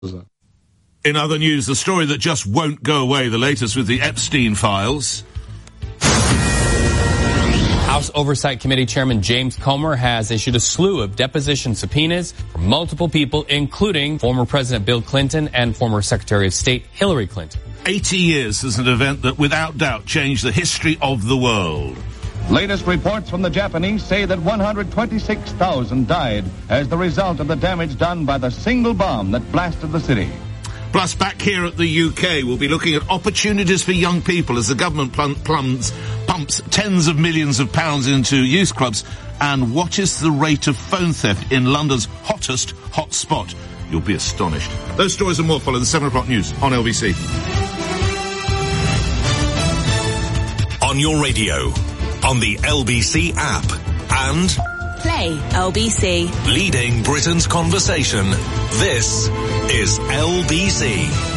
In other news, the story that just won't go away, the latest with the Epstein files. House Oversight Committee Chairman James Comer has issued a slew of deposition subpoenas from multiple people, including former President Bill Clinton and former Secretary of State Hillary Clinton. 80 years is an event that without doubt changed the history of the world. Latest reports from the Japanese say that 126,000 died as the result of the damage done by the single bomb that blasted the city. Plus, back here at the UK, we'll be looking at opportunities for young people as the government pumps tens of millions of pounds into youth clubs. And what is the rate of phone theft in London's hottest hotspot? You'll be astonished. Those stories and more follow the 7 o'clock news on LBC. On your radio, on the LBC app, and Play LBC. Leading Britain's conversation. This is LBC.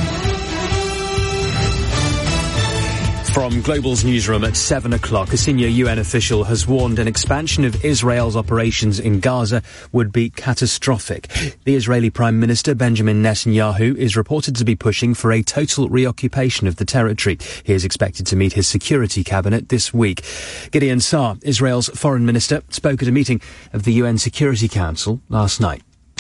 From Global's newsroom at 7 o'clock, a senior UN official has warned an expansion of Israel's operations in Gaza would be catastrophic. The Israeli Prime Minister Benjamin Netanyahu is reported to be pushing for a total reoccupation of the territory. He is expected to meet his security cabinet this week. Gideon Saar, Israel's foreign minister, spoke at a meeting of the UN Security Council last night.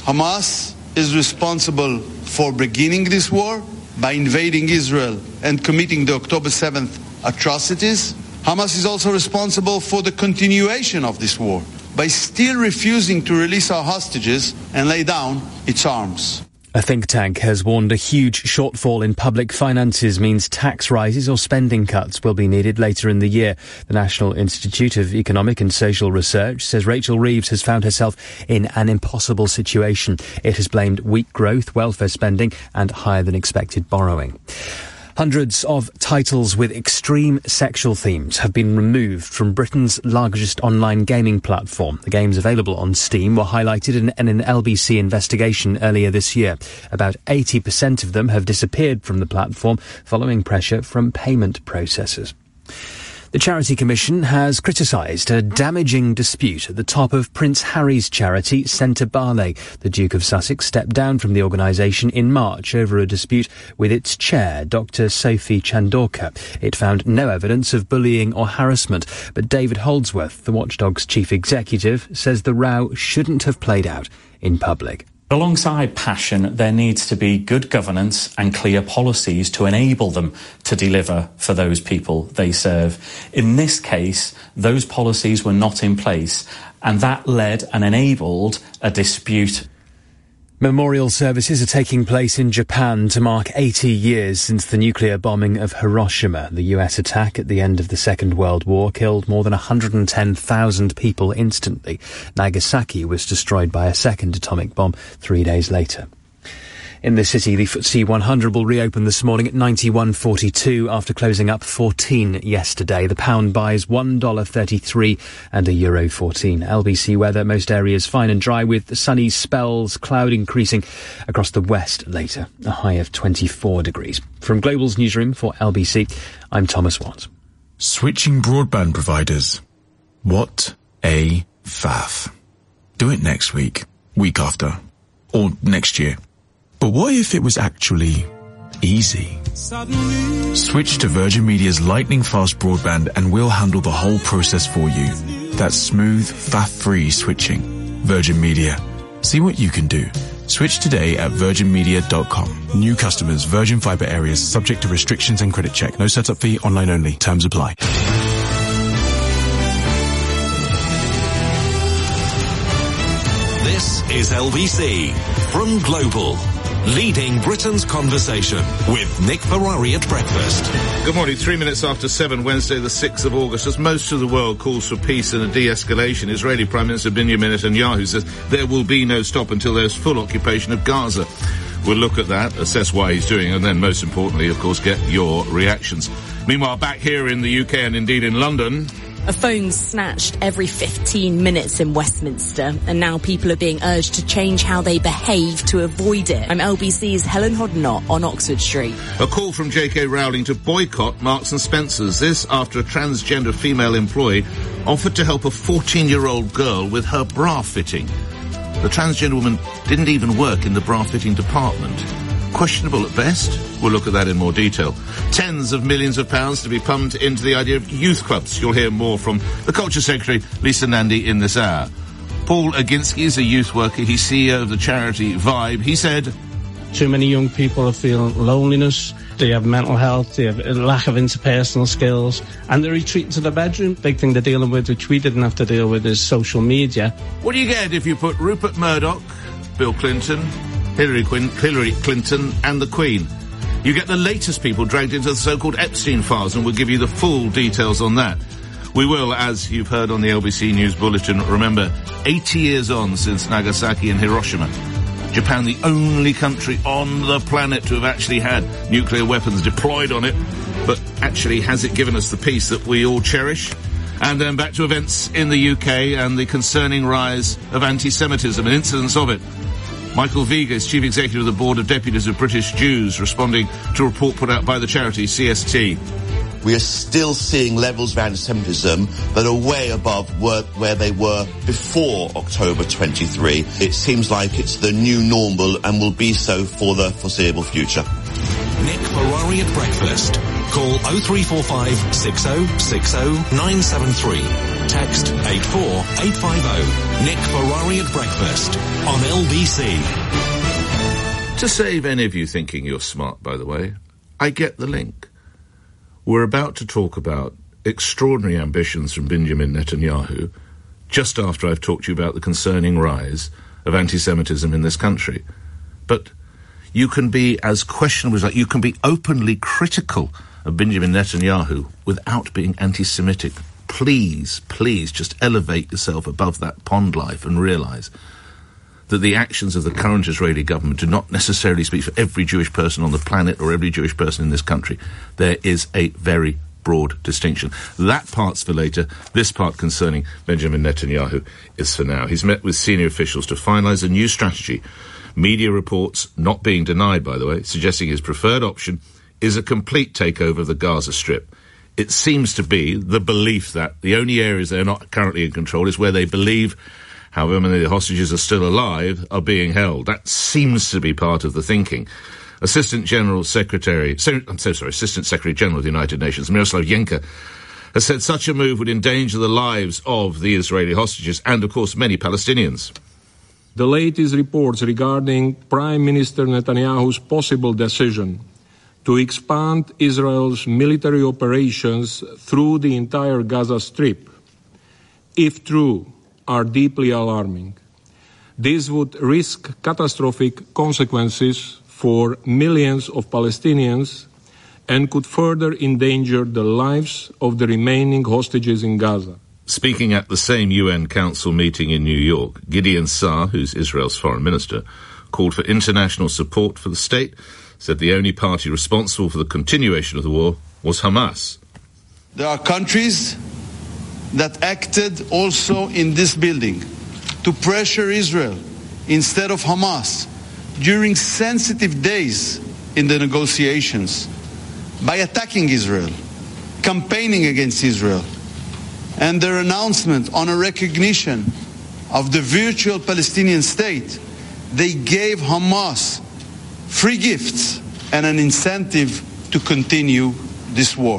Hamas is responsible for beginning this war by invading Israel and committing the October 7th atrocities. Hamas is also responsible for the continuation of this war by still refusing to release our hostages and lay down its arms. A think tank has warned a huge shortfall in public finances means tax rises or spending cuts will be needed later in the year. The National Institute of Economic and Social Research says Rachel Reeves has found herself in an impossible situation. It has blamed weak growth, welfare spending and higher than expected borrowing. Hundreds of titles with extreme sexual themes have been removed from Britain's largest online gaming platform. The games available on Steam were highlighted in an LBC investigation earlier this year. About 80% of them have disappeared from the platform following pressure from payment processors. The Charity Commission has criticised a damaging dispute at the top of Prince Harry's charity, Centre Barley. The Duke of Sussex stepped down from the organisation in March over a dispute with its chair, Dr Sophie Chandorkar. It found no evidence of bullying or harassment, but David Holdsworth, the Watchdog's chief executive, says the row shouldn't have played out in public. Alongside passion, there needs to be good governance and clear policies to enable them to deliver for those people they serve. In this case, those policies were not in place, and that led and enabled a dispute. Memorial services are taking place in Japan to mark 80 years since the nuclear bombing of Hiroshima. The US attack at the end of the Second World War killed more than 110,000 people instantly. Nagasaki was destroyed by a second atomic bomb 3 days later. In the city, the FTSE 100 will reopen this morning at 91.42 after closing up 14 yesterday. The pound buys $1.33 and €1.14. LBC weather, most areas fine and dry with sunny spells, cloud increasing across the west later. A high of 24 degrees. From Global's newsroom for LBC, I'm Thomas Watt. Switching broadband providers. What a faff. Do it next week, week after, or next year. But what if it was actually easy? Switch to Virgin Media's lightning-fast broadband and we'll handle the whole process for you. That's smooth, faff-free switching. Virgin Media. See what you can do. Switch today at virginmedia.com. New customers, Virgin Fibre areas, subject to restrictions and credit check. No setup fee, online only. Terms apply. This is LBC from Global. Leading Britain's conversation with Nick Ferrari at breakfast. Good morning. 3 minutes after 7, Wednesday the 6th of August. As most of the world calls for peace and a de-escalation, Israeli Prime Minister Benjamin Netanyahu says there will be no stop until there's full occupation of Gaza. We'll look at that, assess why he's doing it, and then most importantly, of course, get your reactions. Meanwhile, back here in the UK and indeed in London, A phone snatched every 15 minutes in Westminster, and now people are being urged to change how they behave to avoid it. I'm LBC's Helen Hodnott on Oxford Street. A call from J.K. Rowling to boycott Marks and Spencer's. This after a transgender female employee offered to help a 14-year-old girl with her bra fitting. The transgender woman didn't even work in the bra fitting department. questionable at best? We'll look at that in more detail. Tens of millions of pounds to be pumped into the idea of youth clubs. You'll hear more from the Culture Secretary, Lisa Nandy, in this hour. Paul Aginski is a youth worker. He's CEO of the charity Vibe. He said, too many young people are feeling loneliness. They have mental health, they have a lack of interpersonal skills, and they're retreating to the bedroom. Big thing they're dealing with, which we didn't have to deal with, is social media. What do you get if you put Rupert Murdoch, Bill Clinton, Hillary Clinton and the Queen? You get the latest people dragged into the so-called Epstein files, and we'll give you the full details on that. We will, as you've heard on the LBC News Bulletin, remember 80 years on since Nagasaki and Hiroshima. Japan, the only country on the planet to have actually had nuclear weapons deployed on it, but actually has it given us the peace that we all cherish? And then back to events in the UK and the concerning rise of anti-Semitism and incidents of it. Michael Vigas, Chief Executive of the Board of Deputies of British Jews, responding to a report put out by the charity CST. We are still seeing levels of anti-Semitism that are way above where they were before October 23. It seems like it's the new normal and will be so for the foreseeable future. Nick Ferrari at breakfast. Call 0345 6060 973. Text 84850. Nick Ferrari at breakfast on LBC. To save any of you thinking you're smart, by the way, I get the link. We're about to talk about extraordinary ambitions from Benjamin Netanyahu just after I've talked to you about the concerning rise of anti-Semitism in this country. But you can be as questionable as you can be openly critical of Benjamin Netanyahu without being anti-Semitic. Please, please just elevate yourself above that pond life and realise that the actions of the current Israeli government do not necessarily speak for every Jewish person on the planet or every Jewish person in this country. There is a very broad distinction. That part's for later. This part concerning Benjamin Netanyahu is for now. He's met with senior officials to finalise a new strategy. Media reports, not being denied, by the way, suggesting his preferred option is a complete takeover of the Gaza Strip. It seems to be the belief that the only areas they're not currently in control is where they believe however many of the hostages are still alive, are being held. That seems to be part of the thinking. Assistant Secretary General of the United Nations, Miroslav Yenka, has said such a move would endanger the lives of the Israeli hostages and, of course, many Palestinians. The latest reports regarding Prime Minister Netanyahu's possible decision to expand Israel's military operations through the entire Gaza Strip, if true, are deeply alarming. This would risk catastrophic consequences for millions of Palestinians and could further endanger the lives of the remaining hostages in Gaza. Speaking at the same UN Council meeting in New York, Gideon Saar, who's Israel's foreign minister, called for international support for the state, said the only party responsible for the continuation of the war was Hamas. There are countries that acted also in this building to pressure Israel instead of Hamas during sensitive days in the negotiations by attacking Israel, campaigning against Israel, and their announcement on a recognition of the virtual Palestinian state. They gave Hamas free gifts and an incentive to continue this war.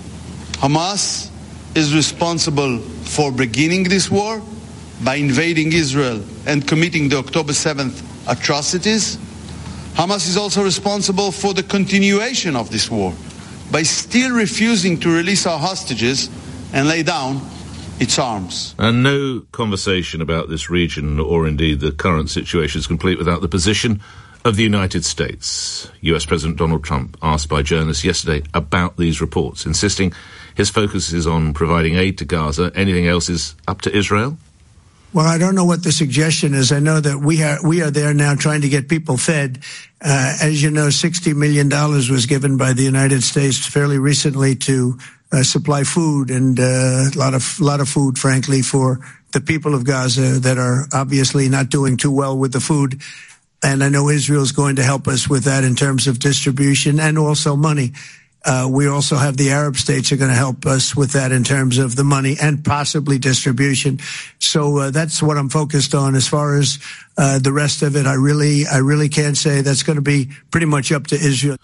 Hamas is responsible for beginning this war by invading Israel and committing the October 7th atrocities. Hamas is also responsible for the continuation of this war by still refusing to release our hostages and lay down its arms. And no conversation about this region or indeed the current situation is complete without the position of the United States. US President Donald Trump asked by journalists yesterday about these reports, insisting his focus is on providing aid to Gaza. Anything else is up to Israel? Well, I don't know what the suggestion is. I know that we are there now trying to get people fed. As you know, $60 million was given by the United States fairly recently to supply food and a lot of food, frankly, for the people of Gaza that are obviously not doing too well with the food. And I know Israel's going to help us with that in terms of distribution and also money. We also have the Arab states are going to help us with that in terms of the money and possibly distribution. So that's what I'm focused on. As far as the rest of it, I really can't say. That's going to be pretty much up to Israel.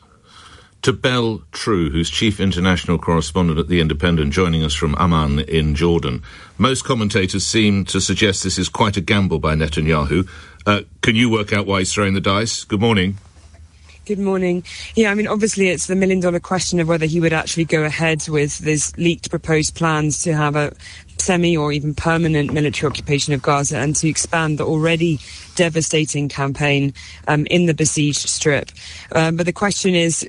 To Bel Trew, who's chief international correspondent at The Independent, joining us from Amman in Jordan. Most commentators seem to suggest this is quite a gamble by Netanyahu. Can you work out why he's throwing the dice? Good morning. Good morning. Yeah, I mean, obviously it's the million-dollar question of whether he would actually go ahead with these leaked proposed plans to have a semi or even permanent military occupation of Gaza and to expand the already devastating campaign in the besieged strip. But the question is,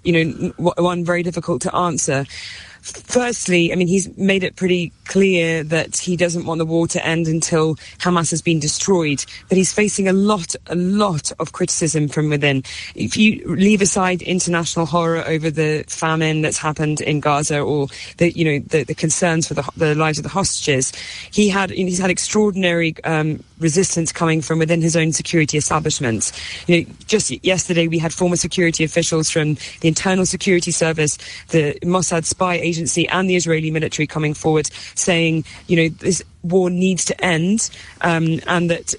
one very difficult to answer. Firstly, I mean, he's made it pretty clear that he doesn't want the war to end until Hamas has been destroyed, but he's facing a lot of criticism from within. If you leave aside international horror over the famine that's happened in Gaza or the concerns for the lives of the hostages, he's had extraordinary resistance coming from within his own security establishments. Just yesterday we had former security officials from the Internal Security Service, the Mossad spy agency and the Israeli military coming forward saying, this war needs to end, and that,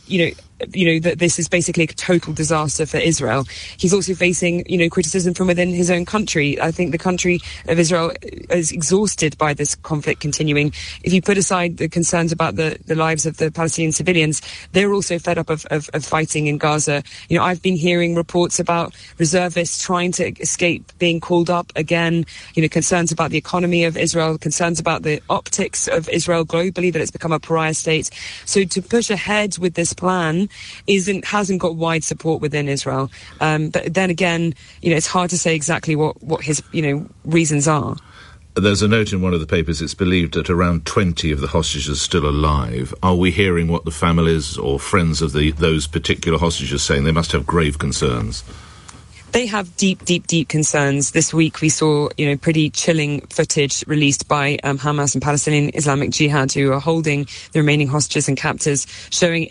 that this is basically a total disaster for Israel. He's also facing, criticism from within his own country. I think the country of Israel is exhausted by this conflict continuing. If you put aside the concerns about the lives of the Palestinian civilians, they're also fed up of fighting in Gaza. I've been hearing reports about reservists trying to escape being called up again, concerns about the economy of Israel, concerns about the optics of Israel globally, that it's become a pariah state. So to push ahead with this plan hasn't got wide support within Israel. But then again, it's hard to say exactly what his, reasons are. There's a note in one of the papers, it's believed that around 20 of the hostages are still alive. Are we hearing what the families or friends of those particular hostages are saying? They must have grave concerns. They have deep concerns. This week we saw, pretty chilling footage released by Hamas and Palestinian Islamic Jihad, who are holding the remaining hostages and captors, showing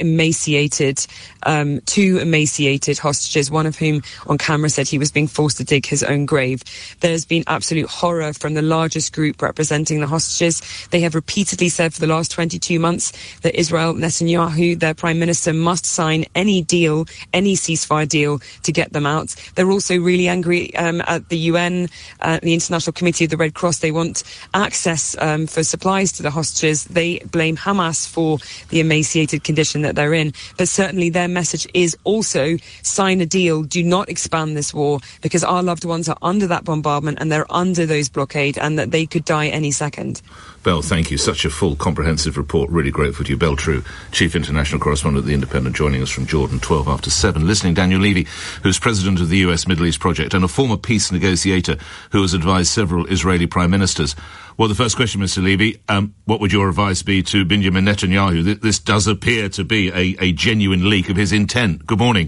two emaciated hostages, one of whom on camera said he was being forced to dig his own grave. There's been absolute horror from the largest group representing the hostages. They have repeatedly said for the last 22 months that Israel, Netanyahu, their prime minister, must sign any ceasefire deal to get them out. They're also really angry at the UN, the International Committee of the Red Cross. They want access for supplies to the hostages. They blame Hamas for the emaciated condition that they're in. But certainly their message is also sign a deal, do not expand this war, because our loved ones are under that bombardment and they're under those blockade and that they could die any second. Bel, thank you. Such a full, comprehensive report. Really grateful to you. Bel Trew, Chief International Correspondent at The Independent, joining us from Jordan, 12 after 7. Listening, Daniel Levy, who's President of the US Middle East Project and a former peace negotiator who has advised several Israeli prime ministers. Well, the first question, Mr. Levy, what would your advice be to Benjamin Netanyahu? This does appear to be a genuine leak of his intent. Good morning.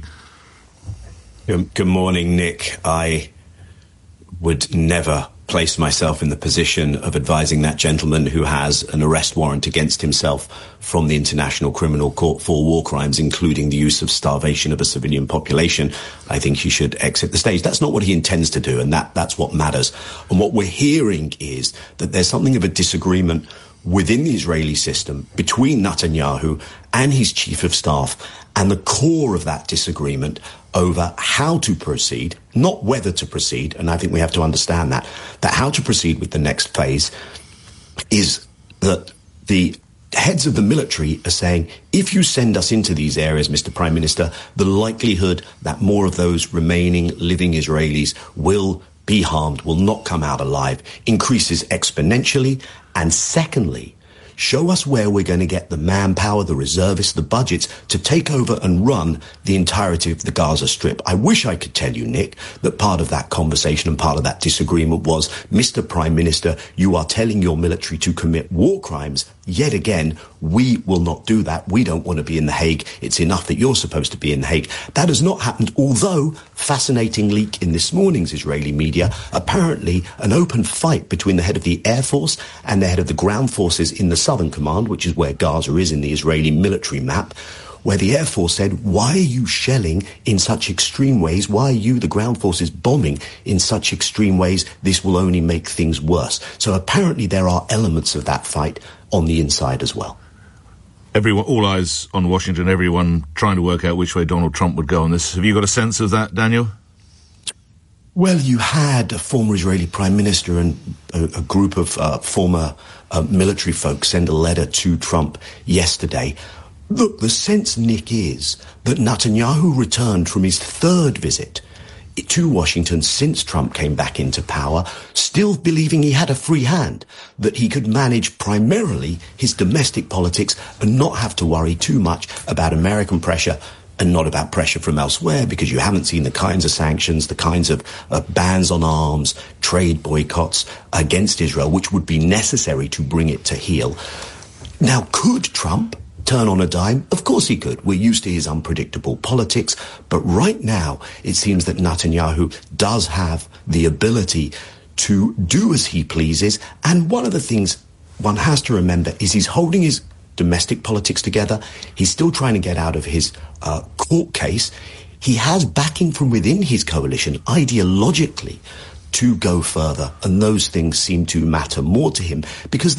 Good morning, Nick. I would never place myself in the position of advising that gentleman who has an arrest warrant against himself from the International Criminal Court for war crimes, including the use of starvation of a civilian population. I think he should exit the stage. That's not what he intends to do, and that's what matters. And what we're hearing is that there's something of a disagreement within the Israeli system between Netanyahu and his chief of staff, and the core of that disagreement over how to proceed, not whether to proceed, and I think we have to understand that how to proceed with the next phase is that the heads of the military are saying, if you send us into these areas, Mr. Prime Minister, the likelihood that more of those remaining living Israelis will be harmed, will not come out alive, increases exponentially. And secondly, show us where we're going to get the manpower, the reservists, the budgets to take over and run the entirety of the Gaza Strip. I wish I could tell you, Nick, that part of that conversation and part of that disagreement was, Mr. Prime Minister, you are telling your military to commit war crimes. Yet again, we will not do that. We don't want to be in The Hague. It's enough that you're supposed to be in The Hague. That has not happened, although, fascinating leak in this morning's Israeli media, apparently an open fight between the head of the Air Force and the head of the ground forces in the Southern Command, which is where Gaza is in the Israeli military map, where the Air Force said, why are you shelling in such extreme ways? Why are you, the ground forces, bombing in such extreme ways? This will only make things worse. So apparently there are elements of that fight on the inside as well. Everyone, all eyes on Washington, everyone trying to work out which way Donald Trump would go on this. Have you got a sense of that, Daniel? Well, you had a former Israeli prime minister and a group of former military folks send a letter to Trump yesterday. Look, the sense, Nick, is that Netanyahu returned from his third visit to Washington since Trump came back into power, still believing he had a free hand, that he could manage primarily his domestic politics and not have to worry too much about American pressure and not about pressure from elsewhere, because you haven't seen the kinds of sanctions, the kinds of bans on arms, trade boycotts against Israel, which would be necessary to bring it to heel. Now, could Trump turn on a dime? Of course he could. We're used to his unpredictable politics. But right now, it seems that Netanyahu does have the ability to do as he pleases. And one of the things one has to remember is he's holding his domestic politics together. He's still trying to get out of his court case. He has backing from within his coalition, ideologically, to go further. And those things seem to matter more to him because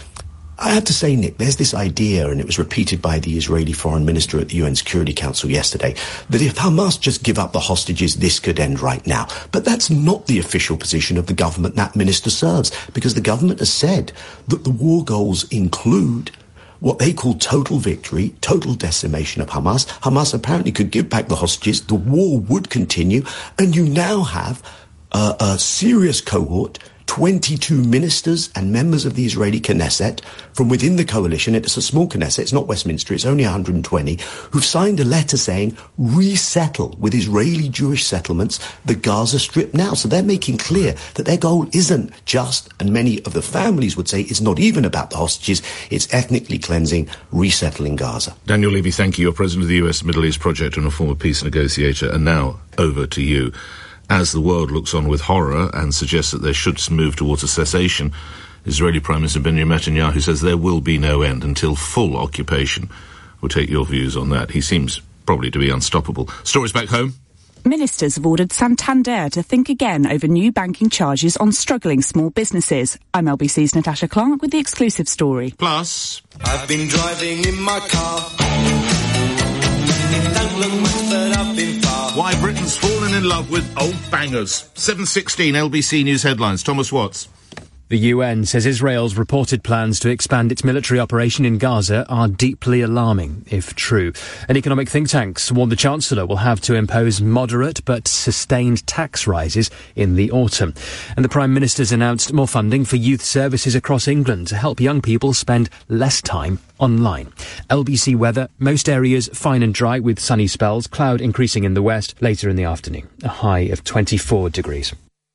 I have to say, Nick, there's this idea, and it was repeated by the Israeli foreign minister at the UN Security Council yesterday, that if Hamas just give up the hostages, this could end right now. But that's not the official position of the government that minister serves, because the government has said that the war goals include what they call total victory, total decimation of Hamas. Hamas apparently could give back the hostages, the war would continue, and you now have a serious cohort, 22 ministers and members of the Israeli Knesset from within the coalition. It's a small Knesset, it's not Westminster, it's only 120, who've signed a letter saying, resettle with Israeli Jewish settlements the Gaza Strip now. So they're making clear that their goal isn't just, and many of the families would say, it's not even about the hostages, it's ethnically cleansing, resettling Gaza. Daniel Levy, thank you. You're president of the US Middle East Project and a former peace negotiator. And now, over to you. As the world looks on with horror and suggests that they should move towards a cessation, Israeli Prime Minister Benjamin Netanyahu says there will be no end until full occupation. We'll take your views on that. He seems probably to be unstoppable. Stories back home. Ministers have ordered Santander to think again over new banking charges on struggling small businesses. I'm LBC's Natasha Clark with the exclusive story. Plus, I've been driving in my car. It don't look much, but I've been far. Why Britain's fallen in love with old bangers. 7:16 LBC News headlines. Thomas Watts. The UN says Israel's reported plans to expand its military operation in Gaza are deeply alarming, if true. An economic think tank warned the Chancellor will have to impose moderate but sustained tax rises in the autumn. And the Prime Minister's announced more funding for youth services across England to help young people spend less time online. LBC weather, most areas fine and dry with sunny spells, cloud increasing in the west later in the afternoon. A high of 24 degrees.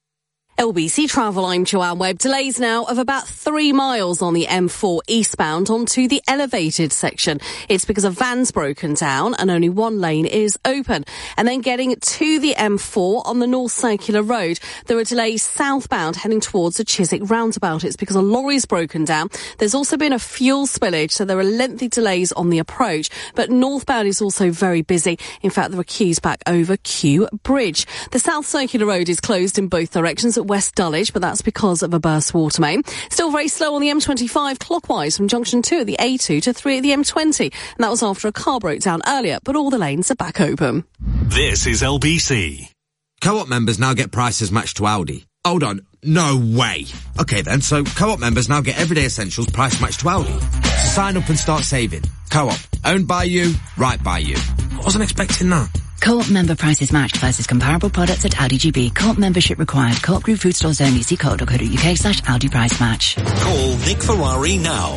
LBC Travel, I'm Joanne Webb. Delays now of about 3 miles on the M4 eastbound onto the elevated section. It's because a van's broken down and only one lane is open. And then getting to the M4 on the North Circular Road, there are delays southbound heading towards the Chiswick roundabout. It's because a lorry's broken down. There's also been a fuel spillage, so there are lengthy delays on the approach. But northbound is also very busy. In fact, there are queues back over Kew Bridge. The South Circular Road is closed in both directions at West Dulwich, but that's because of a burst water main. Still very slow on the M25 clockwise from junction 2 at the A2 to 3 at the M20. And that was after a car broke down earlier, but all the lanes are back open. This is LBC. Co-op members now get prices matched to Aldi. Hold on, no way. Okay then, so Co-op members now get everyday essentials price matched to Aldi. So sign up and start saving. Co-op, owned by you, right by you. Wasn't expecting that. Co-op member prices matched versus comparable products at Aldi GB. Co-op membership required. Co-op group food stores only. See co.co.uk/Aldi price match. Call Nick Ferrari now.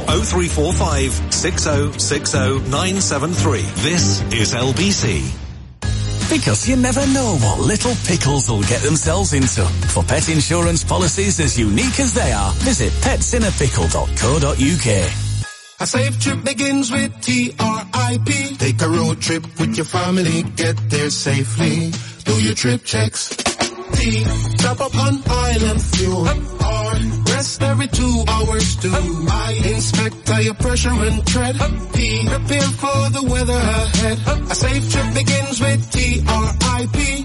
0345 6060 973. This is LBC. Because you never know what little pickles will get themselves into. For pet insurance policies as unique as they are, visit petsinnapickle.co.uk. A safe trip begins with TRIP. Take a road trip with your family. Get there safely. Do your trip checks. T. Top up on oil and fuel. Or rest every 2 hours too. I inspect tire pressure and tread. Prepare for the weather ahead. A safe trip begins with TRIP.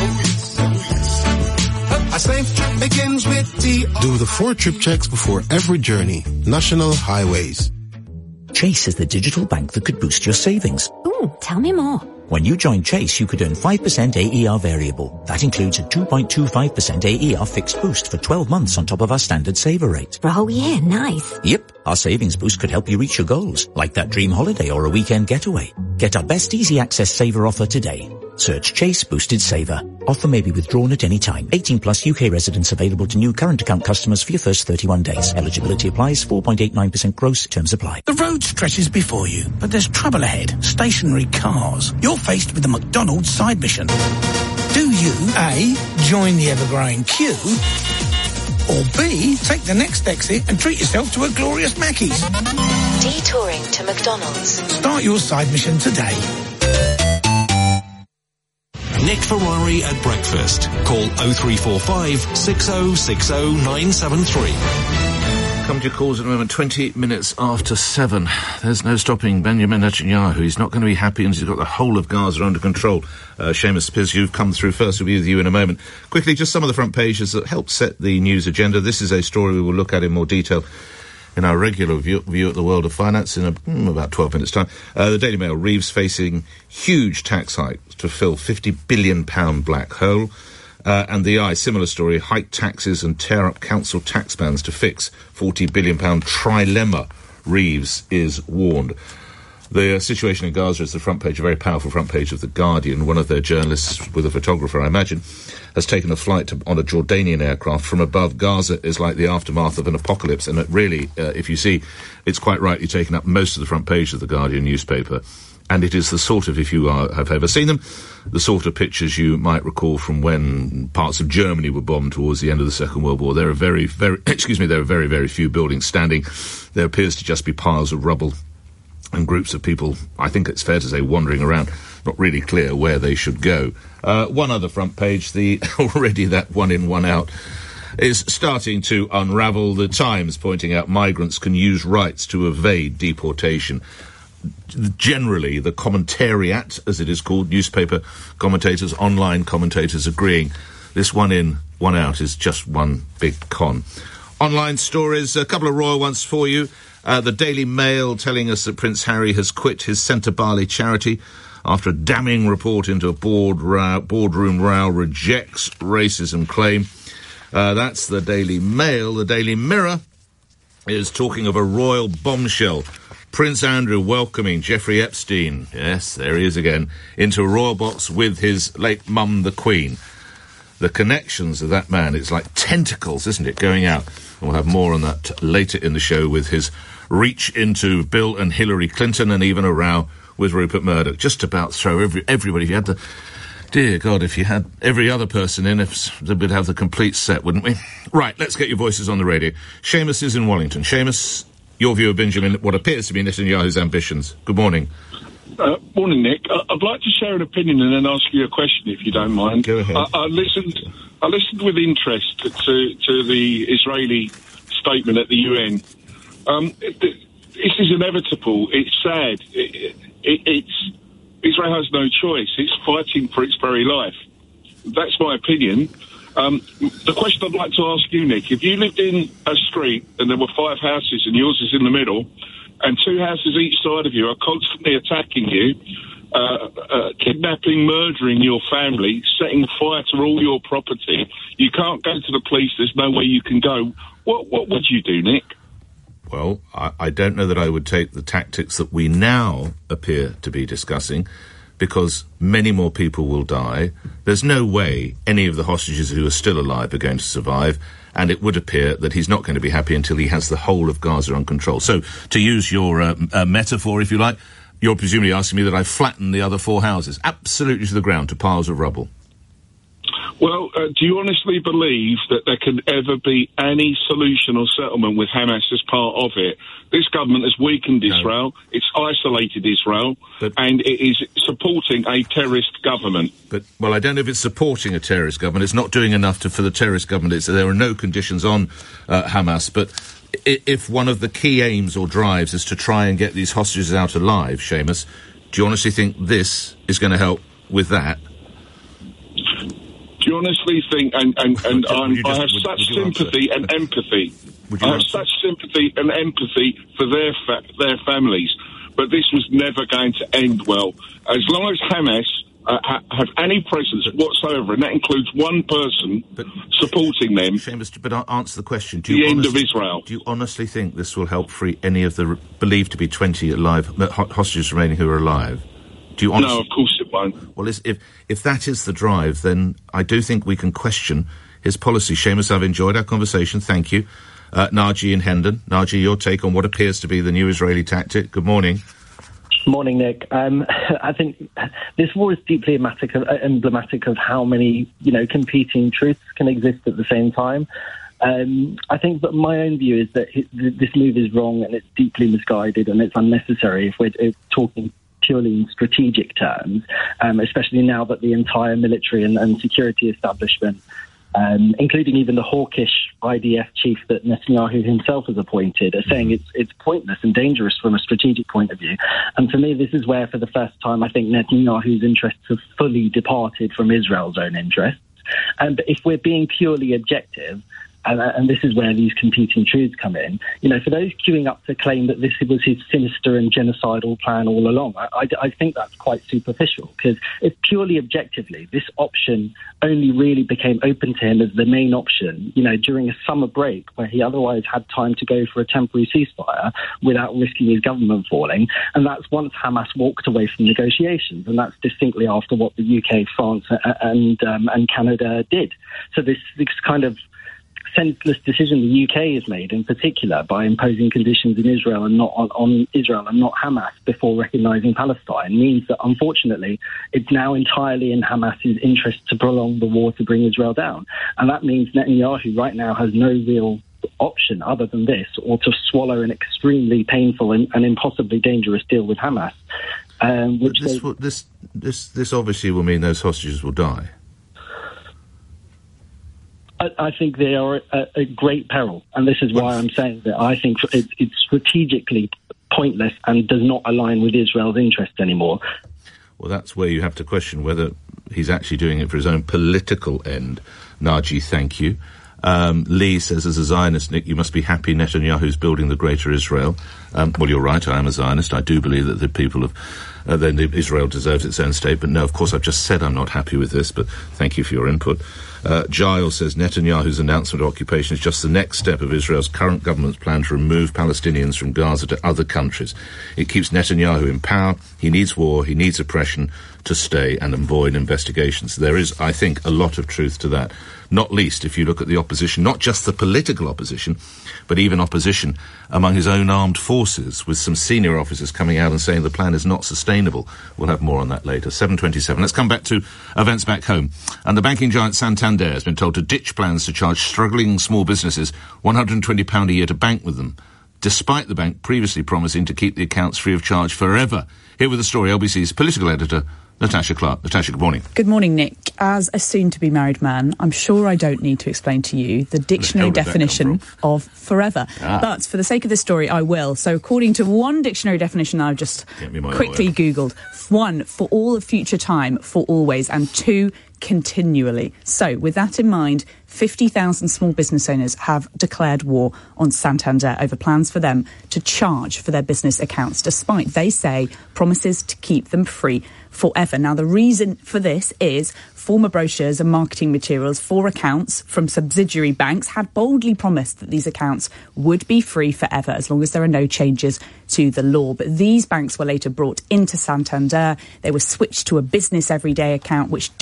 A safe trip begins with TRIP. Do the 4 trip checks before every journey. National Highways. Chase is the digital bank that could boost your savings. Ooh, tell me more. When you join Chase, you could earn 5% AER variable. That includes a 2.25% AER fixed boost for 12 months on top of our standard saver rate. For a whole year, nice. Yep, our savings boost could help you reach your goals, like that dream holiday or a weekend getaway. Get our best easy access saver offer today. Search Chase Boosted Saver. Offer may be withdrawn at any time. 18 plus UK residents available to new current account customers for your first 31 days. Eligibility applies. 4.89% gross. Terms apply. The road stretches before you, but there's trouble ahead. Stationary cars. You're faced with the McDonald's side mission. Do you, A, join the ever-growing queue, or B, take the next exit and treat yourself to a glorious Mackey's? Detouring to McDonald's. Start your side mission today. Nick Ferrari at breakfast. Call 0345 6060 973. Come to your calls in a moment. 20 minutes after 7. There's no stopping Benjamin Netanyahu. He's not going to be happy, and he's got the whole of Gaza under control. Seamus Piz, you've come through first. We'll be with you in a moment. Quickly, just some of the front pages that help set the news agenda. This is a story we will look at in more detail in our regular view at the world of finance in about 12 minutes' time. The Daily Mail, Reeves facing huge tax hike to fill £50 billion black hole. And the Eye, similar story, hike taxes and tear up council tax bans to fix £40 billion trilemma, Reeves is warned. The situation in Gaza is the front page, a very powerful front page of The Guardian. One of their journalists, with a photographer, I imagine, has taken a flight on a Jordanian aircraft from above. Gaza is like the aftermath of an apocalypse, and it really, if you see, it's quite rightly taken up most of the front page of The Guardian newspaper. And it is the sort of, if you have ever seen them, the sort of pictures you might recall from when parts of Germany were bombed towards the end of the Second World War. There are very, very few buildings standing. There appears to just be piles of rubble and groups of people, I think it's fair to say, wandering around, not really clear where they should go. One other front page, already that one in, one out, is starting to unravel. The Times pointing out migrants can use rights to evade deportation. Generally, the commentariat, as it is called, newspaper commentators, online commentators agreeing this one in, one out is just one big con. Online stories, a couple of royal ones for you. The Daily Mail telling us that Prince Harry has quit his Centre Bali charity after a damning report into a boardroom row rejects racism claim. That's the Daily Mail. The Daily Mirror is talking of a royal bombshell. Prince Andrew welcoming Jeffrey Epstein, yes, there he is again, into a royal box with his late mum, the Queen. The connections of that man, it's like tentacles, isn't it, going out? And we'll have more on that later in the show with his reach into Bill and Hillary Clinton and even a row with Rupert Murdoch. Just about throw everybody. If you had the... Dear God, if you had every other person in, we'd have the complete set, wouldn't we? Right, let's get your voices on the radio. Seamus is in Wellington. Seamus, your view of Benjamin, what appears to be Netanyahu's ambitions. Good morning. Morning, Nick. I'd like to share an opinion and then ask you a question, if you don't mind. Go ahead. I listened with interest to the Israeli statement at the UN. This is inevitable. It's sad. Israel has no choice. It's fighting for its very life. That's my opinion. The question I'd like to ask you, Nick, if you lived in a street and there were 5 houses and yours is in the middle, and 2 houses each side of you are constantly attacking you, kidnapping, murdering your family, setting fire to all your property, you can't go to the police, there's no way you can go, what would you do, Nick? Well, I don't know that I would take the tactics that we now appear to be discussing, because many more people will die. There's no way any of the hostages who are still alive are going to survive, and it would appear that he's not going to be happy until he has the whole of Gaza on control. So, to use your metaphor, if you like, you're presumably asking me that I flatten the other 4 houses absolutely to the ground, to piles of rubble. Well, do you honestly believe that there can ever be any solution or settlement with Hamas as part of it? This government has weakened Israel, it's isolated Israel, and it is supporting a terrorist government. But, well, I don't know if it's supporting a terrorist government. It's not doing enough for the terrorist government. There are no conditions on Hamas, but if one of the key aims or drives is to try and get these hostages out alive, Seamus, do you honestly think this is going to help with that? Do you honestly think, I have such sympathy and empathy. I have such sympathy and empathy for their families, but this was never going to end well. As long as Hamas have any presence whatsoever, and that includes one person supporting them. Seamus, but I'll answer the question. The end of Israel. Do you honestly think this will help free any of the believed to be 20 hostages remaining who are alive? Do you honestly? No, of course it won't. Well, if that is the drive, then I do think we can question his policy. Seamus, I've enjoyed our conversation. Thank you. Naji in Hendon. Naji, your take on what appears to be the new Israeli tactic. Good morning. Morning, Nick. I think this war is deeply emblematic of how many, competing truths can exist at the same time. I think that my own view is that this move is wrong and it's deeply misguided and it's unnecessary if we're talking purely in strategic terms, especially now that the entire military and security establishment, including even the hawkish IDF chief that Netanyahu himself has appointed, are saying it's pointless and dangerous from a strategic point of view. And for me, this is where, for the first time, I think Netanyahu's interests have fully departed from Israel's own interests. But if we're being purely objective, and this is where these competing truths come in, for those queuing up to claim that this was his sinister and genocidal plan all along, I think that's quite superficial, because if purely objectively, this option only really became open to him as the main option, during a summer break where he otherwise had time to go for a temporary ceasefire without risking his government falling, and that's once Hamas walked away from negotiations, and that's distinctly after what the UK, France and Canada did. So this kind of senseless decision the UK has made, in particular, by imposing conditions in Israel and not on Israel and not Hamas before recognising Palestine, means that, unfortunately, it's now entirely in Hamas's interest to prolong the war to bring Israel down. And that means Netanyahu right now has no real option other than this, or to swallow an extremely painful and impossibly dangerous deal with Hamas. This obviously will mean those hostages will die. I think they are a great peril, and this is why I'm saying that I think it's strategically pointless and does not align with Israel's interests anymore. Well, that's where you have to question whether he's actually doing it for his own political end. Naji, thank you. Lee says, as a Zionist, Nick, you must be happy Netanyahu's building the greater Israel. Well, you're right, I am a Zionist. I do believe that the people of Israel deserves its own state. But no, of course, I've just said I'm not happy with this, but thank you for your input. Giles says, Netanyahu's announcement of occupation is just the next step of Israel's current government's plan to remove Palestinians from Gaza to other countries. It keeps Netanyahu in power. He needs war. He needs oppression to stay and avoid investigations. There is, I think, a lot of truth to that. Not least if you look at the opposition, not just the political opposition, but even opposition among his own armed forces, with some senior officers coming out and saying the plan is not sustainable. We'll have more on that later. 7:27. Let's come back to events back home. And the banking giant Santander has been told to ditch plans to charge struggling small businesses £120 a year to bank with them, despite the bank previously promising to keep the accounts free of charge forever. Here with the story, LBC's political editor, Natasha Clark. Natasha, good morning. Good morning, Nick. As a soon-to-be married man, I'm sure I don't need to explain to you the dictionary definition of forever. But for the sake of this story, I will. So according to one dictionary definition I've just quickly Googled, 1, for all of future time, for always, and 2, continually. So with that in mind, 50,000 small business owners have declared war on Santander over plans for them to charge for their business accounts, despite, they say, promises to keep them free forever. Now, the reason for this is former brochures and marketing materials for accounts from subsidiary banks had boldly promised that these accounts would be free forever as long as there are no changes to the law. But these banks were later brought into Santander. They were switched to a business everyday account, which did not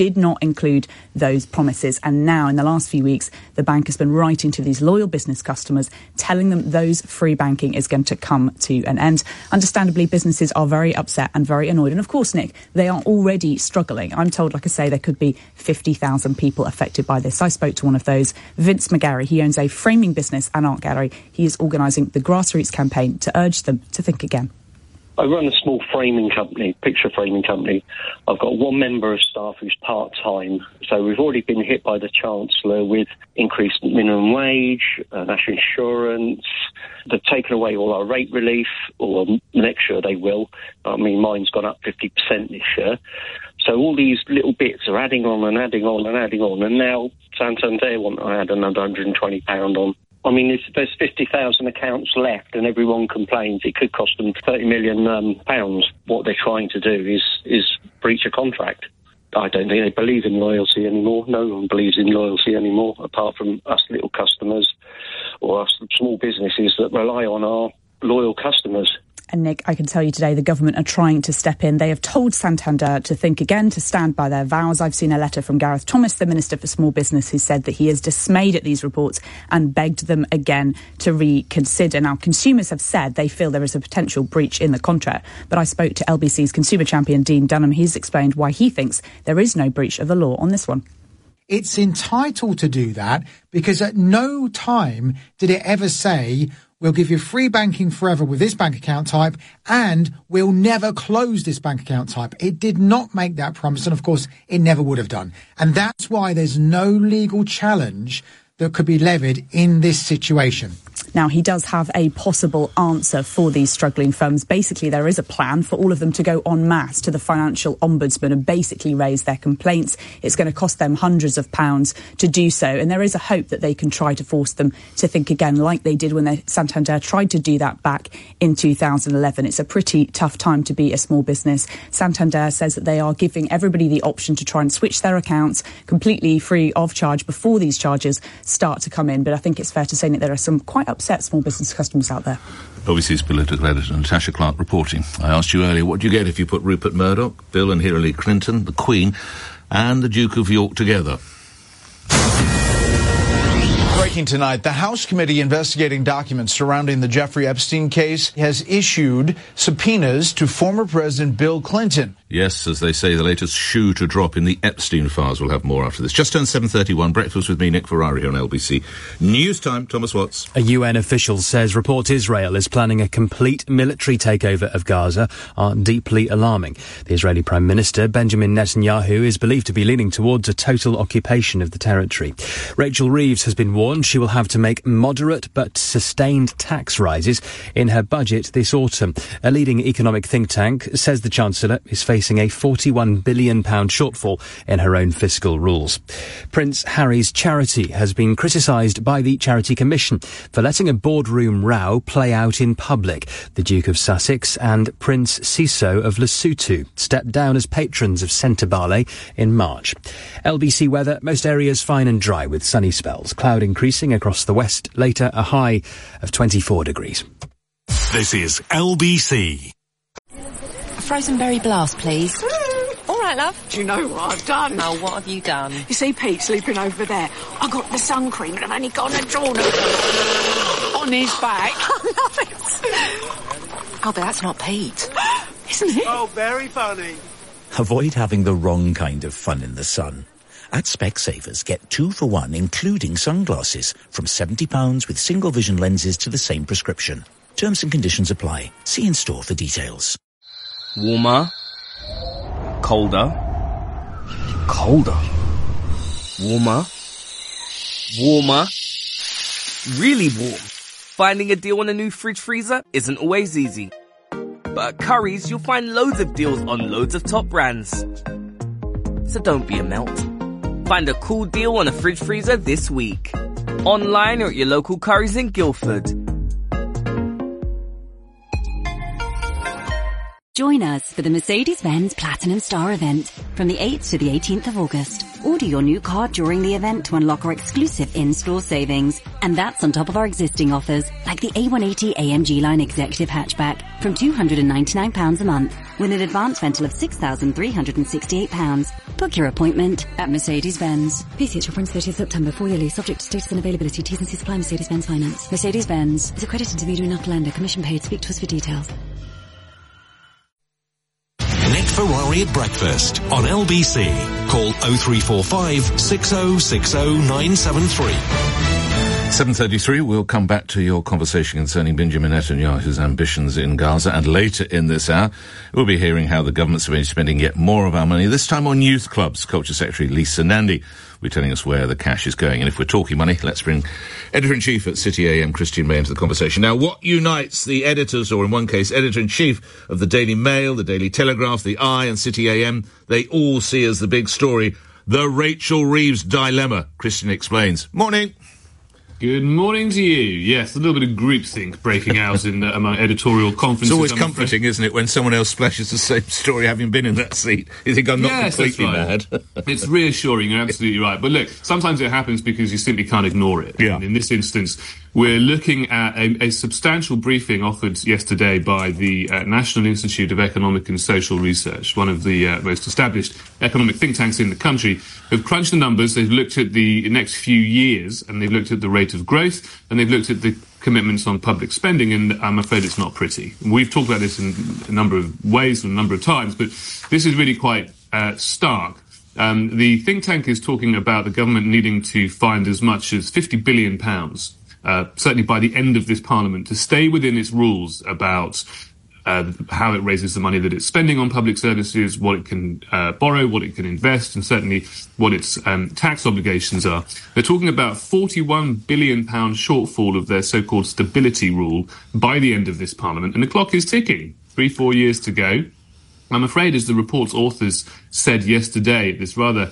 include those promises. And now, in the last few weeks, the bank has been writing to these loyal business customers, telling them those free banking is going to come to an end. Understandably, businesses are very upset and very annoyed. And of course, Nick, they are already struggling. I'm told, like I say, there could be 50,000 people affected by this. I spoke to one of those, Vince McGarry. He owns a framing business and art gallery. He is organising the grassroots campaign to urge them to think again. I run a small framing company, picture framing company. I've got one member of staff who's part-time. So we've already been hit by the Chancellor with increased minimum wage, national insurance. They've taken away all our rate relief, or next year they will. I mean, mine's gone up 50% this year. So all these little bits are adding on and adding on and adding on. And now Santander want to add another £120 on. I mean, there's 50,000 accounts left and everyone complains it could cost them £30 million. What they're trying to do is breach a contract. I don't think they believe in loyalty anymore. No one believes in loyalty anymore, apart from us little customers or us small businesses that rely on our loyal customers. And Nick, I can tell you today the government are trying to step in. They have told Santander to think again, to stand by their vows. I've seen a letter from Gareth Thomas, the Minister for Small Business, who said that he is dismayed at these reports and begged them again to reconsider. Now, consumers have said they feel there is a potential breach in the contract. But I spoke to LBC's consumer champion, Dean Dunham. He's explained why he thinks there is no breach of the law on this one. It's entitled to do that because at no time did it ever say, we'll give you free banking forever with this bank account type and we'll never close this bank account type. It did not make that promise, and of course it never would have done. And that's why there's no legal challenge that could be levied in this situation. Now, he does have a possible answer for these struggling firms. Basically, there is a plan for all of them to go en masse to the financial ombudsman and basically raise their complaints. It's going to cost them hundreds of pounds to do so. And there is a hope that they can try to force them to think again, like they did when Santander tried to do that back in 2011. It's a pretty tough time to be a small business. Santander says that they are giving everybody the option to try and switch their accounts completely free of charge before these charges start to come in. But I think it's fair to say that there are some quite upset small business customers out there. OBC's political editor Natasha Clark reporting. I asked you earlier, what do you get if you put Rupert Murdoch, Bill and Hillary Clinton, the Queen, and the Duke of York together? Breaking tonight, the House committee investigating documents surrounding the Jeffrey Epstein case has issued subpoenas to former President Bill Clinton. Yes, as they say, the latest shoe to drop in the Epstein files. We'll have more after this. Just turned 7:31. Breakfast with me, Nick Ferrari, on LBC. News time, Thomas Watts. A UN official says reports Israel is planning a complete military takeover of Gaza are deeply alarming. The Israeli Prime Minister, Benjamin Netanyahu, is believed to be leaning towards a total occupation of the territory. Rachel Reeves has been warned she will have to make moderate but sustained tax rises in her budget this autumn. A leading economic think tank says the Chancellor is facing a £41 billion shortfall in her own fiscal rules. Prince Harry's charity has been criticised by the Charity Commission for letting a boardroom row play out in public. The Duke of Sussex and Prince Siso of Lesotho stepped down as patrons of Centre Ballet in March. LBC weather, most areas fine and dry with sunny spells. Cloud increasing across the west, later a high of 24 degrees. This is LBC. A frozen berry blast, please. All right, love. Do you know what I've done? Oh, what have you done? You see Pete sleeping over there? I got the sun cream and I've only gone and drawn it on his back. I love it. Oh, but that's not Pete. Isn't it? Oh, very funny. Avoid having the wrong kind of fun in the sun. At Specsavers, get 2 for 1, including sunglasses, from £70 with single vision lenses to the same prescription. Terms and conditions apply. See in store for details. Warmer. Colder. Colder. Warmer. Warmer. Really warm. Finding a deal on a new fridge freezer isn't always easy. But at Currys, you'll find loads of deals on loads of top brands. So don't be a melt. Find a cool deal on a fridge freezer this week. Online or at your local Currys in Guildford. Join us for the Mercedes-Benz Platinum Star event from the 8th to the 18th of August. Order your new car during the event to unlock our exclusive in-store savings. And that's on top of our existing offers, like the A180 AMG Line Executive Hatchback from £299 a month, with an advance rental of £6,368. Book your appointment at Mercedes-Benz. PCH runs 30th September, 4-year lease, subject to status and availability. T's and C's apply. Mercedes-Benz Finance. Mercedes-Benz is accredited intermediary, not lender. Commission paid. Speak to us for details. Nick Ferrari at breakfast on LBC. Call 0345 6060 973. 7:33, we'll come back to your conversation concerning Benjamin Netanyahu's ambitions in Gaza, and later in this hour, we'll be hearing how the government's been spending yet more of our money, this time on youth clubs. Culture Secretary Lisa Nandy will be telling us where the cash is going. And if we're talking money, let's bring Editor-in-Chief at City AM, Christian May, into the conversation. Now, what unites the editors, or in one case, Editor-in-Chief of the Daily Mail, the Daily Telegraph, the Eye and City AM, they all see as the big story, the Rachel Reeves dilemma. Christian explains. Morning. Good morning to you. Yes, a little bit of groupthink breaking out in among editorial conferences. It's always comforting, isn't it, when someone else splashes the same story having been in that seat. You think I'm not completely mad. It's reassuring, you're absolutely right. But look, sometimes it happens because you simply can't ignore it. Yeah. And in this instance, we're looking at a substantial briefing offered yesterday by the National Institute of Economic and Social Research, one of the most established economic think tanks in the country, who've crunched the numbers. They've looked at the next few years, and they've looked at the rate of growth, and they've looked at the commitments on public spending, and I'm afraid it's not pretty. We've talked about this in a number of ways and a number of times, but this is really quite stark. The think tank is talking about the government needing to find as much as £50 billion, certainly by the end of this Parliament, to stay within its rules about how it raises the money that it's spending on public services, what it can borrow, what it can invest, and certainly what its tax obligations are. They're talking about £41 billion shortfall of their so-called stability rule by the end of this Parliament, and the clock is ticking. 3-4 years to go. I'm afraid, as the report's authors said yesterday at this rather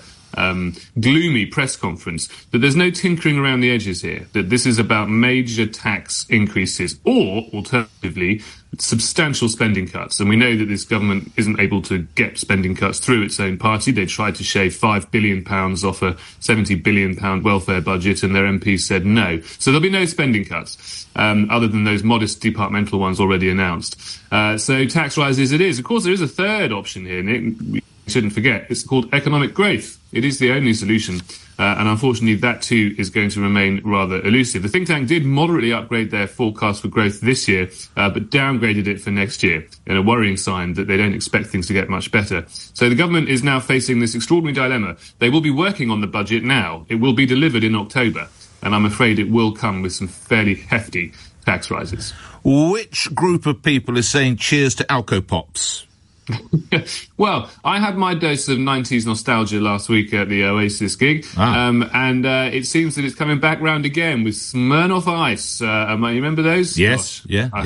gloomy press conference, that there's no tinkering around the edges here, that this is about major tax increases or, alternatively, substantial spending cuts. And we know that this government isn't able to get spending cuts through its own party. They tried to shave £5 billion off a £70 billion welfare budget, and their MPs said no. So there'll be no spending cuts, other than those modest departmental ones already announced. So tax rises it is. Of course, there is a third option here, Nick. We shouldn't forget. It's called economic growth. It is the only solution. And unfortunately, that too is going to remain rather elusive. The think tank did moderately upgrade their forecast for growth this year, but downgraded it for next year, in a worrying sign that they don't expect things to get much better. So the government is now facing this extraordinary dilemma. They will be working on the budget now. It will be delivered in October, and I'm afraid it will come with some fairly hefty tax rises. Which group of people is saying cheers to Alco-Pops? Well, I had my dose of 90s nostalgia last week at the Oasis gig, and it seems that it's coming back round again with Smirnoff Ice. You remember those? Yes, Gosh. yeah.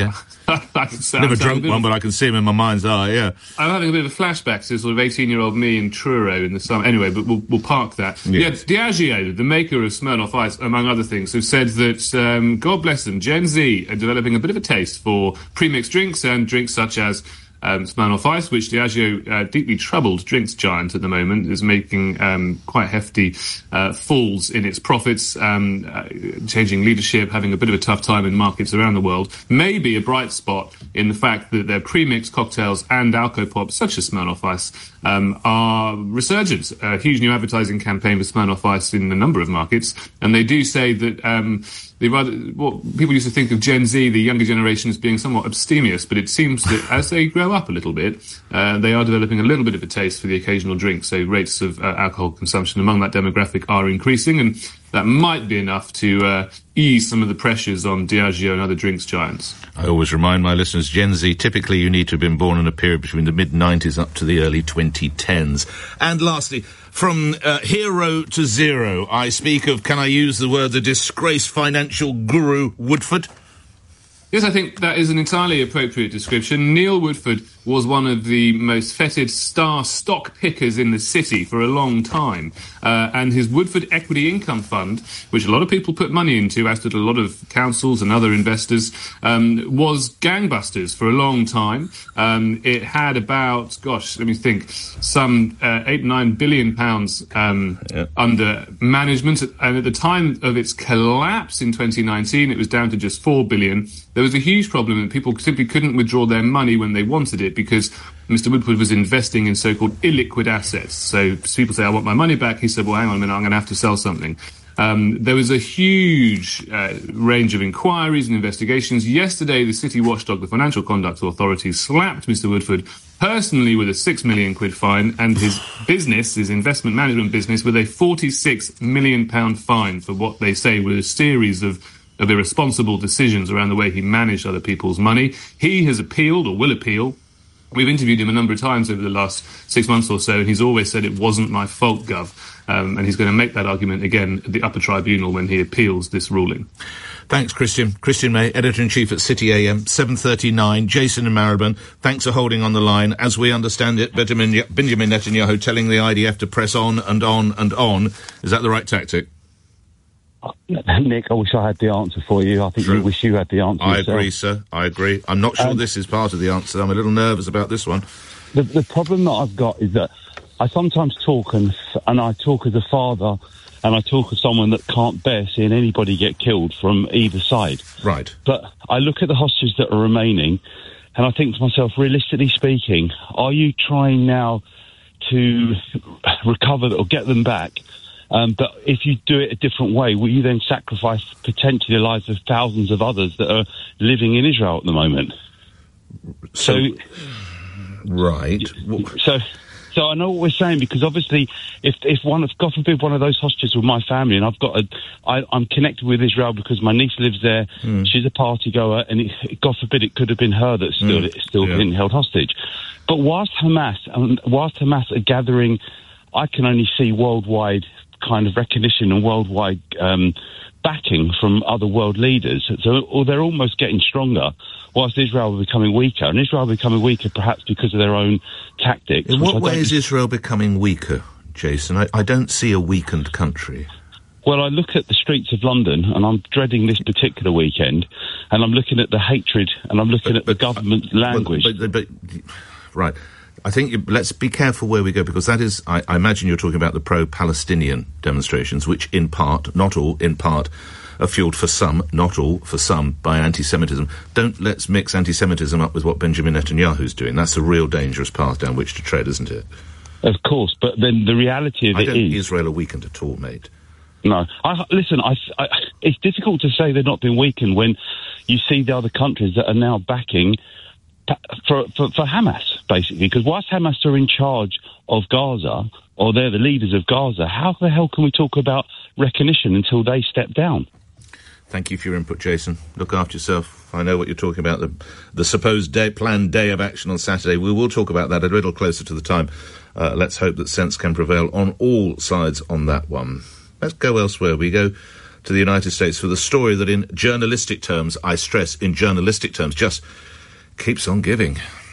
Never drunk one, but I can see them in my mind's eye, yeah. I'm having a bit of a flashback to sort of 18-year-old me in Truro in the summer. Anyway, but we'll park that. Yes. Yeah, Diageo, the maker of Smirnoff Ice, among other things, have said that, God bless them, Gen Z are developing a bit of a taste for pre-mixed drinks and drinks such as Smirnoff Ice, which Diageo, deeply troubled drinks giant at the moment, is making quite hefty falls in its profits, changing leadership, having a bit of a tough time in markets around the world. Maybe a bright spot in the fact that their pre-mixed cocktails and Alco-Pops, such as Smirnoff Ice, are resurgent. A huge new advertising campaign for Smirnoff Ice in a number of markets, and they do say that what people used to think of Gen Z, the younger generation, as being somewhat abstemious, but it seems that as they grow up a little bit, they are developing a little bit of a taste for the occasional drink. So rates of alcohol consumption among that demographic are increasing, and that might be enough to ease some of the pressures on Diageo and other drinks giants. I always remind my listeners, Gen Z, typically you need to have been born in a period between the mid-90s up to the early 2010s. And lastly, from hero to zero, I speak of, can I use the word, the disgraced financial guru Woodford? Yes, I think that is an entirely appropriate description. Neil Woodford was one of the most feted star stock pickers in the city for a long time. And his Woodford Equity Income Fund, which a lot of people put money into, as did a lot of councils and other investors, was gangbusters for a long time. It had about, some £8-9 billion under management. And at the time of its collapse in 2019, it was down to just $4 billion. There was a huge problem that people simply couldn't withdraw their money when they wanted it because Mr. Woodford was investing in so-called illiquid assets. So people say, I want my money back. He said, well, hang on a minute, I'm going to have to sell something. There was a huge range of inquiries and investigations. Yesterday, the city watchdog, the Financial Conduct Authority, slapped Mr. Woodford personally with a £6 million fine and his business, his investment management business, with a £46 million fine for what they say were a series of irresponsible decisions around the way he managed other people's money. He has appealed or will appeal. We've interviewed him a number of times over the last 6 months or so, and he's always said it wasn't my fault, Gov. And he's going to make that argument again at the upper tribunal when he appeals this ruling. Thanks, Christian. Christian May, Editor-in-Chief at City AM, 7:39. Jason in Marylebone, thanks for holding on the line. As we understand it, Benjamin Netanyahu telling the IDF to press on and on and on. Is that the right tactic? Nick, I wish I had the answer for you. I think you wish you had the answer I yourself. agree, sir. I agree. I'm not sure this is part of the answer. I'm a little nervous about this one. The problem that I've got is that I sometimes talk, and I talk as a father, and I talk as someone that can't bear seeing anybody get killed from either side. Right. But I look at the hostages that are remaining, and I think to myself, realistically speaking, are you trying now to recover or get them back? But if you do it a different way, will you then sacrifice potentially the lives of thousands of others that are living in Israel at the moment? Right. So I know what we're saying, because obviously, if God forbid one of those hostages were my family, and I'm connected with Israel because my niece lives there, she's a party goer, and God forbid it could have been her that's still being held hostage. But whilst Hamas are gathering, I can only see worldwide kind of recognition and worldwide backing from other world leaders. So they're almost getting stronger, whilst Israel are becoming weaker. And Israel are becoming weaker perhaps because of their own tactics. In what way is Israel becoming weaker, Jason? I don't see a weakened country. Well, I look at the streets of London, and I'm dreading this particular weekend, and I'm looking at the hatred, and I'm looking at the government language. Right. I think let's be careful where we go, because that is, I imagine you're talking about the pro-Palestinian demonstrations, which in part, not all, in part, are fuelled for some, not all, for some, by anti-Semitism. Let's mix anti-Semitism up with what Benjamin Netanyahu's doing. That's a real dangerous path down which to tread, isn't it? Of course, but then the reality of it is... I don't think Israel are weakened at all, mate. No. Listen, it's difficult to say they're not being weakened when you see the other countries that are now backing for Hamas, basically, because whilst Hamas are in charge of Gaza, or they're the leaders of Gaza, how the hell can we talk about recognition until they step down? Thank you for your input, Jason. Look after yourself. I know what you're talking about, the supposed planned day of action on Saturday. We will talk about that a little closer to the time. Let's hope that sense can prevail on all sides on that one. Let's go elsewhere. We go to the United States for the story that in journalistic terms, I stress in journalistic terms, just keeps on giving.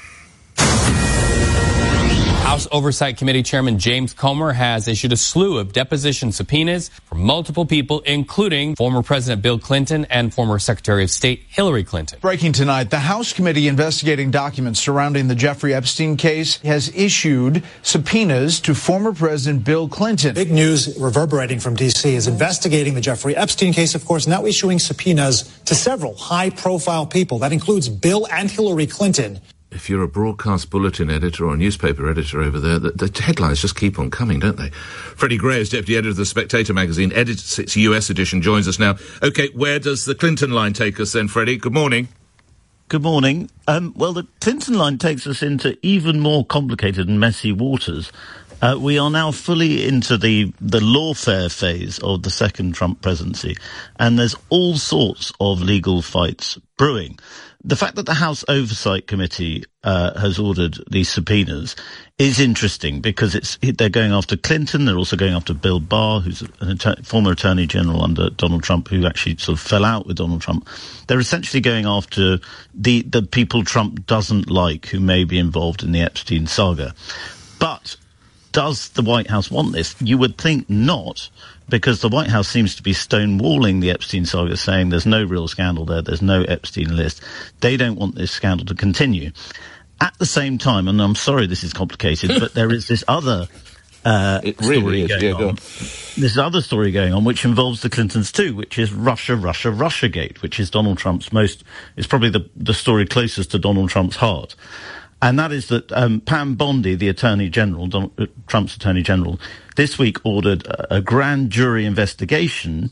House Oversight Committee Chairman James Comer has issued a slew of deposition subpoenas from multiple people, including former President Bill Clinton and former Secretary of State Hillary Clinton. Breaking tonight, the House committee investigating documents surrounding the Jeffrey Epstein case has issued subpoenas to former President Bill Clinton. Big news reverberating from D.C. is investigating the Jeffrey Epstein case, of course, now issuing subpoenas to several high-profile people. That includes Bill and Hillary Clinton. If you're a broadcast bulletin editor or a newspaper editor over there, the headlines just keep on coming, don't they? Freddie Gray is deputy editor of The Spectator magazine, edits its US edition, joins us now. OK, where does the Clinton line take us then, Freddie? Good morning. Good morning. Well, the Clinton line takes us into even more complicated and messy waters. We are now fully into the lawfare phase of the second Trump presidency, and there's all sorts of legal fights brewing. The fact that the House Oversight Committee has ordered these subpoenas is interesting because they're going after Clinton. They're also going after Bill Barr, who's a former Attorney General under Donald Trump, who actually sort of fell out with Donald Trump. They're essentially going after the people Trump doesn't like who may be involved in the Epstein saga. But does the White House want this? You would think not, because the White House seems to be stonewalling the Epstein saga, saying there's no real scandal there, there's no Epstein list. They don't want this scandal to continue. At the same time, and I'm sorry this is complicated, but there is this other story going on, which involves the Clintons too, which is Russiagate, which is Donald Trump's is probably the story closest to Donald Trump's heart. And that is that Pam Bondi, the Attorney General, Trump's Attorney General, this week ordered a grand jury investigation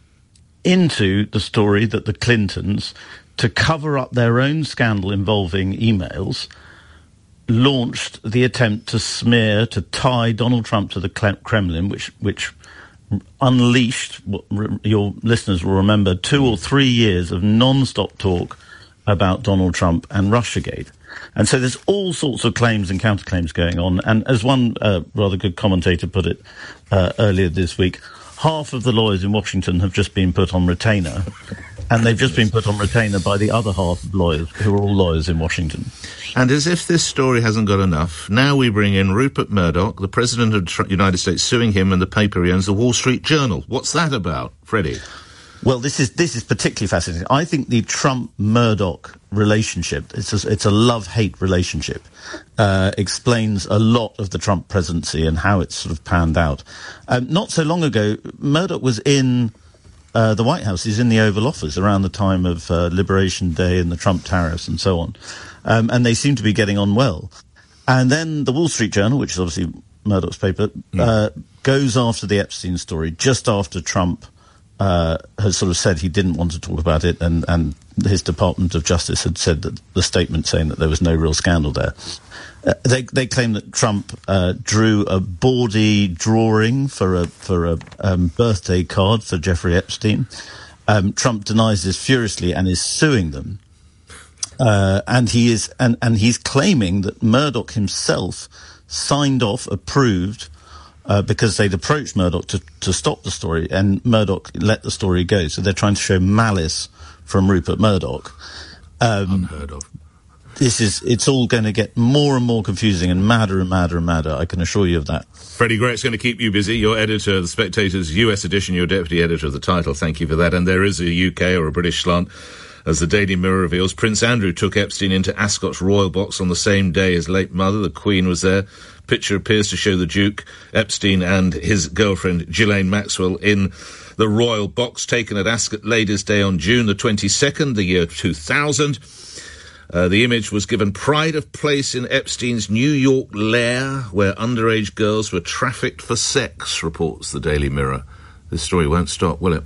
into the story that the Clintons, to cover up their own scandal involving emails, launched the attempt to tie Donald Trump to the Kremlin, which unleashed, your listeners will remember, 2 or 3 years of non-stop talk about Donald Trump and Russiagate. And so there's all sorts of claims and counterclaims going on. And as one rather good commentator put it earlier this week, half of the lawyers in Washington have just been put on retainer. And they've just been put on retainer by the other half of lawyers, who are all lawyers in Washington. And as if this story hasn't got enough, now we bring in Rupert Murdoch, the President of the United States, suing him and the paper he owns, the Wall Street Journal. What's that about, Freddie? Well, this is particularly fascinating. I think the Trump-Murdoch relationship, it's a love-hate relationship, explains a lot of the Trump presidency and how it's sort of panned out. Not so long ago, Murdoch was in the White House. He's in the Oval Office around the time of Liberation Day and the Trump tariffs and so on. And they seem to be getting on well. And then the Wall Street Journal, which is obviously Murdoch's paper, goes after the Epstein story just after Trump has sort of said he didn't want to talk about it, and his Department of Justice had said that the statement saying that there was no real scandal there. They claim that Trump drew a bawdy drawing for a birthday card for Jeffrey Epstein. Trump denies this furiously and is suing them. And he's claiming that Murdoch himself signed off, approved, because they'd approached Murdoch to stop the story, and Murdoch let the story go. So they're trying to show malice from Rupert Murdoch. Unheard of. It's all going to get more and more confusing and madder and madder and madder. I can assure you of that. Freddie Grett's going to keep you busy. You're editor of The Spectator's US edition. You're deputy editor of The Title. Thank you for that. And there is a UK or a British slant. As the Daily Mirror reveals, Prince Andrew took Epstein into Ascot's royal box on the same day as late mother. The Queen was there. Picture appears to show the Duke, Epstein and his girlfriend Ghislaine Maxwell in the royal box, taken at Ascot Ladies' Day on June the 22nd, the year 2000. The image was given pride of place in Epstein's New York lair, where underage girls were trafficked for sex, reports the Daily Mirror. This story won't stop, will it?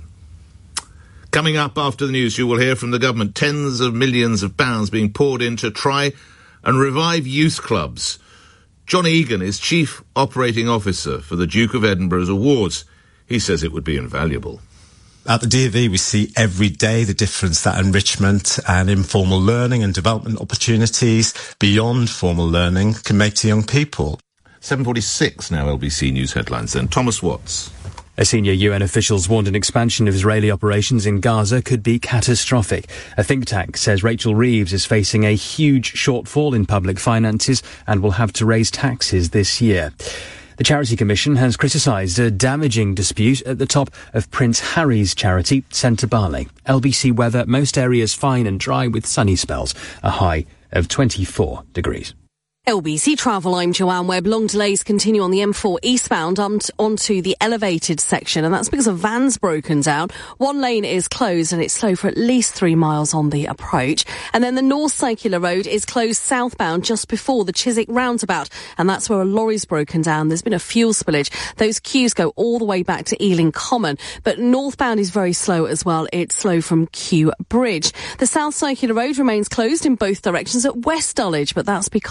Coming up after the news, you will hear from the government tens of millions of pounds being poured in to try and revive youth clubs. John Egan is Chief Operating Officer for the Duke of Edinburgh's awards. He says it would be invaluable. At the DofE, we see every day the difference that enrichment and informal learning and development opportunities beyond formal learning can make to young people. 7:46 now, LBC News headlines then. Thomas Watts. A senior UN official warned an expansion of Israeli operations in Gaza could be catastrophic. A think tank says Rachel Reeves is facing a huge shortfall in public finances and will have to raise taxes this year. The Charity Commission has criticised a damaging dispute at the top of Prince Harry's charity, Centre Barley. LBC weather, most areas fine and dry with sunny spells, a high of 24 degrees. LBC Travel, I'm Joanne Webb. Long delays continue on the M4 eastbound onto the elevated section, and that's because a van's broken down. One lane is closed and it's slow for at least 3 miles on the approach. And then the North Circular Road is closed southbound just before the Chiswick roundabout, and that's where a lorry's broken down. There's been a fuel spillage. Those queues go all the way back to Ealing Common, but northbound is very slow as well. It's slow from Kew Bridge. The South Circular Road remains closed in both directions at West Dulwich, but that's because of a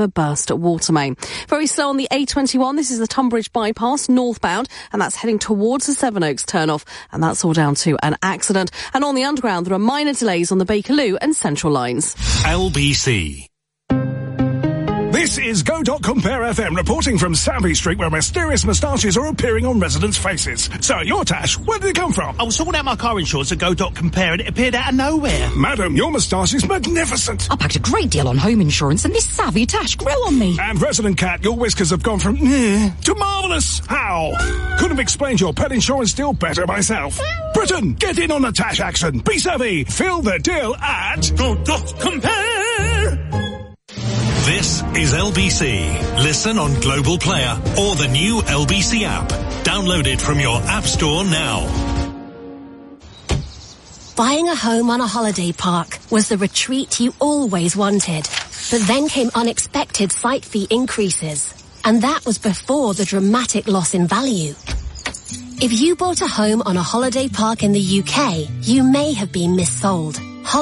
burst at Watermain. Very slow on the A21. This is the Tunbridge bypass northbound, and that's heading towards the Sevenoaks turnoff, and that's all down to an accident. And on the underground, there are minor delays on the Bakerloo and Central lines. LBC. This is Go.Compare FM reporting from Savvy Street, where mysterious moustaches are appearing on residents' faces. So, your Tash, where did it come from? I was sorting out my car insurance at Go.Compare and it appeared out of nowhere. Madam, your moustache is magnificent. I packed a great deal on home insurance and this savvy Tash grew on me. And Resident Cat, your whiskers have gone from to marvellous. How? Couldn't have explained your pet insurance deal better myself. Britain, get in on the Tash action. Be savvy. Fill the deal at Go.Compare. This is LBC. Listen on Global Player or the new LBC app. Download it from your app store now. Buying a home on a holiday park was the retreat you always wanted. But then came unexpected site fee increases. And that was before the dramatic loss in value. If you bought a home on a holiday park in the UK, you may have been missold.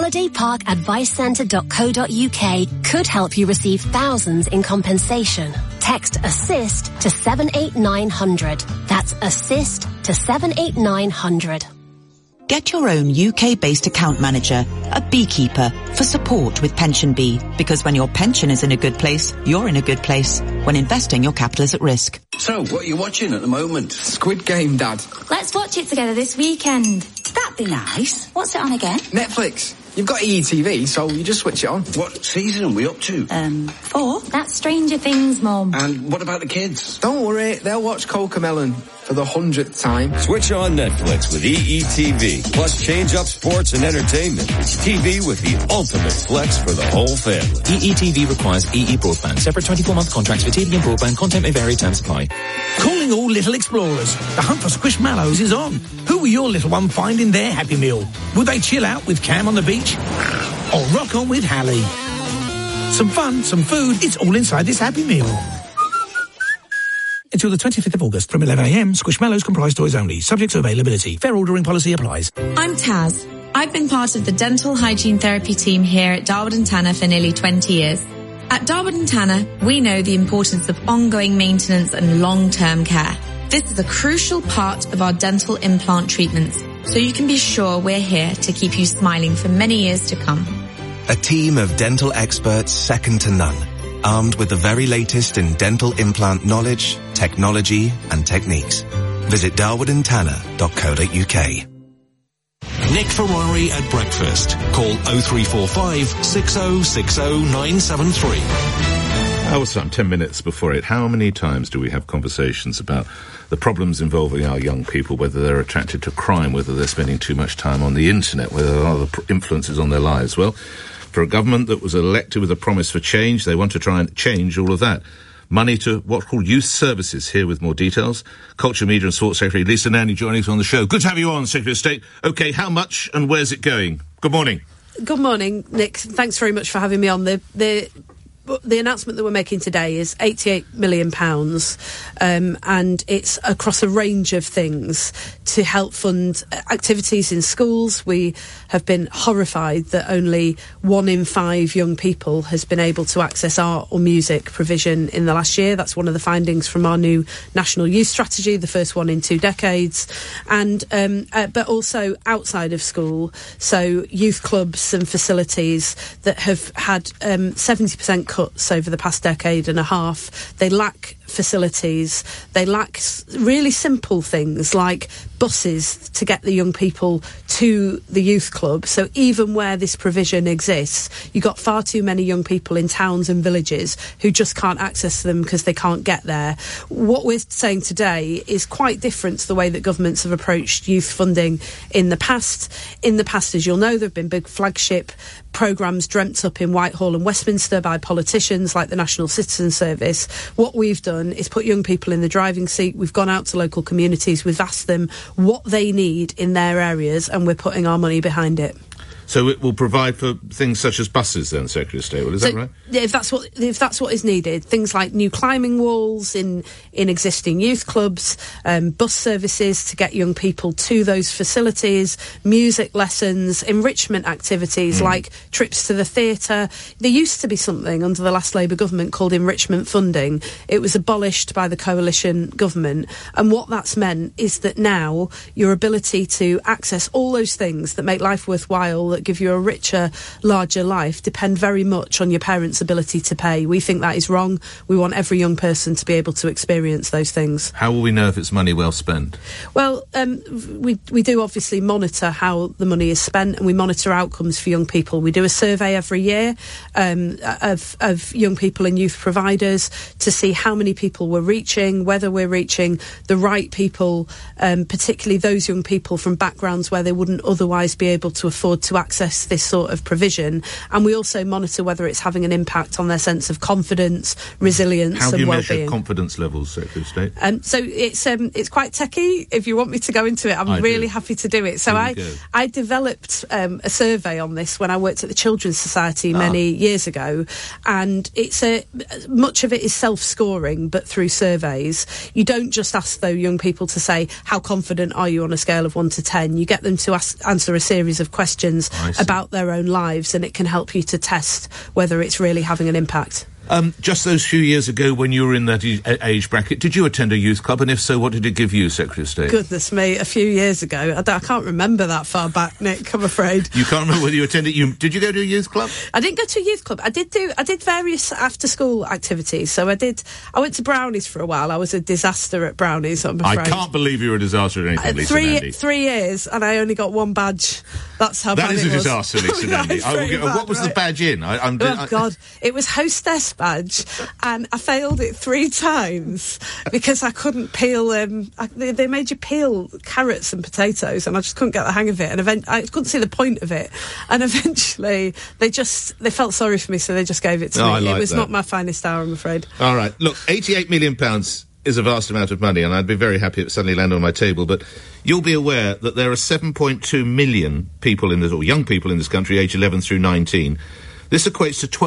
HolidayParkAdviceCentre.co.uk could help you receive thousands in compensation. Text ASSIST to 78900. That's ASSIST to 78900. Get your own UK-based account manager, a beekeeper, for support with Pension Bee. Because when your pension is in a good place, you're in a good place. When investing, your capital is at risk. So, what are you watching at the moment? Squid Game, Dad. Let's watch it together this weekend. That'd be nice. What's it on again? Netflix. You've got EETV, so you just switch it on. What season are we up to? 4. That's Stranger Things, Mum. And what about the kids? Don't worry, they'll watch Cocomelon for the 100th time. Switch on Netflix with EETV. Plus change up sports and entertainment. It's TV with the ultimate flex for the whole family. EETV requires EE broadband. Separate 24-month contracts for TV and broadband. Content may vary. Terms apply. Calling all little explorers. The hunt for Squishmallows is on. Who will your little one find in their Happy Meal? Will they chill out with Cam on the beach? Or rock on with Hallie? Some fun, some food, it's all inside this Happy Meal. Until the 25th of August from 11 a.m, Squishmallows comprise toys only, subject to availability. Fair ordering policy applies. I'm Taz. I've been part of the dental hygiene therapy team here at Darwood & Tanner for nearly 20 years. At Darwood & Tanner, we know the importance of ongoing maintenance and long-term care. This is a crucial part of our dental implant treatments, so you can be sure we're here to keep you smiling for many years to come. A team of dental experts second to none, armed with the very latest in dental implant knowledge, technology and techniques. Visit darwoodandtanner.co.uk. Nick Ferrari at breakfast. Call 0345 6060 973. I was 10 minutes before it. How many times do we have conversations about the problems involving our young people, whether they're attracted to crime, whether they're spending too much time on the internet, whether there are other influences on their lives? Well, for a government that was elected with a promise for change, they want to try and change all of that. Money to what's called youth services. Here with more details, Culture, Media and Sports Secretary Lisa Nanny joining us on the show. Good to have you on, Secretary of State. OK, how much and where's it going? Good morning. Good morning, Nick. Thanks very much for having me on. The announcement that we're making today is £88 million, and it's across a range of things to help fund activities in schools. We have been horrified that only 1 in 5 young people has been able to access art or music provision in the last year. That's one of the findings from our new National Youth Strategy, the first one in 2 decades. And but also outside of school, so youth clubs and facilities that have had 70% cuts over the past decade and a half. They lack facilities. They lack really simple things like buses to get the young people to the youth club. So even where this provision exists, you've got far too many young people in towns and villages who just can't access them because they can't get there. What we're saying today is quite different to the way that governments have approached youth funding in the past. In the past, as you'll know, there have been big flagship programmes dreamt up in Whitehall and Westminster by politicians like the National Citizen Service. What we've done is put young people in the driving seat. We've gone out to local communities. We've asked them what they need in their areas, and we're putting our money behind it. So it will provide for things such as buses then, Secretary of State, is that right? Yeah, if that's what is needed, things like new climbing walls in existing youth clubs, bus services to get young people to those facilities, music lessons, enrichment activities like trips to the theatre. There used to be something under the last Labour government called enrichment funding. It was abolished by the coalition government, and what that's meant is that now your ability to access all those things that make life worthwhile, that give you a richer, larger life, depend very much on your parents' ability to pay. We think that is wrong. We want every young person to be able to experience those things. How will we know if it's money well spent? Well, we do obviously monitor how the money is spent, and we monitor outcomes for young people. We do a survey every year of young people and youth providers to see how many people we're reaching, whether we're reaching the right people, particularly those young people from backgrounds where they wouldn't otherwise be able to afford to access this sort of provision. And we also monitor whether it's having an impact on their sense of confidence, resilience and well-being. How do you measure confidence levels, Secretary of State? So it's quite techie. If you want me to go into it, I'm really happy to do it. So I developed a survey on this when I worked at the Children's Society many years ago, and it's much of it is self-scoring, but through surveys. You don't just ask young people to say, how confident are you on a scale of 1 to 10? You get them to answer a series of questions about their own lives, and it can help you to test whether it's really having an impact. Just those few years ago when you were in that age bracket, did you attend a youth club? And if so, what did it give you, Secretary of State? Goodness me, a few years ago. I can't remember that far back, Nick, I'm afraid. You can't remember whether you attended... Did you go to a youth club? I didn't go to a youth club. I did various after-school activities. So I went to Brownies for a while. I was a disaster at Brownies, I'm afraid. I can't believe you were a disaster at anything, Lisa Nandy. 3 years, and I only got 1 badge. That's how bad it was. That is a disaster, Lisa Nandy. What was the badge in? God. It was hostess badge. And I failed it 3 times because I couldn't peel. They made you peel carrots and potatoes, and I just couldn't get the hang of it. And I couldn't see the point of it. And eventually, they felt sorry for me, so they just gave it to me. It was not my finest hour, I'm afraid. All right, look, £88 million is a vast amount of money, and I'd be very happy if it suddenly landed on my table. But you'll be aware that there are 7.2 million people young people in this country, aged 11 through 19. This equates to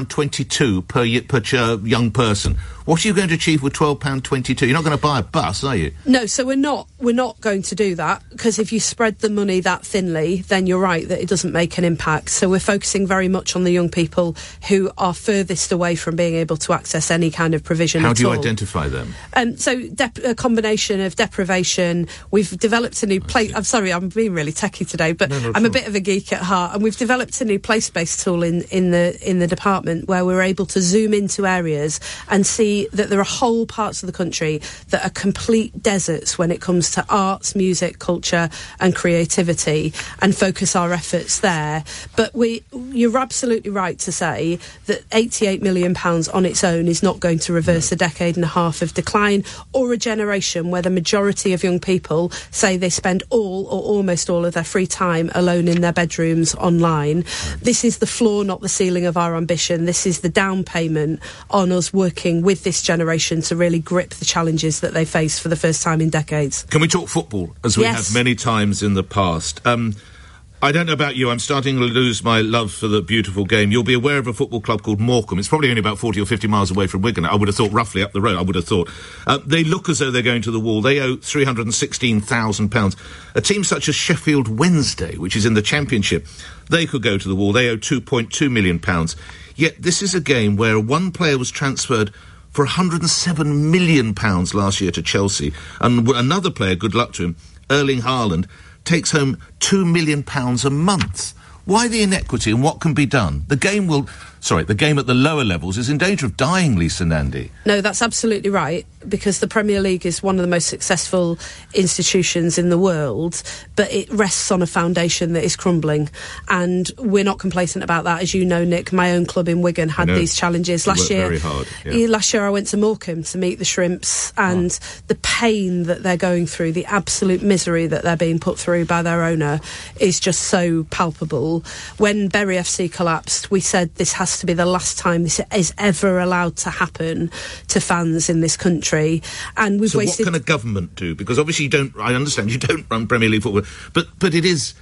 £12.22 per young person. What are you going to achieve with £12.22? You're not going to buy a bus, are you? No, so we're not going to do that, because if you spread the money that thinly, then you're right that it doesn't make an impact. So we're focusing very much on the young people who are furthest away from being able to access any kind of provision at all. How do you identify them? So a combination of deprivation. We've developed a new place. I'm sorry, I'm being really techie today, but I'm a bit of a geek at heart, and we've developed a new place-based tool in the department where we're able to zoom into areas and see that there are whole parts of the country that are complete deserts when it comes to arts, music, culture and creativity, and focus our efforts there. But you're absolutely right to say that £88 million on its own is not going to reverse a decade and a half of decline, or a generation where the majority of young people say they spend all or almost all of their free time alone in their bedrooms online. This is the floor, not the ceiling of our ambition. This is the down payment on us working with this generation to really grip the challenges that they face for the first time in decades. Can we talk football, as we have many times in the past? I don't know about you, I'm starting to lose my love for the beautiful game. You'll be aware of a football club called Morecambe. It's probably only about 40 or 50 miles away from Wigan. I would have thought roughly up the road, I would have thought. They look as though they're going to the wall. They owe £316,000. A team such as Sheffield Wednesday, which is in the Championship, they could go to the wall. They owe £2.2 million. Yet this is a game where one player was transferred for £107 million last year to Chelsea, and another player, good luck to him, Erling Haaland, takes home £2 million a month. Why the inequity, and what can be done? The game at the lower levels is in danger of dying, Lisa Nandy. No, that's absolutely right, because the Premier League is one of the most successful institutions in the world, but it rests on a foundation that is crumbling, and we're not complacent about that. As you know, Nick, my own club in Wigan had these challenges last year. Very hard. Last year I went to Morecambe to meet the Shrimps, and the pain that they're going through, the absolute misery that they're being put through by their owner is just so palpable. When Bury FC collapsed, we said this has to be the last time this is ever allowed to happen to fans in this country, and we've wasted... what can a government do? Because obviously I understand you don't run Premier League football, but it is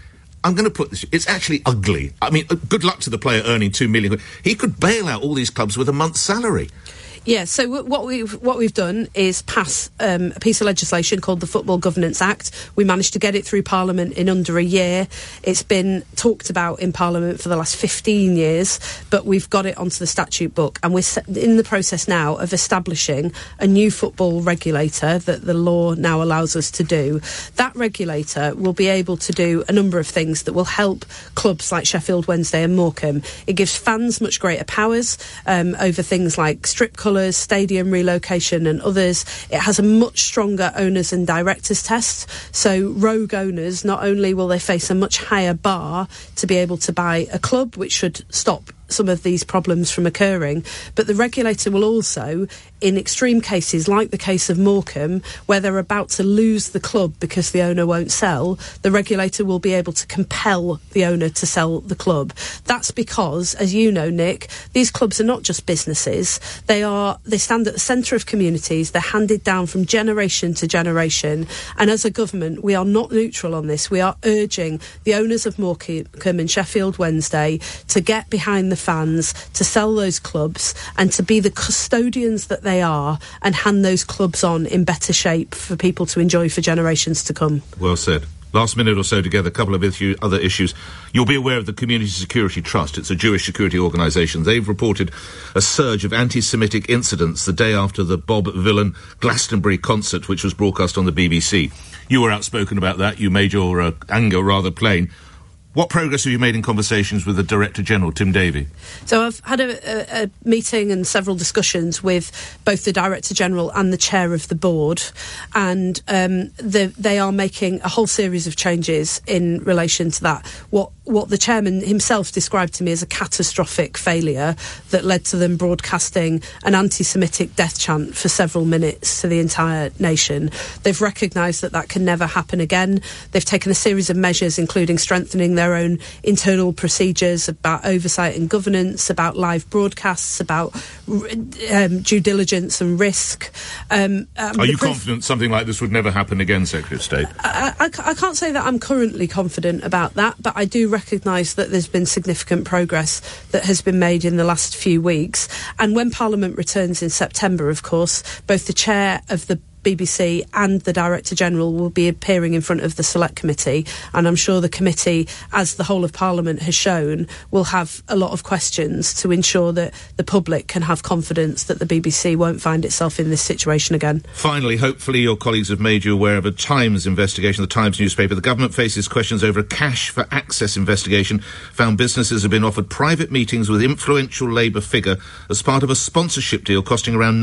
I'm going to put this, it's actually ugly. I mean, good luck to the player earning £2 million. He could bail out all these clubs with a month's salary. Yeah, so what we've done is pass a piece of legislation called the Football Governance Act. We managed to get it through Parliament in under a year. It's been talked about in Parliament for the last 15 years, but we've got it onto the statute book, and we're in the process now of establishing a new football regulator that the law now allows us to do. That regulator will be able to do a number of things that will help clubs like Sheffield Wednesday and Morecambe. It gives fans much greater powers over things like strip colours, stadium relocation and others. It has a much stronger owners and directors test. So rogue owners, not only will they face a much higher bar to be able to buy a club, which should stop some of these problems from occurring, but the regulator will also, in extreme cases like the case of Morecambe, where they're about to lose the club because the owner won't sell, the regulator will be able to compel the owner to sell the club. That's because, as you know, Nick, these clubs are not just businesses. They stand at the centre of communities. They're handed down from generation to generation, and as a government we are not neutral on this. We are urging the owners of Morecambe and Sheffield Wednesday to get behind the fans, to sell those clubs and to be the custodians that they are, and hand those clubs on in better shape for people to enjoy for generations to come. Well said. Last minute or so together, a couple of other issues. You'll be aware of the Community Security Trust. It's a Jewish security organisation. They've reported a surge of anti-Semitic incidents the day after the Bob Vylan Glastonbury concert, which was broadcast on the BBC. You were outspoken about that. You made your anger rather plain. What progress have you made in conversations with the Director General, Tim Davie? So I've had a meeting and several discussions with both the Director General and the Chair of the Board, and they are making a whole series of changes in relation to that. What the Chairman himself described to me as a catastrophic failure that led to them broadcasting an anti-Semitic death chant for several minutes to the entire nation. They've recognised that can never happen again. They've taken a series of measures, including strengthening their own internal procedures about oversight and governance, about live broadcasts, about due diligence and risk. Are you confident something like this would never happen again, Secretary of State? I can't say that I'm currently confident about that, but I do recognise that there's been significant progress that has been made in the last few weeks. And when Parliament returns in September, of course, both the Chair of the BBC and the Director General will be appearing in front of the Select Committee, and I'm sure the committee, as the whole of Parliament has shown, will have a lot of questions to ensure that the public can have confidence that the BBC won't find itself in this situation again. Finally, hopefully your colleagues have made you aware of a Times investigation, the Times newspaper. The government faces questions over a cash for access investigation, found businesses have been offered private meetings with influential Labour figure as part of a sponsorship deal costing around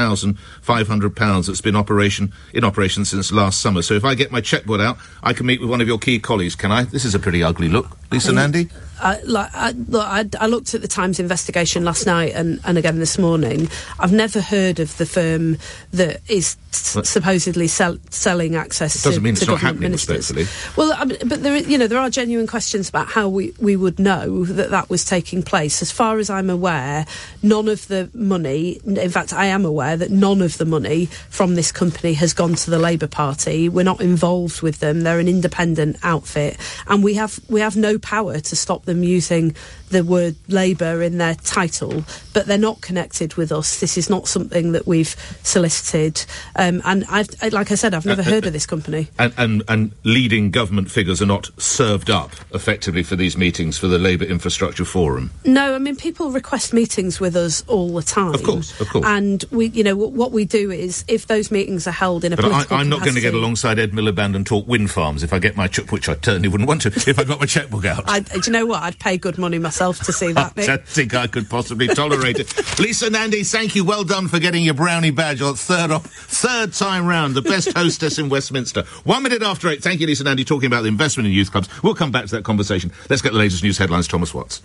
£9,500 that's been in operation since last summer. So if I get my checkbook out, I can meet with one of your key colleagues, can I? This is a pretty ugly look. Lisa Nandy? I looked at the Times investigation last night and again this morning. I've never heard of the firm that is supposedly selling access to government ministers. Well, but there are genuine questions about how we would know that was taking place. As far as I'm aware, none of the money, in fact I am aware that none of the money from this company has gone to the Labour Party. We're not involved with them. They're an independent outfit, and we have no power to stop them using the word Labour in their title, but they're not connected with us. This is not something that we've solicited, and like I said, I've never heard of this company. And leading government figures are not served up effectively for these meetings for the Labour Infrastructure Forum. No, I mean people request meetings with us all the time. Of course. And we, what we do is, if those meetings are held in a political capacity, I'm not going to get alongside Ed Miliband and talk wind farms if I get my which I certainly wouldn't want to if I got my checkbook out. Do you know what? I'd pay good money myself to see that, Nick. I don't think I could possibly tolerate it. Lisa Nandy, thank you. Well done for getting your brownie badge on third time round. The best hostess in Westminster. 1 minute after 8. Thank you, Lisa Nandy, talking about the investment in youth clubs. We'll come back to that conversation. Let's get the latest news headlines. Thomas Watts.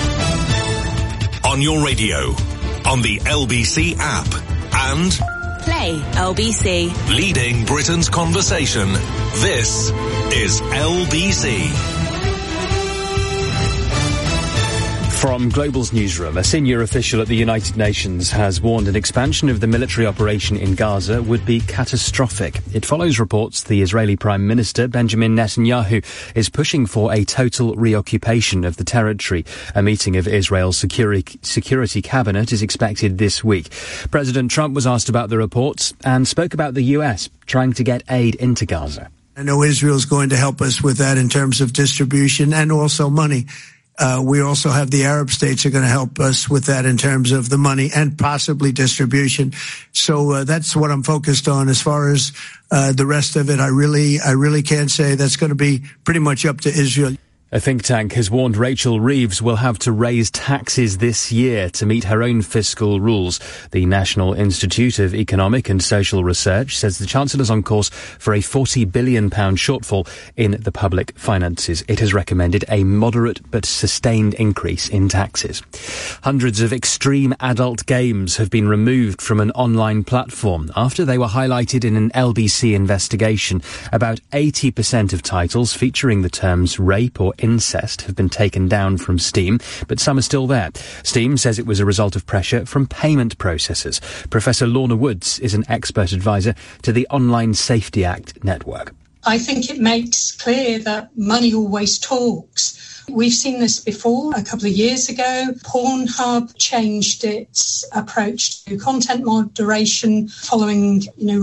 On your radio, on the LBC app, and Play LBC. Leading Britain's conversation. This is LBC. From Global's newsroom, a senior official at the United Nations has warned an expansion of the military operation in Gaza would be catastrophic. It follows reports the Israeli Prime Minister, Benjamin Netanyahu, is pushing for a total reoccupation of the territory. A meeting of Israel's security cabinet is expected this week. President Trump was asked about the reports and spoke about the US trying to get aid into Gaza. I know Israel's going to help us with that in terms of distribution and also money. We also have the Arab states are going to help us with that in terms of the money and possibly distribution. So that's what I'm focused on. As far as the rest of it, I really can't say. That's going to be pretty much up to Israel. A think tank has warned Rachel Reeves will have to raise taxes this year to meet her own fiscal rules. The National Institute of Economic and Social Research says the Chancellor's on course for a £40 billion shortfall in the public finances. It has recommended a moderate but sustained increase in taxes. Hundreds of extreme adult games have been removed from an online platform after they were highlighted in an LBC investigation. About 80% of titles featuring the terms rape or incest have been taken down from Steam, but some are still there. Steam says it was a result of pressure from payment processors. Professor Lorna Woods is an expert advisor to the Online Safety Act network. I think it makes clear that money always talks. We've seen this before. A couple of years ago, Pornhub changed its approach to content moderation following,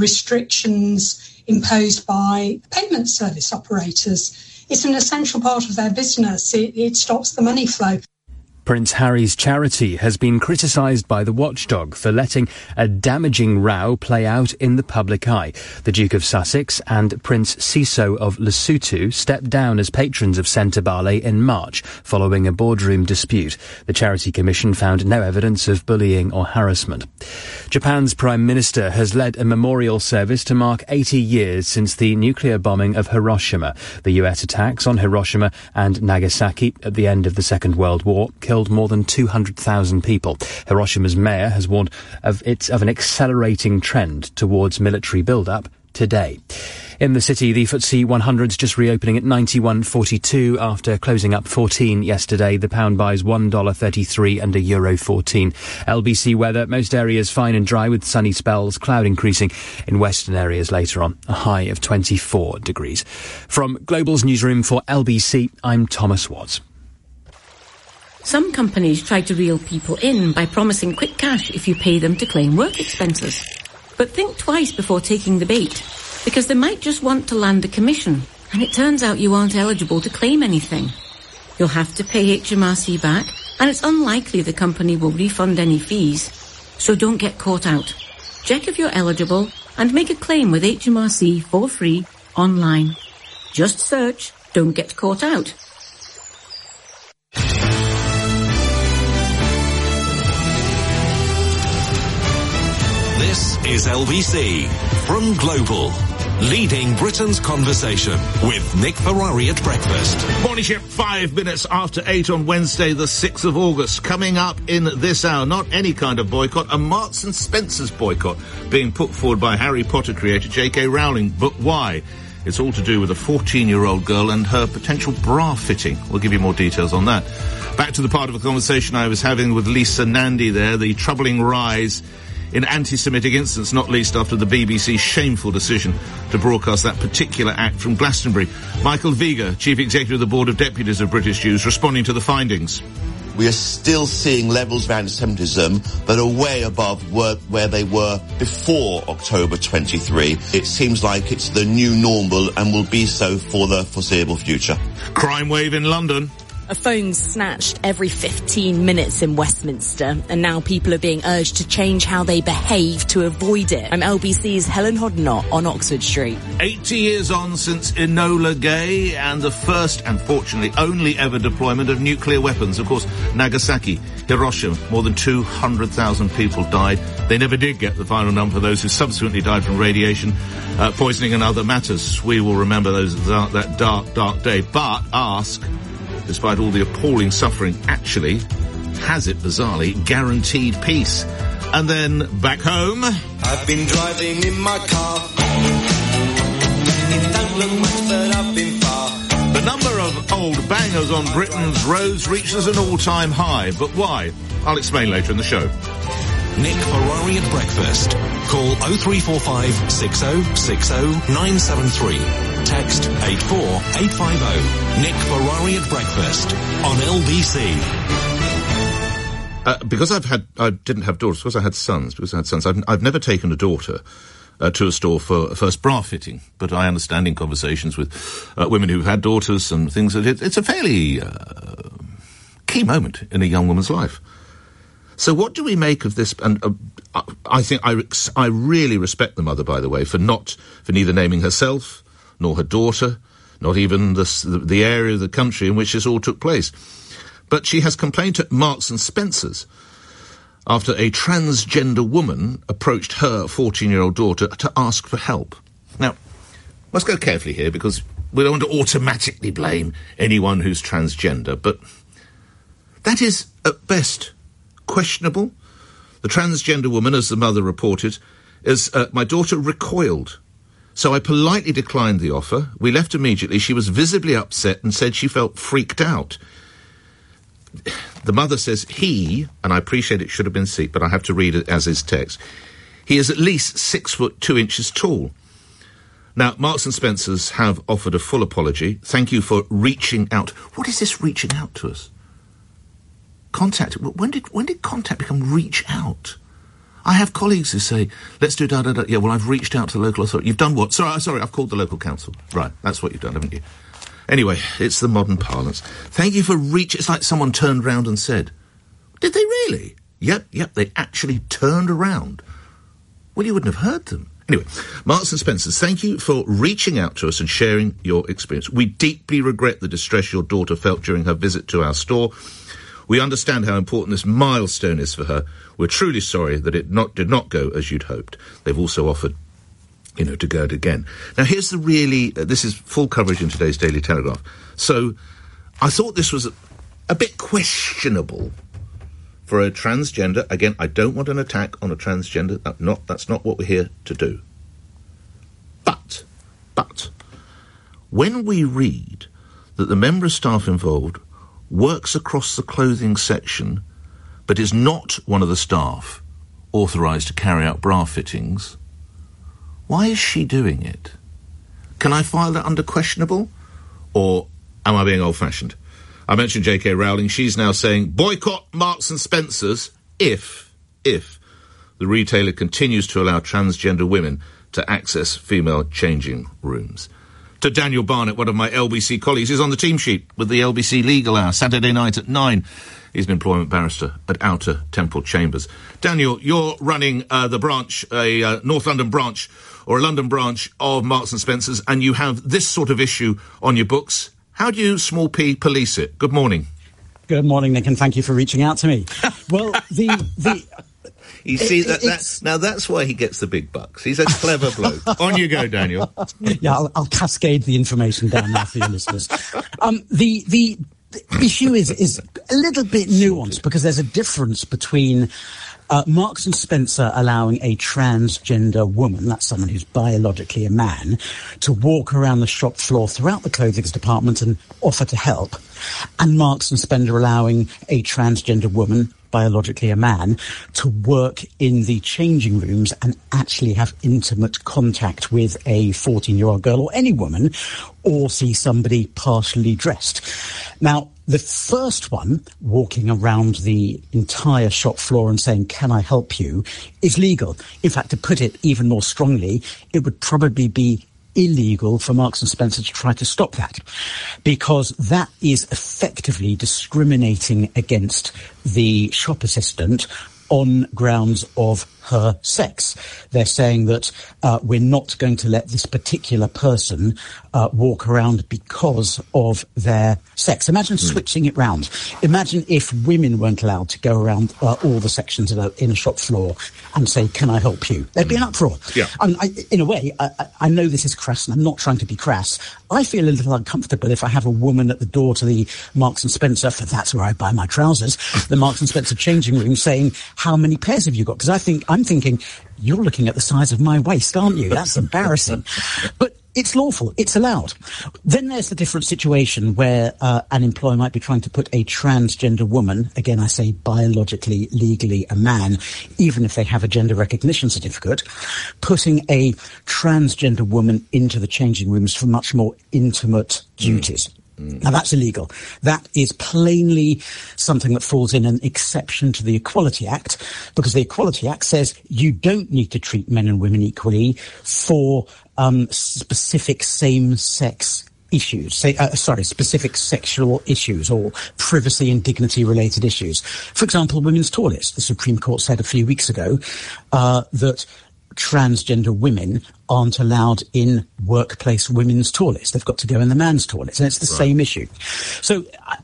restrictions imposed by payment service operators. It's an essential part of their business. It stops the money flow. Prince Harry's charity has been criticised by the Watchdog for letting a damaging row play out in the public eye. The Duke of Sussex and Prince Siso of Lesotho stepped down as patrons of Sentebale in March following a boardroom dispute. The Charity Commission found no evidence of bullying or harassment. Japan's Prime Minister has led a memorial service to mark 80 years since the nuclear bombing of Hiroshima. The US attacks on Hiroshima and Nagasaki at the end of the Second World War killed more than 200,000 people. Hiroshima's mayor has warned of an accelerating trend towards military build-up today. In the city, the FTSE 100's just reopening at 91.42 after closing up 14 yesterday. The pound buys $1.33 and €1.14. LBC weather, most areas fine and dry with sunny spells, cloud increasing in western areas later on, a high of 24 degrees. From Global's newsroom for LBC, I'm Thomas Watts. Some companies try to reel people in by promising quick cash if you pay them to claim work expenses. But think twice before taking the bait, because they might just want to land a commission, and it turns out you aren't eligible to claim anything. You'll have to pay HMRC back, and it's unlikely the company will refund any fees. So don't get caught out. Check if you're eligible and make a claim with HMRC for free online. Just search "Don't Get Caught Out." This is LBC from Global, leading Britain's conversation with Nick Ferrari at breakfast. Morning shift, 5 minutes after 8 on Wednesday, the 6th of August. Coming up in this hour, not any kind of boycott, a Marks and Spencer's boycott being put forward by Harry Potter creator J.K. Rowling. But why? It's all to do with a 14-year-old girl and her potential bra fitting. We'll give you more details on that. Back to the part of the conversation I was having with Lisa Nandy there, the troubling rise in anti-Semitic incidents, not least after the BBC's shameful decision to broadcast that particular act from Glastonbury. Michael Viger, Chief Executive of the Board of Deputies of British Jews, responding to the findings. We are still seeing levels of anti-Semitism that are way above where they were before October 23. It seems like it's the new normal and will be so for the foreseeable future. Crime wave in London. A phone snatched every 15 minutes in Westminster, and now people are being urged to change how they behave to avoid it. I'm LBC's Helen Hodnott on Oxford Street. 80 years on since Enola Gay and the first and fortunately only ever deployment of nuclear weapons. Of course, Nagasaki, Hiroshima, more than 200,000 people died. They never did get the final number for those who subsequently died from radiation, poisoning and other matters. We will remember that dark day. But ask, despite all the appalling suffering, actually, has it bizarrely guaranteed peace? And then back home. I've been driving in my car. It don't look much, but I've been far. But number of old bangers on Britain's roads reaches an all-time high. But why? I'll explain later in the show. Nick Ferrari at breakfast. Call 0345 6060 973. Text 84850. Nick Ferrari at breakfast on LBC. Because I didn't have daughters, because I had sons, I've never taken a daughter to a store for a first bra fitting, but I understand in conversations with women who've had daughters and things that it's a fairly key moment in a young woman's life. So what do we make of this? And I think I really respect the mother, by the way, for neither naming herself nor her daughter, not even the area of the country in which this all took place. But she has complained to Marks and Spencer's after a transgender woman approached her 14-year-old daughter to ask for help. Now, let's go carefully here, because we don't want to automatically blame anyone who's transgender, but that is, at best, questionable. The transgender woman, as the mother reported, is my daughter recoiled. So I politely declined the offer. We left immediately. She was visibly upset and said she felt freaked out. The mother says he, and I appreciate it should have been C, but I have to read it as his text. He is at least 6'2" tall. Now, Marks and Spencer's have offered a full apology. Thank you for reaching out. What is this reaching out to us? Contact. When did contact become reach out? I have colleagues who say, let's do da-da-da. Yeah, well, I've reached out to the local authority. You've done what? Sorry, I've called the local council. Right, that's what you've done, haven't you? Anyway, it's the modern parlance. Thank you for It's like someone turned round and said, did they really? Yep, they actually turned around. Well, you wouldn't have heard them. Anyway, Marks and Spencer's, thank you for reaching out to us and sharing your experience. We deeply regret the distress your daughter felt during her visit to our store. We understand how important this milestone is for her. We're truly sorry that it did not go as you'd hoped. They've also offered, to go again. Now, here's this is full coverage in today's Daily Telegraph. So, I thought this was a bit questionable for a transgender. Again, I don't want an attack on a transgender. That's not what we're here to do. But, when we read that the member of staff involved works across the clothing section, but is not one of the staff authorised to carry out bra fittings, why is she doing it? Can I file that under questionable? Or am I being old-fashioned? I mentioned J.K. Rowling. She's now saying, boycott Marks and Spencer's if the retailer continues to allow transgender women to access female changing rooms. To Daniel Barnett, one of my LBC colleagues, is on the team sheet with the LBC Legal Hour, Saturday night at 9. He's an employment barrister at Outer Temple Chambers. Daniel, you're running the branch, a North London branch, or a London branch of Marks and Spencer's, and you have this sort of issue on your books. How do you, small p, police it? Good morning. Good morning, Nick, and thank you for reaching out to me. Well, You see, that's why he gets the big bucks. He's a clever bloke. On you go, Daniel. Yeah, I'll cascade the information down now for your listeners. The issue is a little bit nuanced, because there's a difference between Marks and Spencer allowing a transgender woman, that's someone who's biologically a man, to walk around the shop floor throughout the clothing department and offer to help, and Marks and Spencer allowing a transgender woman, biologically a man, to work in the changing rooms and actually have intimate contact with a 14-year-old girl or any woman, or see somebody partially dressed. Now, the first one, walking around the entire shop floor and saying, can I help you, is legal. In fact, to put it even more strongly, it would probably be illegal for Marks and Spencer to try to stop that, because that is effectively discriminating against the shop assistant on grounds of her sex. They're saying that we're not going to let this particular person walk around because of their sex. Imagine switching it round. Imagine if women weren't allowed to go around all the sections in a shop floor and say, can I help you? There'd be an uproar. Yeah. In a way, I know this is crass, and I'm not trying to be crass. I feel a little uncomfortable if I have a woman at the door to the Marks and Spencer, for that's where I buy my trousers, the Marks and Spencer changing room, saying, how many pairs have you got? Because I'm thinking, you're looking at the size of my waist, aren't you? That's embarrassing. But It's lawful. It's allowed. Then there's the different situation where an employer might be trying to put a transgender woman, again I say biologically, legally a man, even if they have a gender recognition certificate, putting a transgender woman into the changing rooms for much more intimate duties. Now, that's illegal. That is plainly something that falls in an exception to the Equality Act, because the Equality Act says you don't need to treat men and women equally for specific same-sex issues, specific sexual issues or privacy and dignity-related issues. For example, women's toilets. The Supreme Court said a few weeks ago that transgender women aren't allowed in workplace women's toilets. They've got to go in the man's toilets, and it's the same issue. So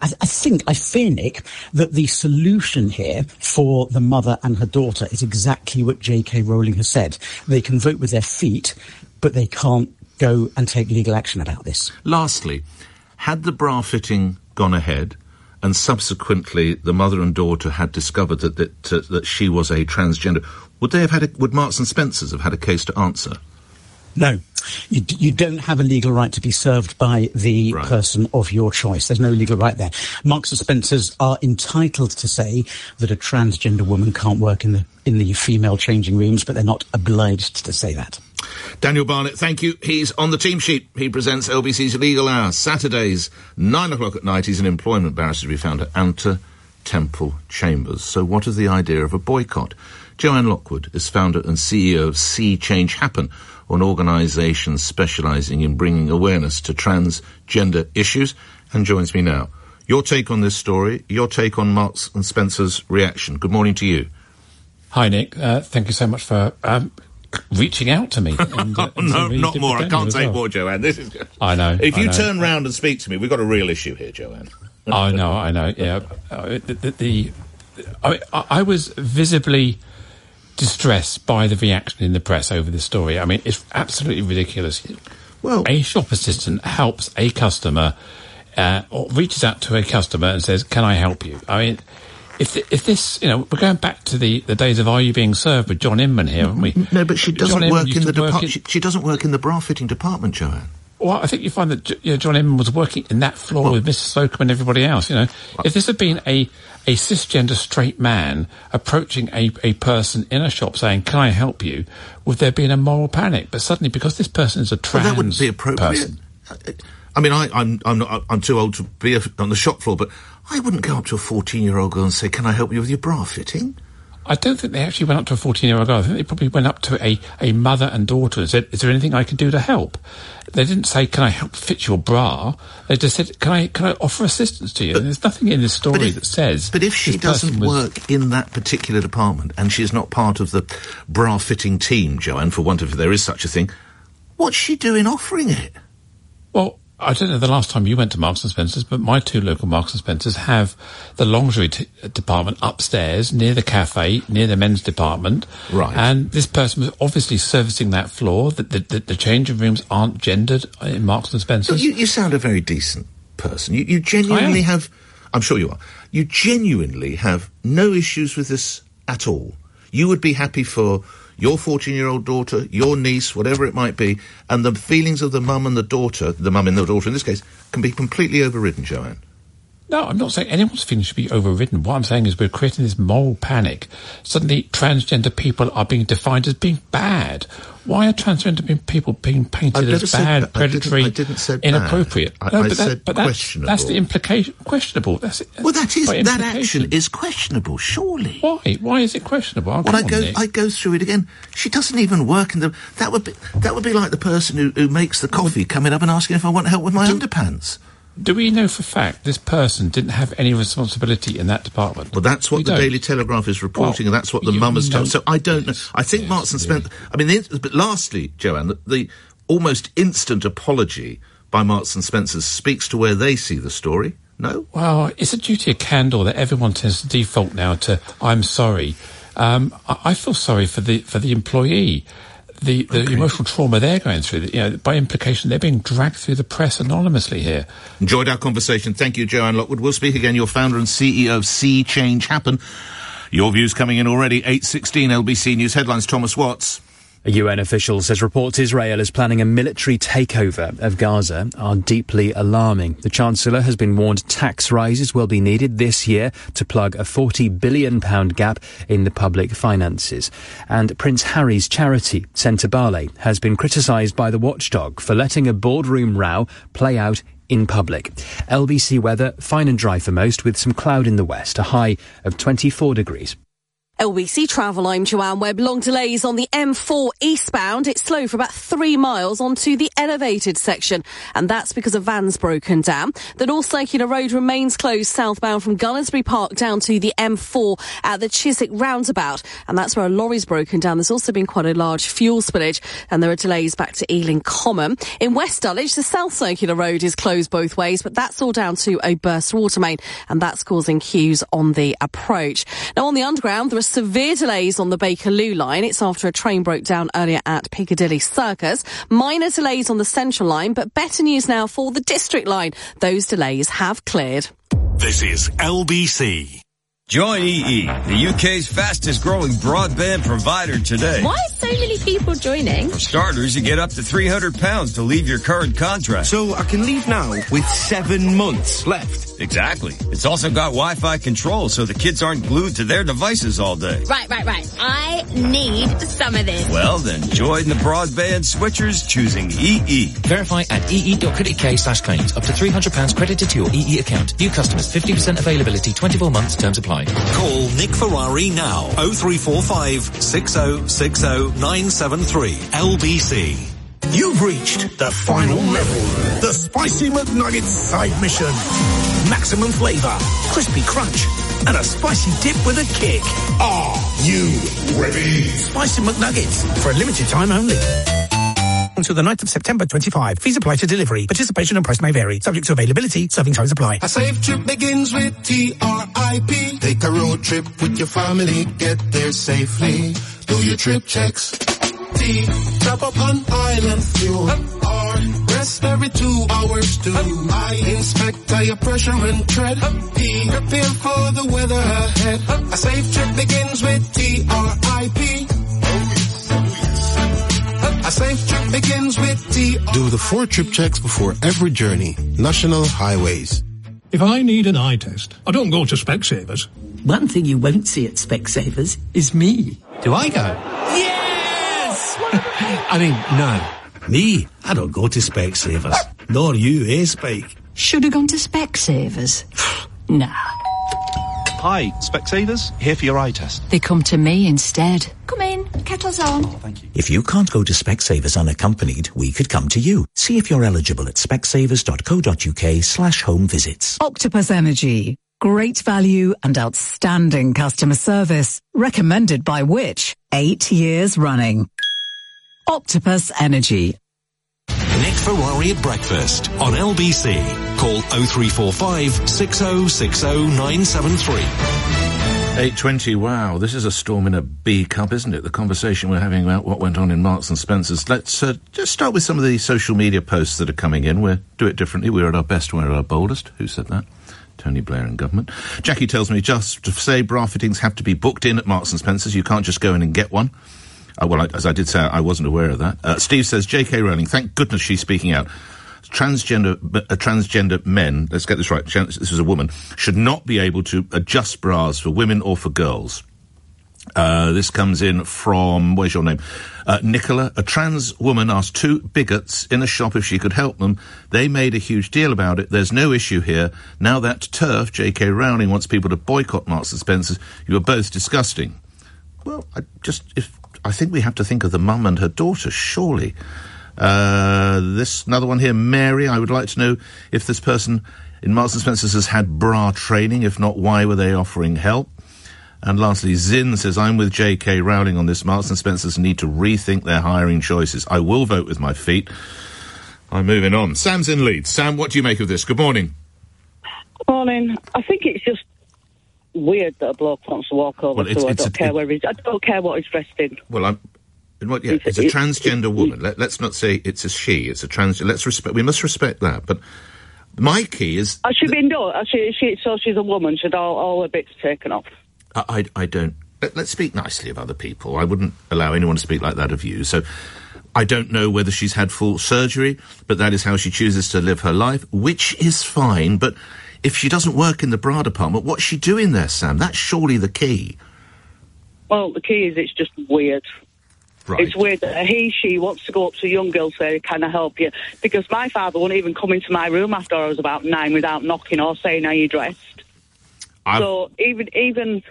I fear, Nick, that the solution here for the mother and her daughter is exactly what J.K. Rowling has said. They can vote with their feet, but they can't go and take legal action about this. Lastly, had the bra fitting gone ahead and subsequently the mother and daughter had discovered that she was a transgender, would Marks and Spencer's have had a case to answer? No. You don't have a legal right to be served by the person of your choice. There's no legal right there. Marks and Spencer's are entitled to say that a transgender woman can't work in the female changing rooms, but they're not obliged to say that. Daniel Barnett, thank you. He's on the team sheet. He presents LBC's Legal Hour, Saturdays, 9 o'clock at night. He's an employment barrister to be found at Anta Temple Chambers. So what is the idea of a boycott? Joanne Lockwood is founder and CEO of See Change Happen, an organisation specialising in bringing awareness to transgender issues, and joins me now. Your take on this story, your take on Marks and Spencer's reaction. Good morning to you. Hi, Nick. Thank you so much for reaching out to me. And, no, not more. I can't take more, Joanne. This is. I know. If you turn round and speak to me, we've got a real issue here, Joanne. I know. Yeah, I was visibly distressed by the reaction in the press over this story. I mean, it's absolutely ridiculous. Well, a shop assistant helps a customer, or reaches out to a customer and says, "Can I help you?" I mean, if this, we're going back to the days of Are You Being Served with John Inman here, aren't we? No, but she doesn't work in the department. She doesn't work in the bra fitting department, Joanne. Well, I think you find that John Inman was working in that floor with Mrs. Slocum and everybody else. If this had been a cisgender straight man approaching a person in a shop saying, "Can I help you?" would there be a moral panic? But suddenly, because this person is a trans that wouldn't be appropriate. Person. I mean, I'm too old to be on the shop floor, but I wouldn't go up to a 14-year-old girl and say, "Can I help you with your bra fitting?" I don't think they actually went up to a 14-year-old girl. I think they probably went up to a mother and daughter and said, "Is there anything I can do to help?" They didn't say, "Can I help fit your bra?" They just said, "Can I offer assistance to you?" And there's nothing in this story that says. But if she doesn't work in that particular department and she's not part of the bra fitting team, Joanne, for want of, if there is such a thing, what's she doing offering it? Well, I don't know the last time you went to Marks & Spencer's, but my two local Marks & Spencer's have the lingerie department upstairs, near the cafe, near the men's department. Right. And this person was obviously servicing that floor. The changing rooms aren't gendered in Marks & Spencer's. You sound a very decent person. You genuinely have... I'm sure you are. You genuinely have no issues with this at all. You would be happy for your 14-year-old daughter, your niece, whatever it might be, and the feelings of the mum and the daughter, the mum and the daughter in this case, can be completely overridden, Joanne. No, I'm not saying anyone's feelings should be overridden. What I'm saying is we're creating this moral panic. Suddenly, transgender people are being defined as being bad. Why are transgender people being painted as bad, predatory, I didn't say inappropriate? Bad. I said questionable. That's the implication. Questionable. That action is questionable, surely. Why? Why is it questionable? I go through it again. She doesn't even work in the... That would be like the person who makes the coffee coming up and asking if I want help with my underpants. Do we know for a fact this person didn't have any responsibility in that department? Well, that's what the Daily Telegraph is reporting, and that's what the mum has told. So I don't know. I think Marks and Spencer... I mean, but lastly, Joanne, the almost instant apology by Marks and Spencer speaks to where they see the story. No? Well, it's a duty of candour that everyone tends to default now to, "I'm sorry." I feel sorry for the employee. The emotional trauma they're going through, by implication, they're being dragged through the press anonymously here. Enjoyed our conversation. Thank you, Joanne Lockwood. We'll speak again. You're founder and CEO of See Change Happen. Your views coming in already. 8:16 LBC News headlines. Thomas Watts. A UN official says reports Israel is planning a military takeover of Gaza are deeply alarming. The Chancellor has been warned tax rises will be needed this year to plug a £40 billion gap in the public finances. And Prince Harry's charity, Centre Barley, has been criticised by the watchdog for letting a boardroom row play out in public. LBC weather, fine and dry for most, with some cloud in the west, a high of 24 degrees. LBC Travel, I'm Joanne Webb. Long delays on the M4 eastbound. It's slow for about 3 miles onto the elevated section, and that's because a van's broken down. The North Circular Road remains closed southbound from Gunnersbury Park down to the M4 at the Chiswick roundabout, and that's where a lorry's broken down. There's also been quite a large fuel spillage, and there are delays back to Ealing Common. In West Dulwich, the South Circular Road is closed both ways, but that's all down to a burst water main, and that's causing queues on the approach. Now, on the Underground, there are severe delays on the Bakerloo line. It's after a train broke down earlier at Piccadilly Circus. Minor delays on the Central line, but better news now for the District line. Those delays have cleared. This is LBC. Join EE, the UK's fastest growing broadband provider today. Why are so many people joining? For starters, you get up to £300 to leave your current contract. So I can leave now with 7 months left. Exactly. It's also got Wi-Fi control so the kids aren't glued to their devices all day. Right. I need some of this. Well, then join the broadband switchers choosing EE. Verify at ee.co.uk/claims. Up to £300 credited to your EE account. New customers, 50% availability, 24 months, terms apply. Call Nick Ferrari now. 0345 6060 973 LBC. You've reached the final level. The Spicy McNuggets side mission. Maximum flavour, crispy crunch, and a spicy dip with a kick. Are you ready? Spicy McNuggets, for a limited time only. Until the 9th of September 25. Fees apply to delivery. Participation and price may vary. Subject to availability. Serving times apply. A safe trip begins with TRIP. Take a road trip with your family. Get there safely. Do your trip checks. T. Top up on island fuel. R. Rest every 2 hours too. I. Inspect tire pressure and tread. P. Prepare for the weather ahead. A safe trip begins with TRIP. A safe trip begins with Do the 4 trip checks before every journey. National Highways. If I need an eye test, I don't go to Specsavers. One thing you won't see at Specsavers is me. Do I go? Yes! I mean, no. Me, I don't go to Specsavers. Nor you, Spike? Should have gone to Specsavers. Nah. Hi, Specsavers, here for your eye test. They come to me instead. Come in, kettle's on. Thank you. If you can't go to Specsavers unaccompanied, we could come to you. See if you're eligible at specsavers.co.uk/home visits. Octopus Energy. Great value and outstanding customer service. Recommended by which? 8 years running. Octopus Energy. Nick Ferrari at breakfast on LBC. Call 0345 6060 973. 8:20, wow, this is a storm in a B cup, isn't it? The conversation we're having about what went on in Marks and Spencer's. Let's just start with some of the social media posts that are coming in. We'll do it differently. We're at our best, we're at our boldest. Who said that? Tony Blair and government. Jackie tells me just to say bra fittings have to be booked in at Marks and Spencer's. You can't just go in and get one. As I did say, I wasn't aware of that. Steve says, J.K. Rowling, thank goodness she's speaking out. Transgender men, let's get this right, this is a woman, should not be able to adjust bras for women or for girls. This comes in from, where's your name? Nicola. A trans woman asked 2 bigots in a shop if she could help them. They made a huge deal about it. There's no issue here. Now that TERF, J.K. Rowling, wants people to boycott Marks and Spencer's, you are both disgusting. Well, I think we have to think of the mum and her daughter, surely. Another one here, Mary. I would like to know if this person in Marks and Spencer's has had bra training. If not, why were they offering help? And lastly, Zin says, I'm with J.K. Rowling on this. Marks and Spencer's need to rethink their hiring choices. I will vote with my feet. I'm moving on. Sam's in Leeds. Sam, what do you make of this? Good morning. Morning. I think it's just weird that a bloke wants to walk over I don't care where he's... I don't care what he's dressed in. Well, it's a transgender woman. Let's not say it's a she. It's a transgender. We must respect that. But my key is... Has she been done? So she's a woman. Should all her bits taken off? I don't let's speak nicely of other people. I wouldn't allow anyone to speak like that of you. So I don't know whether she's had full surgery, but that is how she chooses to live her life, which is fine. But if she doesn't work in the bra department, what's she doing there, Sam? That's surely the key. Well, the key is it's just weird. Right. It's weird that she wants to go up to a young girl and say, can I help you? Because my father wouldn't even come into my room after I was about 9 without knocking or saying, are you dressed? So even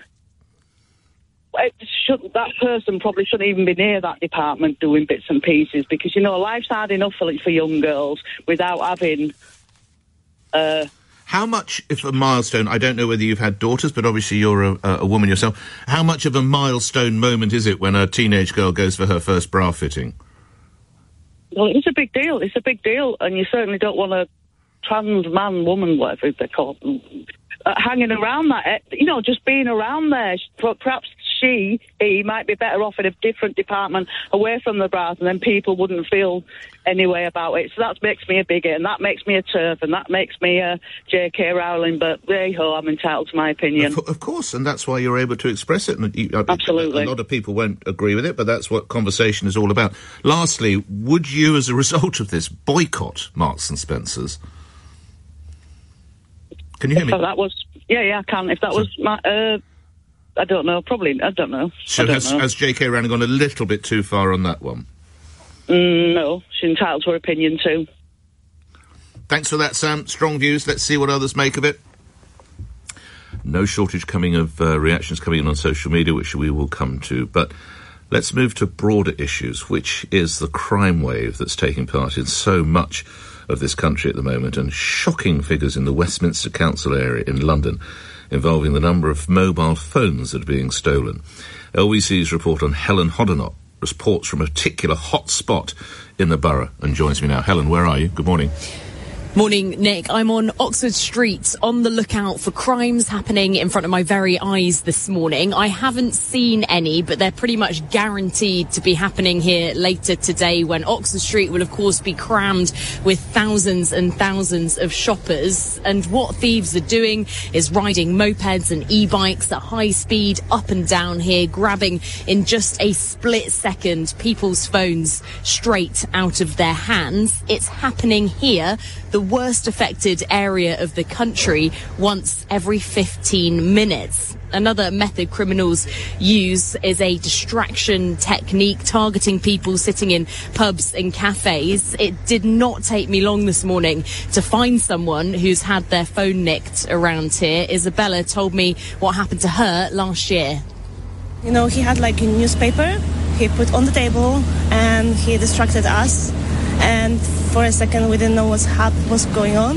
that person probably shouldn't even be near that department doing bits and pieces, because, life's hard enough for young girls without having... How much, if a milestone, I don't know whether you've had daughters, but obviously you're a woman yourself, how much of a milestone moment is it when a teenage girl goes for her first bra fitting? Well, it's a big deal. It's a big deal, and you certainly don't want a trans man, woman, whatever they call them, hanging around that, just being around there. Perhaps he might be better off in a different department away from the bras, and then people wouldn't feel any way about it. So that makes me a bigot, and that makes me a TERF, and that makes me a J.K. Rowling, but hey-ho, I'm entitled to my opinion. Of course, and that's why you're able to express it. And absolutely. A lot of people won't agree with it, but that's what conversation is all about. Lastly, would you, as a result of this, boycott Marks and Spencer's? Can you hear me? Yeah, I can. If that was my... I don't know. Probably, I don't know. So has J.K. Rowling gone a little bit too far on that one? No, she's entitled to her opinion too. Thanks for that, Sam. Strong views. Let's see what others make of it. No shortage of reactions coming in on social media, which we will come to. But let's move to broader issues, which is the crime wave that's taking part in so much of this country at the moment, and shocking figures in the Westminster Council area in London involving the number of mobile phones that are being stolen. LBC's report on Helen Hoddinott reports from a particular hot spot in the borough and joins me now. Helen, where are you? Good morning. Morning, Nick. I'm on Oxford Street on the lookout for crimes happening in front of my very eyes this morning. I haven't seen any, but they're pretty much guaranteed to be happening here later today, when Oxford Street will, of course, be crammed with thousands and thousands of shoppers. And what thieves are doing is riding mopeds and e-bikes at high speed up and down here, grabbing in just a split second people's phones straight out of their hands. It's happening here, the worst affected area of the country, once every 15 minutes. Another method criminals use is a distraction technique, targeting people sitting in pubs and cafes. It did not take me long this morning to find someone who's had their phone nicked around here. Isabella told me what happened to her last year. He had a newspaper he put on the table, and he distracted us. And for a second, we didn't know what's going on.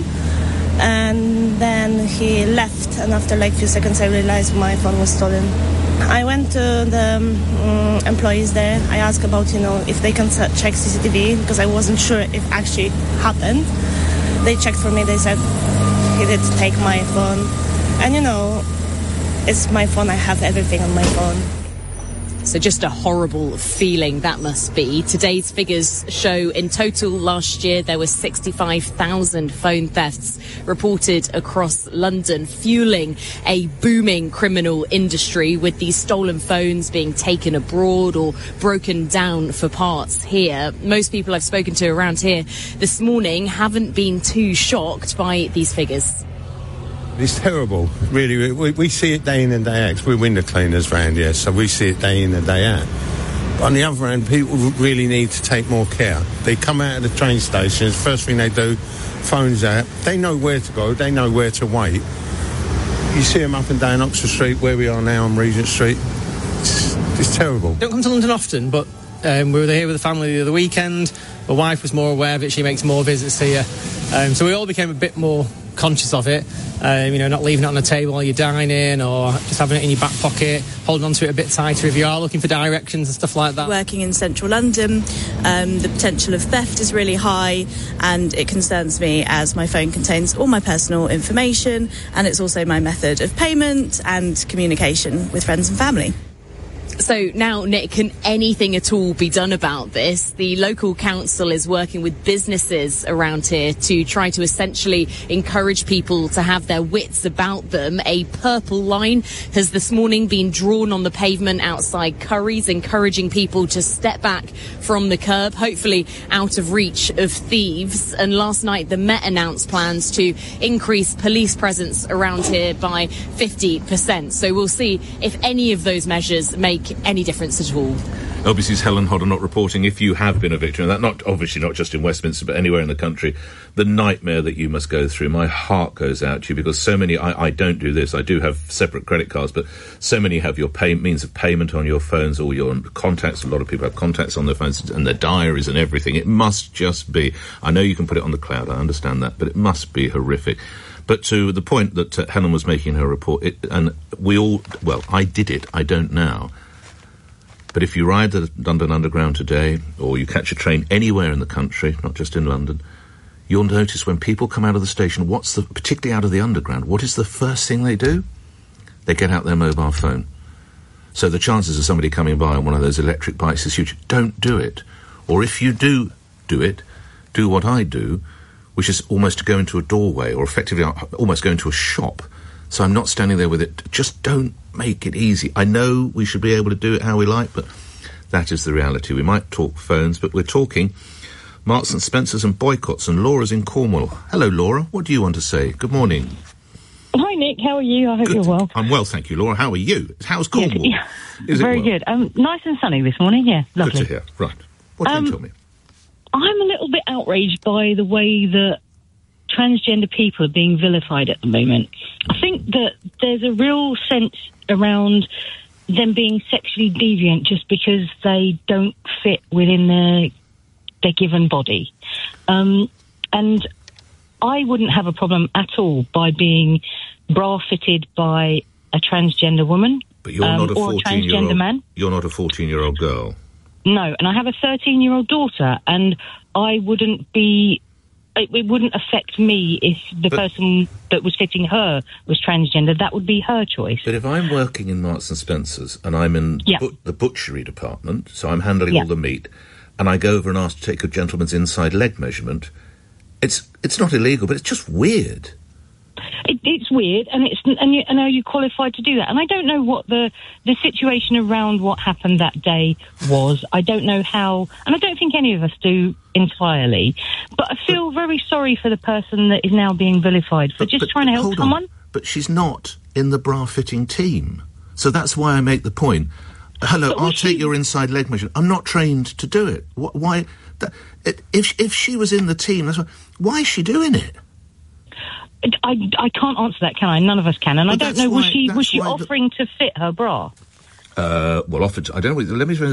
And then he left, and after a few seconds, I realized my phone was stolen. I went to the employees there. I asked about, if they can check CCTV, because I wasn't sure if actually happened. They checked for me. They said he did take my phone. And, it's my phone. I have everything on my phone. So just a horrible feeling that must be. Today's figures show in total last year there were 65,000 phone thefts reported across London, fueling a booming criminal industry, with these stolen phones being taken abroad or broken down for parts here. Most people I've spoken to around here this morning haven't been too shocked by these figures. It's terrible, really. We see it day in and day out. We're window cleaners round here, so we see it day in and day out. But on the other hand, people really need to take more care. They come out of the train stations, first thing they do, phones out. They know where to go, they know where to wait. You see them up and down Oxford Street, where we are now on Regent Street. It's terrible. Don't come to London often, but we were here with the family the other weekend. My wife was more aware of it. She makes more visits here. So we all became a bit more conscious of it. Not leaving it on the table while you're dining, or just having it in your back pocket, holding onto it a bit tighter if you are looking for directions and stuff like that. Working in central London, the potential of theft is really high, and it concerns me as my phone contains all my personal information, and it's also my method of payment and communication with friends and family. So now, Nick, can anything at all be done about this? The local council is working with businesses around here to try to essentially encourage people to have their wits about them. A purple line has this morning been drawn on the pavement outside Curry's, encouraging people to step back from the curb, hopefully out of reach of thieves. And last night, the Met announced plans to increase police presence around here by 50%. So we'll see if any of those measures make any difference at all. LBC's Helen Hodder not reporting. If you have been a victim of that, obviously not just in Westminster, but anywhere in the country, the nightmare that you must go through, my heart goes out to you, because so many, I don't do this, I do have separate credit cards, but so many have your means of payment on your phones, or your contacts. A lot of people have contacts on their phones and their diaries and everything. It must just be, I know you can put it on the cloud, I understand that, but it must be horrific. But to the point that Helen was making in her report, and we all, well, I did it, I don't now. But if you ride the London Underground today, or you catch a train anywhere in the country, not just in London, you'll notice when people come out of the station, particularly out of the Underground, what is the first thing they do? They get out their mobile phone. So the chances of somebody coming by on one of those electric bikes is huge. Don't do it. Or if you do it, do what I do, which is almost to go into a doorway, or effectively almost go into a shop. So I'm not standing there with it. Just don't make it easy. I know we should be able to do it how we like, but that is the reality. We might talk phones, but we're talking Marks and Spencers and boycotts, and Laura's in Cornwall. Hello, Laura. What do you want to say? Good morning. Hi, Nick. How are you? I hope you're well. I'm well, thank you, Laura. How are you? How's Cornwall? Yeah. Very good. Nice and sunny this morning, yeah. Lovely. Good to hear. Right. What can you tell me? I'm a little bit outraged by the way that transgender people are being vilified at the moment. I think that there's a real sense around them being sexually deviant just because they don't fit within their given body. And I wouldn't have a problem at all by being bra-fitted by a transgender woman. But you're not a 14-year-old. Or a transgender man. You're not a 14-year-old girl. No, and I have a 13-year-old daughter, and I wouldn't be... It wouldn't affect me if the person that was fitting her was transgender. That would be her choice. But if I'm working in Marks and Spencers and I'm in the butchery department, so I'm handling all the meat, and I go over and ask to take a gentleman's inside leg measurement, it's not illegal, but it's just weird. It's weird, and are you qualified to do that? And I don't know what the situation around what happened that day was. I don't know how, and I don't think any of us do entirely. But I feel very sorry for the person that is now being vilified for just trying to help someone. But she's not in the bra-fitting team, so that's why I make the point. Hello, I'll take your inside leg measurement. I'm not trained to do it. Why? If she was in the team, why is she doing it? I can't answer that, can I? None of us can. And I don't know, was she offering to fit her bra? Offered. I don't know. Let me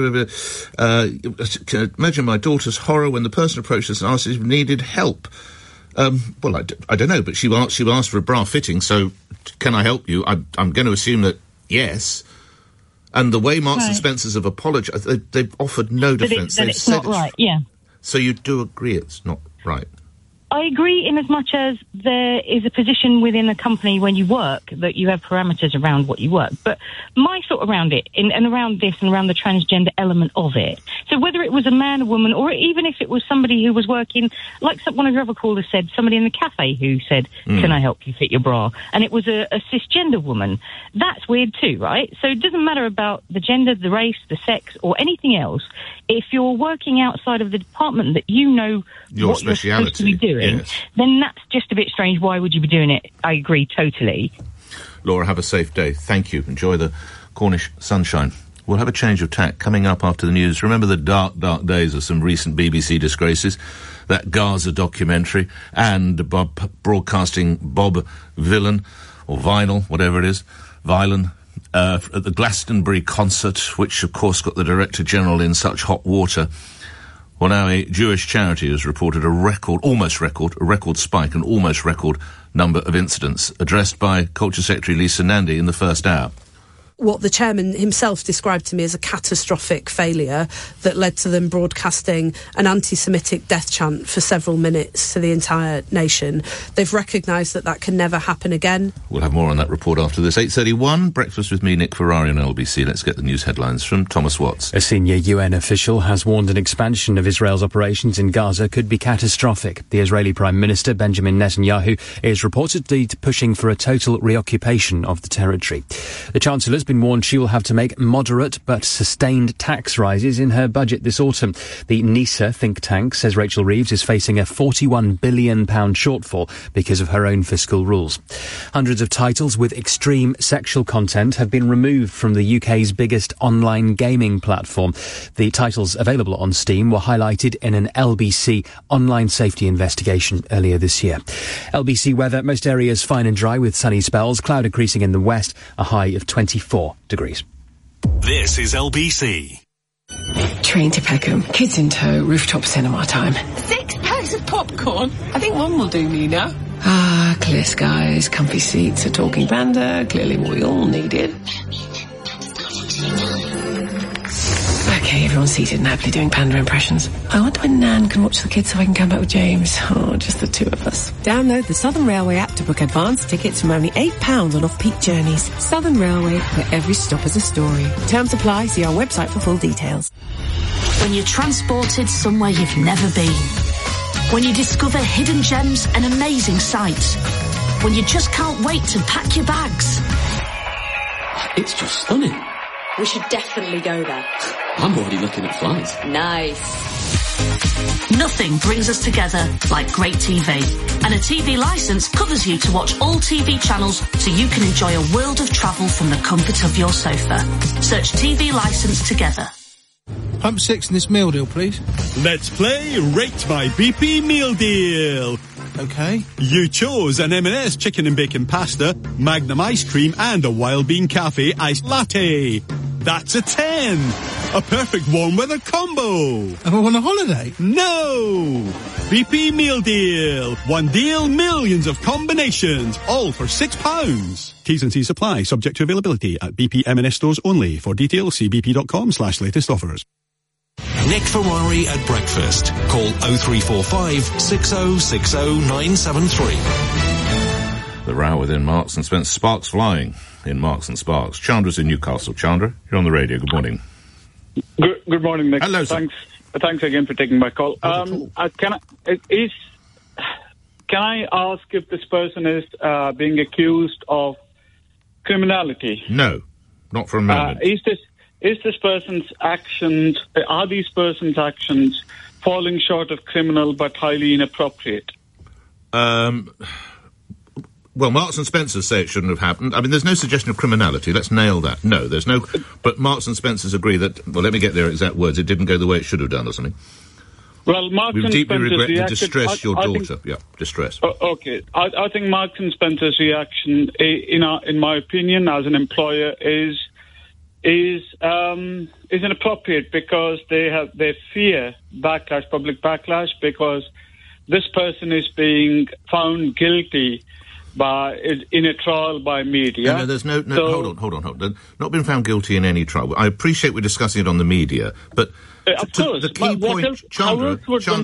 imagine my daughter's horror when the person approached us and asked if needed help. I don't know, but she asked for a bra fitting. So, can I help you? I'm going to assume that yes. And the way Marks and Spencers have apologised, they've offered no defence. They've said it's not right. Yeah. So you do agree it's not right? I agree in as much as there is a position within a company when you work that you have parameters around what you work. But my thought around it, and around this and around the transgender element of it, so whether it was a man, a woman, or even if it was somebody who was working, like one of your other callers said, somebody in the cafe who said, can I help you fit your bra? And it was a cisgender woman. That's weird too, right? So it doesn't matter about the gender, the race, the sex, or anything else. If you're working outside of the department that you know what you're supposed to be doing, then that's just a bit strange. Why would you be doing it? I agree totally. Laura, have a safe day. Thank you. Enjoy the Cornish sunshine. We'll have a change of tack coming up after the news. Remember the dark, dark days of some recent BBC disgraces? That Gaza documentary and broadcasting Bob Vylan, or Vinyl, whatever it is, Vylan, at the Glastonbury concert, which of course got the Director-General in such hot water. Well, now a Jewish charity has reported a record spike, an almost record number of incidents, addressed by Culture Secretary Lisa Nandy in the first hour. what the chairman himself described to me as a catastrophic failure that led to them broadcasting an anti-Semitic death chant for several minutes to the entire nation. They've recognised that can never happen again. We'll have more on that report after this. 8:31, breakfast with me, Nick Ferrari on LBC. Let's get the news headlines from Thomas Watts. A senior UN official has warned an expansion of Israel's operations in Gaza could be catastrophic. The Israeli Prime Minister, Benjamin Netanyahu, is reportedly pushing for a total reoccupation of the territory. The Chancellor has been warned she will have to make moderate but sustained tax rises in her budget this autumn. The NISA think tank says Rachel Reeves is facing a £41 billion shortfall because of her own fiscal rules. Hundreds of titles with extreme sexual content have been removed from the UK's biggest online gaming platform. The titles available on Steam were highlighted in an LBC online safety investigation earlier this year. LBC weather, most areas fine and dry with sunny spells, cloud increasing in the west, a high of 24 degrees. This is LBC. Train to Peckham, kids in tow, rooftop cinema time. 6 packs of popcorn? I think one will do me now. Ah, clear skies, comfy seats, a talking panda, clearly what we all needed. Okay, everyone's seated and happily doing panda impressions. I wonder when Nan can watch the kids so I can come back with James. Oh, just the two of us. Download the Southern Railway app to book advance tickets from only £8 on off-peak journeys. Southern Railway, where every stop is a story. Terms apply, see our website for full details. When you're transported somewhere you've never been. When you discover hidden gems and amazing sights. When you just can't wait to pack your bags. It's just stunning. We should definitely go there. I'm already looking at flights. Nice. Nothing brings us together like great TV. And a TV licence covers you to watch all TV channels so you can enjoy a world of travel from the comfort of your sofa. Search TV licence together. Pump 6 in this meal deal, please. Let's play Rate My BP Meal Deal. Okay. You chose an M&S chicken and bacon pasta, Magnum ice cream and a Wild Bean Cafe iced latte. That's a 10. A perfect warm weather combo. Am I on a holiday? No. BP Meal Deal. One deal, millions of combinations, all for £6. T's and C's apply, subject to availability at BP M&S stores only. For details, see bp.com/latest offers. Nick Ferrari at breakfast. Call 0345 6060 973. The row within Marks and Spencer. Sparks flying in Marks and Sparks. Chandra's in Newcastle. Chandra, you're on the radio. Good morning. Good morning, Nick. Hello, sir. Thanks again for taking my call. Can I ask if this person is being accused of criminality? No, not for a moment. Is this person's actions, are these person's actions falling short of criminal but highly inappropriate? Well, Marks and Spencer say it shouldn't have happened. I mean, there's no suggestion of criminality. Let's nail that. No, there's no... But Marks and Spencer's agree that... Well, let me get their exact words. It didn't go the way it should have done or something. Well, Marks and deeply Spencer's regret reacted... to distress your daughter. Yeah, distress. Okay. I think Marks and Spencer's reaction, in my opinion, as an employer, is inappropriate because they fear backlash, public backlash, because this person is being found guilty in a trial by media. No, there's hold on. Not been found guilty in any trial. I appreciate we're discussing it on the media, but of course, the key point, Chandra,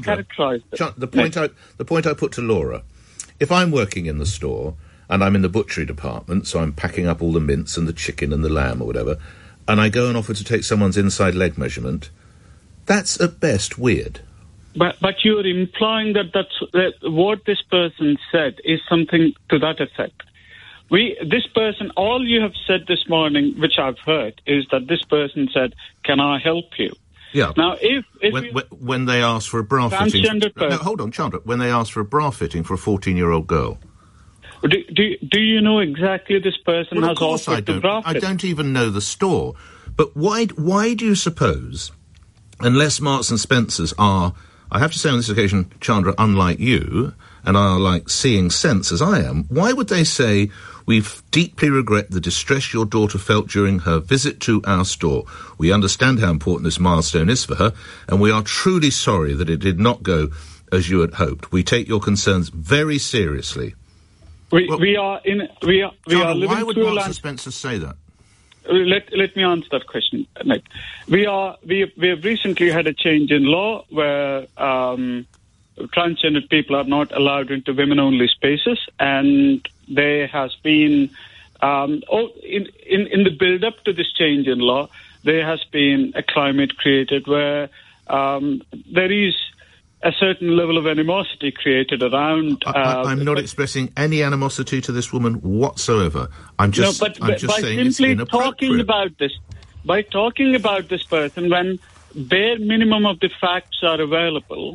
the point I put to Laura, if I'm working in the store and I'm in the butchery department, so I'm packing up all the mince and the chicken and the lamb or whatever, and I go and offer to take someone's inside leg measurement, that's at best weird. But you're implying that what this person said is something to that effect. This person, all you have said this morning, which I've heard, is that this person said, "Can I help you?" Yeah. Now, when they ask for a bra fitting, no, hold on, Chandra. When they ask for a bra fitting for a 14-year-old girl. Do you know exactly this person has offered the bra fit? I don't even know the store. But why do you suppose, unless Marks and Spencer's are, I have to say on this occasion, Chandra, unlike you, and are like seeing sense as I am, why would they say, "We deeply regret the distress your daughter felt during her visit to our store. We understand how important this milestone is for her, and we are truly sorry that it did not go as you had hoped. We take your concerns very seriously." We are living Chandra, why would through Marks and Spencer say that? let me answer that question, Nick. We have recently had a change in law where transgender people are not allowed into women-only spaces, and there has been in the build-up to this change in law, there has been a climate created where there is a certain level of animosity created around. I'm not expressing any animosity to this woman whatsoever. I'm just saying it's inappropriate. By talking about this person, when bare minimum of the facts are available,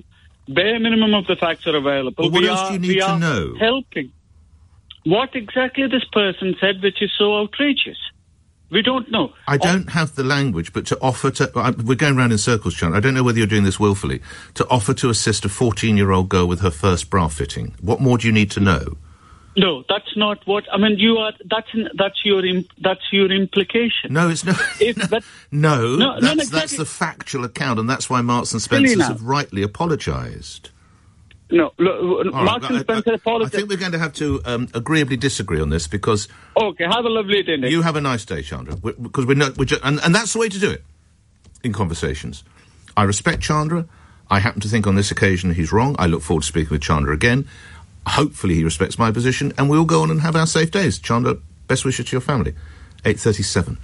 Well, what else do you need to know? Helping. What exactly this person said, which is so outrageous? We don't know. I don't have the language, but to offer to... we're going round in circles, Chandra. I don't know whether you're doing this willfully. To offer to assist a 14-year-old girl with her first bra fitting. What more do you need to know? No, that's not what... I mean, you are... That's your implication. No, it's not. No, that's exactly. the factual account, and that's why Marks and Spencer have rightly apologised. No, Marks and Spencer apologised. I think we're going to have to agreeably disagree on this because... Okay, have a lovely day, Nick. You have a nice day, Chandra. Because and that's the way to do it in conversations. I respect Chandra. I happen to think on this occasion he's wrong. I look forward to speaking with Chandra again. Hopefully he respects my position, and we'll go on and have our safe days. Chandra, best wishes to your family. 8:37.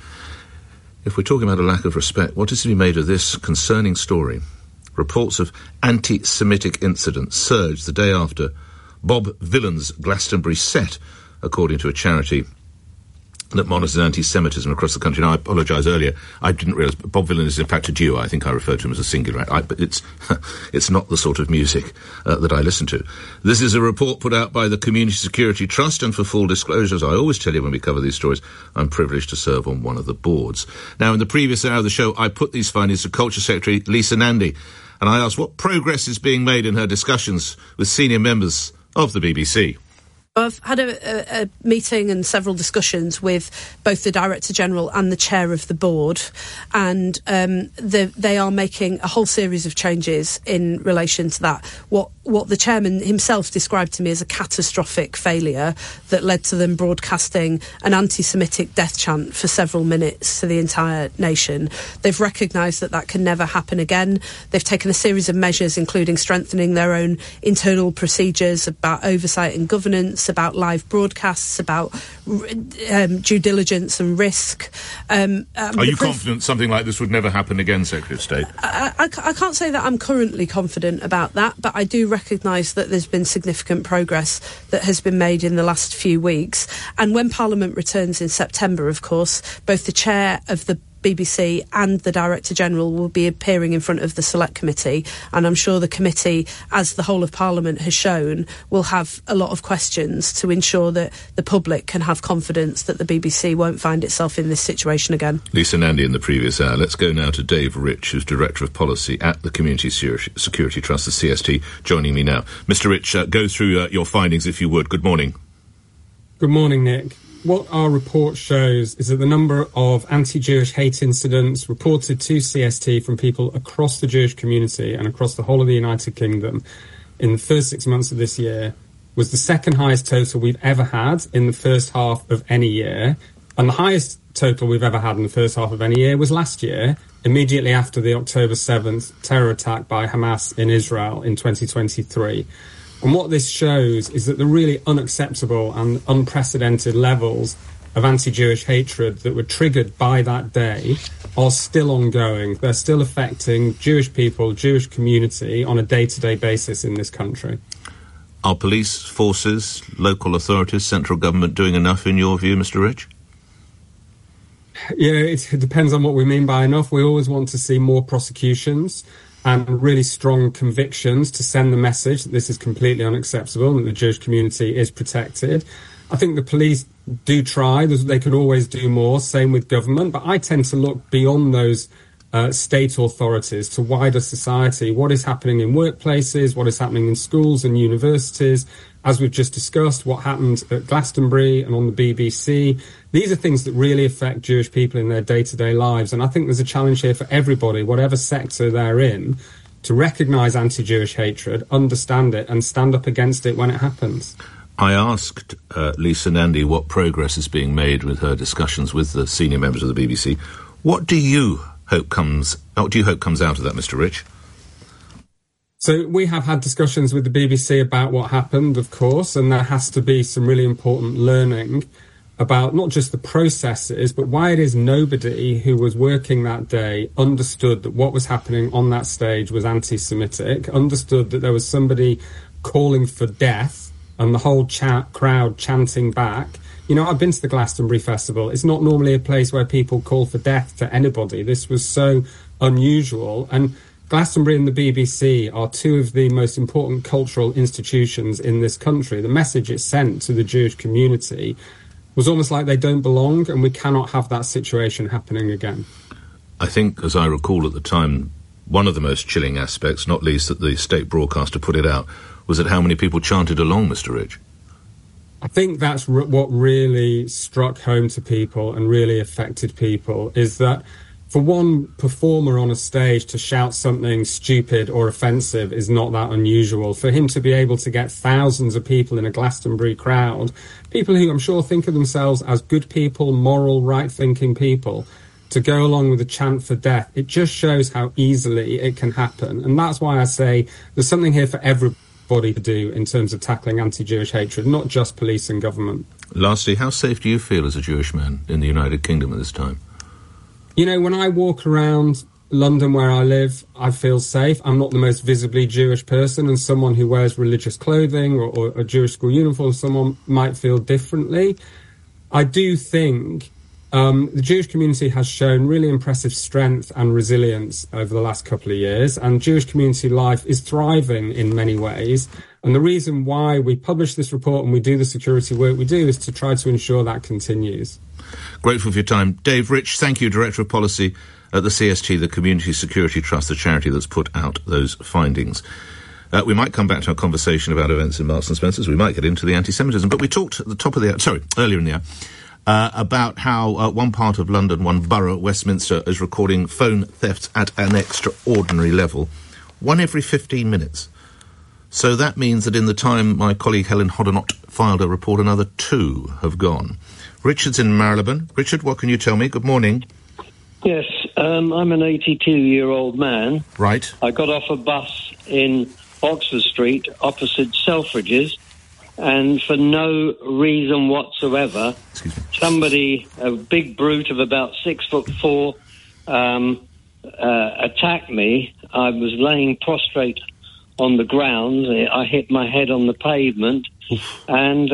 If we're talking about a lack of respect, what is to be made of this concerning story? Reports of anti-Semitic incidents surged the day after Bob Villan's Glastonbury set, according to a charity that monitors anti-Semitism across the country. Now, I apologise earlier. I didn't realise Bob Villan is in fact a Jew. I think I referred to him as a singular. But it's not the sort of music that I listen to. This is a report put out by the Community Security Trust, and for full disclosure, as I always tell you when we cover these stories, I'm privileged to serve on one of the boards. Now, in the previous hour of the show, I put these findings to Culture Secretary Lisa Nandy, and I asked what progress is being made in her discussions with senior members of the BBC. I've had a meeting and several discussions with both the Director General and the Chair of the Board, and they are making a whole series of changes in relation to that. What the Chairman himself described to me as a catastrophic failure that led to them broadcasting an anti-Semitic death chant for several minutes to the entire nation. They've recognised that can never happen again. They've taken a series of measures, including strengthening their own internal procedures about oversight and governance, about live broadcasts, about due diligence and risk. Are you confident something like this would never happen again, Secretary of State? I can't say that I'm currently confident about that, but I do recognise that there's been significant progress that has been made in the last few weeks. And when Parliament returns in September, of course, both the Chair of the BBC and the Director General will be appearing in front of the Select Committee, and I'm sure the committee, as the whole of Parliament has shown, will have a lot of questions to ensure that the public can have confidence that the BBC won't find itself in this situation again. Lisa Nandy in the previous hour. Let's go now to Dave Rich, who's Director of Policy at the Community Security Trust, the CST, joining me now. Mr. Rich, go through your findings if you would. Good morning. Good morning, Nick. What our report shows is that the number of anti-Jewish hate incidents reported to CST from people across the Jewish community and across the whole of the United Kingdom in the first 6 months of this year was the second highest total we've ever had in the first half of any year. And the highest total we've ever had in the first half of any year was last year, immediately after the October 7th terror attack by Hamas in Israel in 2023. And what this shows is that the really unacceptable and unprecedented levels of anti-Jewish hatred that were triggered by that day are still ongoing. They're still affecting Jewish people, Jewish community on a day-to-day basis in this country. Are police forces, local authorities, central government doing enough in your view, Mr. Rich? Yeah, it depends on what we mean by enough. We always want to see more prosecutions and really strong convictions to send the message that this is completely unacceptable and that the Jewish community is protected. I think the police do try. They could always do more, same with government. But I tend to look beyond those state authorities to wider society. What is happening in workplaces, what is happening in schools and universities, as we've just discussed, what happened at Glastonbury and on the BBC. These are things that really affect Jewish people in their day-to-day lives. And I think there's a challenge here for everybody, whatever sector they're in, to recognise anti-Jewish hatred, understand it, and stand up against it when it happens. I asked Lisa Nandy what progress is being made with her discussions with the senior members of the BBC. What do you hope comes out of that, Mr. Rich? So we have had discussions with the BBC about what happened, of course, and there has to be some really important learning about not just the processes, but why it is nobody who was working that day understood that what was happening on that stage was anti-Semitic, understood that there was somebody calling for death and the whole crowd chanting back. You know, I've been to the Glastonbury Festival. It's not normally a place where people call for death to anybody. This was so unusual. And Glastonbury and the BBC are two of the most important cultural institutions in this country. The message it sent to the Jewish community was almost like they don't belong, and we cannot have that situation happening again. I think, as I recall at the time, one of the most chilling aspects, not least that the state broadcaster put it out, was that how many people chanted along, Mr. Rich. I think that's what really struck home to people and really affected people, is that for one performer on a stage to shout something stupid or offensive is not that unusual. For him to be able to get thousands of people in a Glastonbury crowd, people who I'm sure think of themselves as good people, moral, right-thinking people, to go along with a chant for death, it just shows how easily it can happen. And that's why I say there's something here for everybody to do in terms of tackling anti-Jewish hatred, not just police and government. Lastly, how safe do you feel as a Jewish man in the United Kingdom at this time? You know, when I walk around London where I live, I feel safe. I'm not the most visibly Jewish person, and someone who wears religious clothing or a Jewish school uniform, someone might feel differently. I do think the Jewish community has shown really impressive strength and resilience over the last couple of years, and Jewish community life is thriving in many ways. And the reason why we publish this report and we do the security work we do is to try to ensure that continues. Grateful for your time. Dave Rich, thank you, Director of Policy at the CST, the Community Security Trust, the charity that's put out those findings. We might come back to our conversation about events in Marks and Spencer's. We might get into the anti-Semitism, but we talked at the top of the hour, earlier in the hour, about how one part of London, one borough, Westminster, is recording phone thefts at an extraordinary level, one every 15 minutes. So that means that in the time my colleague Helen Hoddinott filed a report, another 2 have gone. Richard's in Marylebone. Richard, what can you tell me? Good morning. Yes, I'm an 82-year-old man. Right. I got off a bus in Oxford Street opposite Selfridges, and for no reason whatsoever, somebody, a big brute of about 6'4", attacked me. I was laying prostrate on the ground. I hit my head on the pavement, and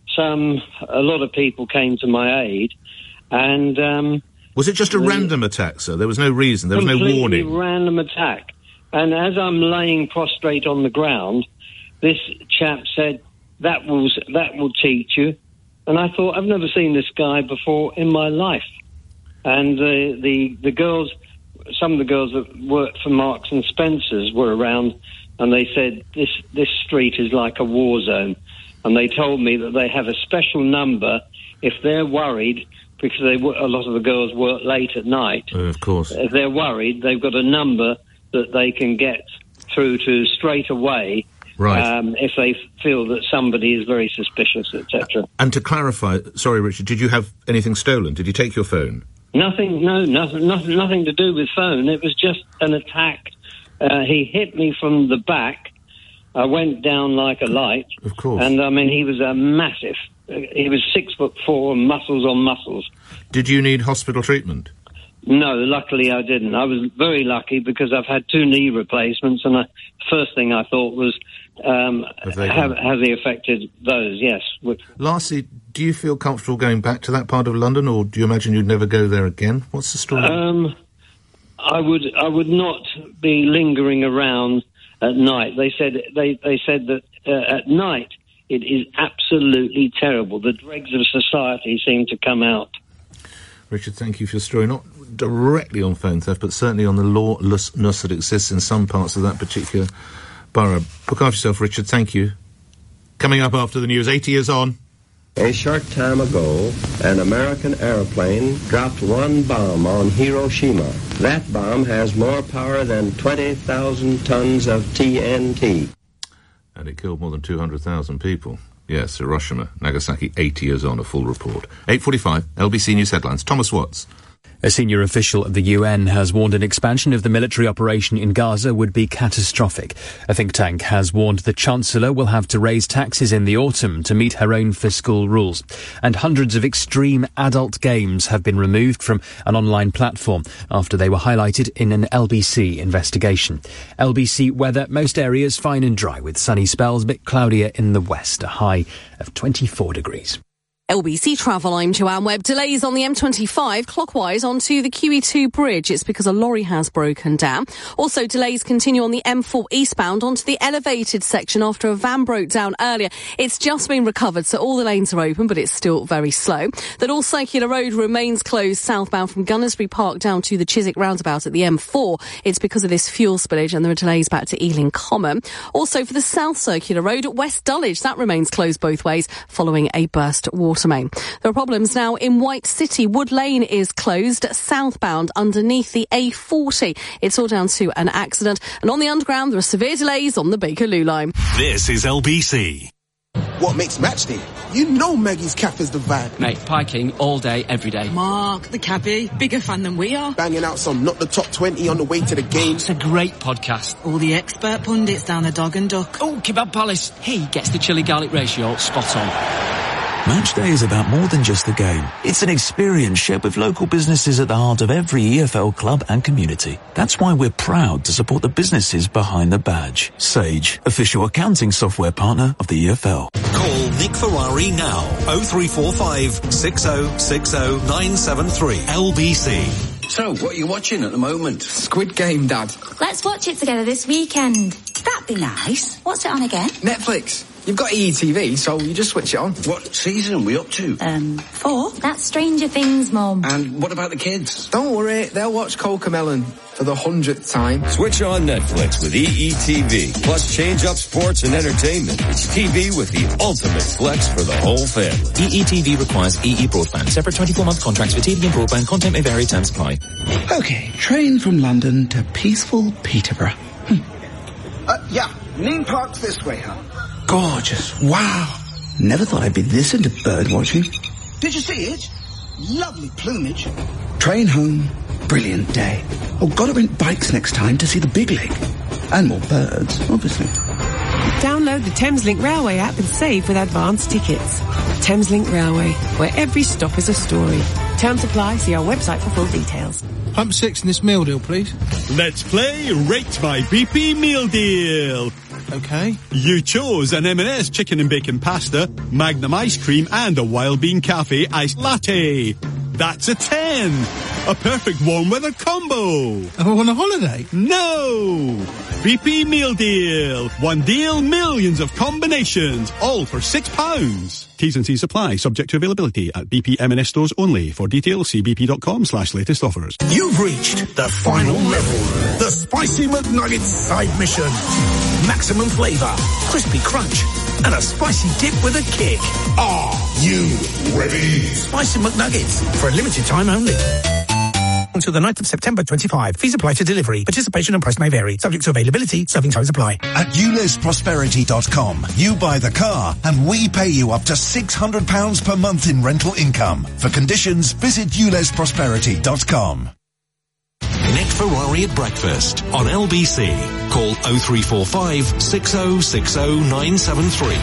a lot of people came to my aid, and was it just a random attack, sir? There was no reason, there was no warning. Completely random attack. And as I'm laying prostrate on the ground, this chap said, "That will teach you." And I thought, I've never seen this guy before in my life. And the girls, some of the girls that worked for Marks and Spencer's were around, and they said this street is like a war zone. And they told me that they have a special number if they're worried, because a lot of the girls work late at night. Of course. If they're worried, they've got a number that they can get through to straight away, right. If they feel that somebody is very suspicious, etc. And to clarify, sorry, Richard, did you have anything stolen? Did you take your phone? Nothing to do with phone. It was just an attack. He hit me from the back. I went down like a light. Of course. And, I mean, he was a massive. He was 6'4", muscles on muscles. Did you need hospital treatment? No, luckily I didn't. I was very lucky because I've had 2 knee replacements, and the first thing I thought was, has he affected those? Yes. Lastly, do you feel comfortable going back to that part of London, or do you imagine you'd never go there again? What's the story? I would not be lingering around at night. They said that at night it is absolutely terrible. The dregs of society seem to come out. Richard, thank you for your story. Not directly on phone theft, but certainly on the lawlessness that exists in some parts of that particular borough. Look after yourself, Richard. Thank you. Coming up after the news, 80 years on. A short time ago, an American airplane dropped one bomb on Hiroshima. That bomb has more power than 20,000 tons of TNT. And it killed more than 200,000 people. Yes, Hiroshima, Nagasaki, 80 years on, a full report. 8:45, LBC News headlines. Thomas Watts. A senior official of the UN has warned an expansion of the military operation in Gaza would be catastrophic. A think tank has warned the Chancellor will have to raise taxes in the autumn to meet her own fiscal rules. And hundreds of extreme adult games have been removed from an online platform after they were highlighted in an LBC investigation. LBC weather, most areas fine and dry with sunny spells, a bit cloudier in the west, a high of 24 degrees. LBC Travel, I'm Joanne Webb. Delays on the M25 clockwise onto the QE2 bridge. It's because a lorry has broken down. Also, delays continue on the M4 eastbound onto the elevated section after a van broke down earlier. It's just been recovered, so all the lanes are open, but it's still very slow. The North Circular Road remains closed southbound from Gunnersbury Park down to the Chiswick roundabout at the M4. It's because of this fuel spillage, and there are delays back to Ealing Common. Also, for the South Circular Road at West Dulwich, that remains closed both ways following a burst water main. There are problems now in White City. Wood Lane is closed southbound underneath the A40. It's all down to an accident. And on the underground, there are severe delays on the Bakerloo line. This is LBC. What makes match day? You know Maggie's Cafe is the vibe. Mate, piking all day, every day. Mark, the cabbie, bigger fan than we are. Banging out some Not the Top 20 on the way to the game. It's a great podcast. All the expert pundits down the Dog and Duck. Oh, Kebab Palace. He gets the chili garlic ratio spot on. Match day is about more than just the game. It's an experience shared with local businesses at the heart of every EFL club and community. That's why we're proud to support the businesses behind the badge. Sage, official accounting software partner of the EFL. Call Nick Ferrari now. 0345 6060 973 LBC. So, what are you watching at the moment? Squid Game, Dad. Let's watch it together this weekend. That'd be nice. What's it on again? Netflix. You've got EETV, so you just switch it on. What season are we up to? 4. That's Stranger Things, Mum. And what about the kids? Don't worry, they'll watch Cocomelon for the 100th time. Switch on Netflix with EETV. Plus change up sports and entertainment. It's TV with the ultimate flex for the whole family. EETV requires EE broadband. Separate 24-month contracts for TV and broadband. Content may vary. Terms apply. Okay, train from London to peaceful Peterborough. Yeah, Neen Park's this way, huh? Gorgeous. Wow. Never thought I'd be this into bird watching. Did you see it? Lovely plumage. Train home. Brilliant day. Oh, gotta rent bikes next time to see the big lake. And more birds, obviously. Download the Thameslink Railway app and save with advance tickets. Thameslink Railway, where every stop is a story. Terms apply. See our website for full details. Pump 6 in this meal deal, please. Let's play Rate My BP Meal Deal. Okay. You chose an M&S chicken and bacon pasta, Magnum ice cream and a Wild Bean Cafe iced latte. That's a 10. A perfect warm weather combo. Oh, on a holiday? No. BP Meal Deal. One deal, millions of combinations, all for £6. T's and C's apply, subject to availability at BP M&S stores only. For details, see bp.com/latest offers. You've reached the final level. The Spicy McNuggets side mission. Maximum flavour, crispy crunch, and a spicy dip with a kick. Are you ready? Spicy McNuggets, for a limited time only. Until the 9th of September 25. Fees apply to delivery. Participation and price may vary. Subject to availability. Serving times apply. At ULEZProsperity.com, you buy the car and we pay you up to £600 per month in rental income. For conditions, visit ULEZProsperity.com. Nick Ferrari at breakfast on LBC. Call 0345 6060 973.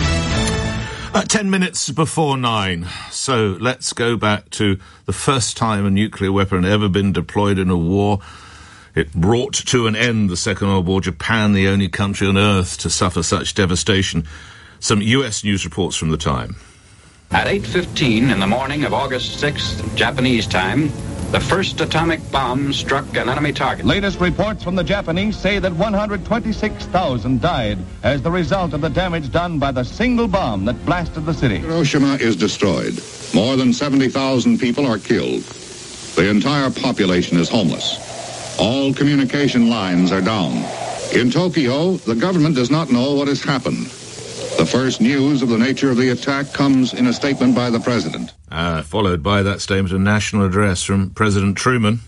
10 minutes before 9. So let's go back to the first time a nuclear weapon had ever been deployed in a war. It brought to an end the Second World War. Japan, the only country on earth to suffer such devastation. Some US news reports from the time. At 8:15 in the morning of August 6th, Japanese time, the first atomic bomb struck an enemy target. Latest reports from the Japanese say that 126,000 died as the result of the damage done by the single bomb that blasted the city. Hiroshima is destroyed. More than 70,000 people are killed. The entire population is homeless. All communication lines are down. In Tokyo, the government does not know what has happened. The first news of the nature of the attack comes in a statement by the president. Followed by that statement, a national address from President Truman.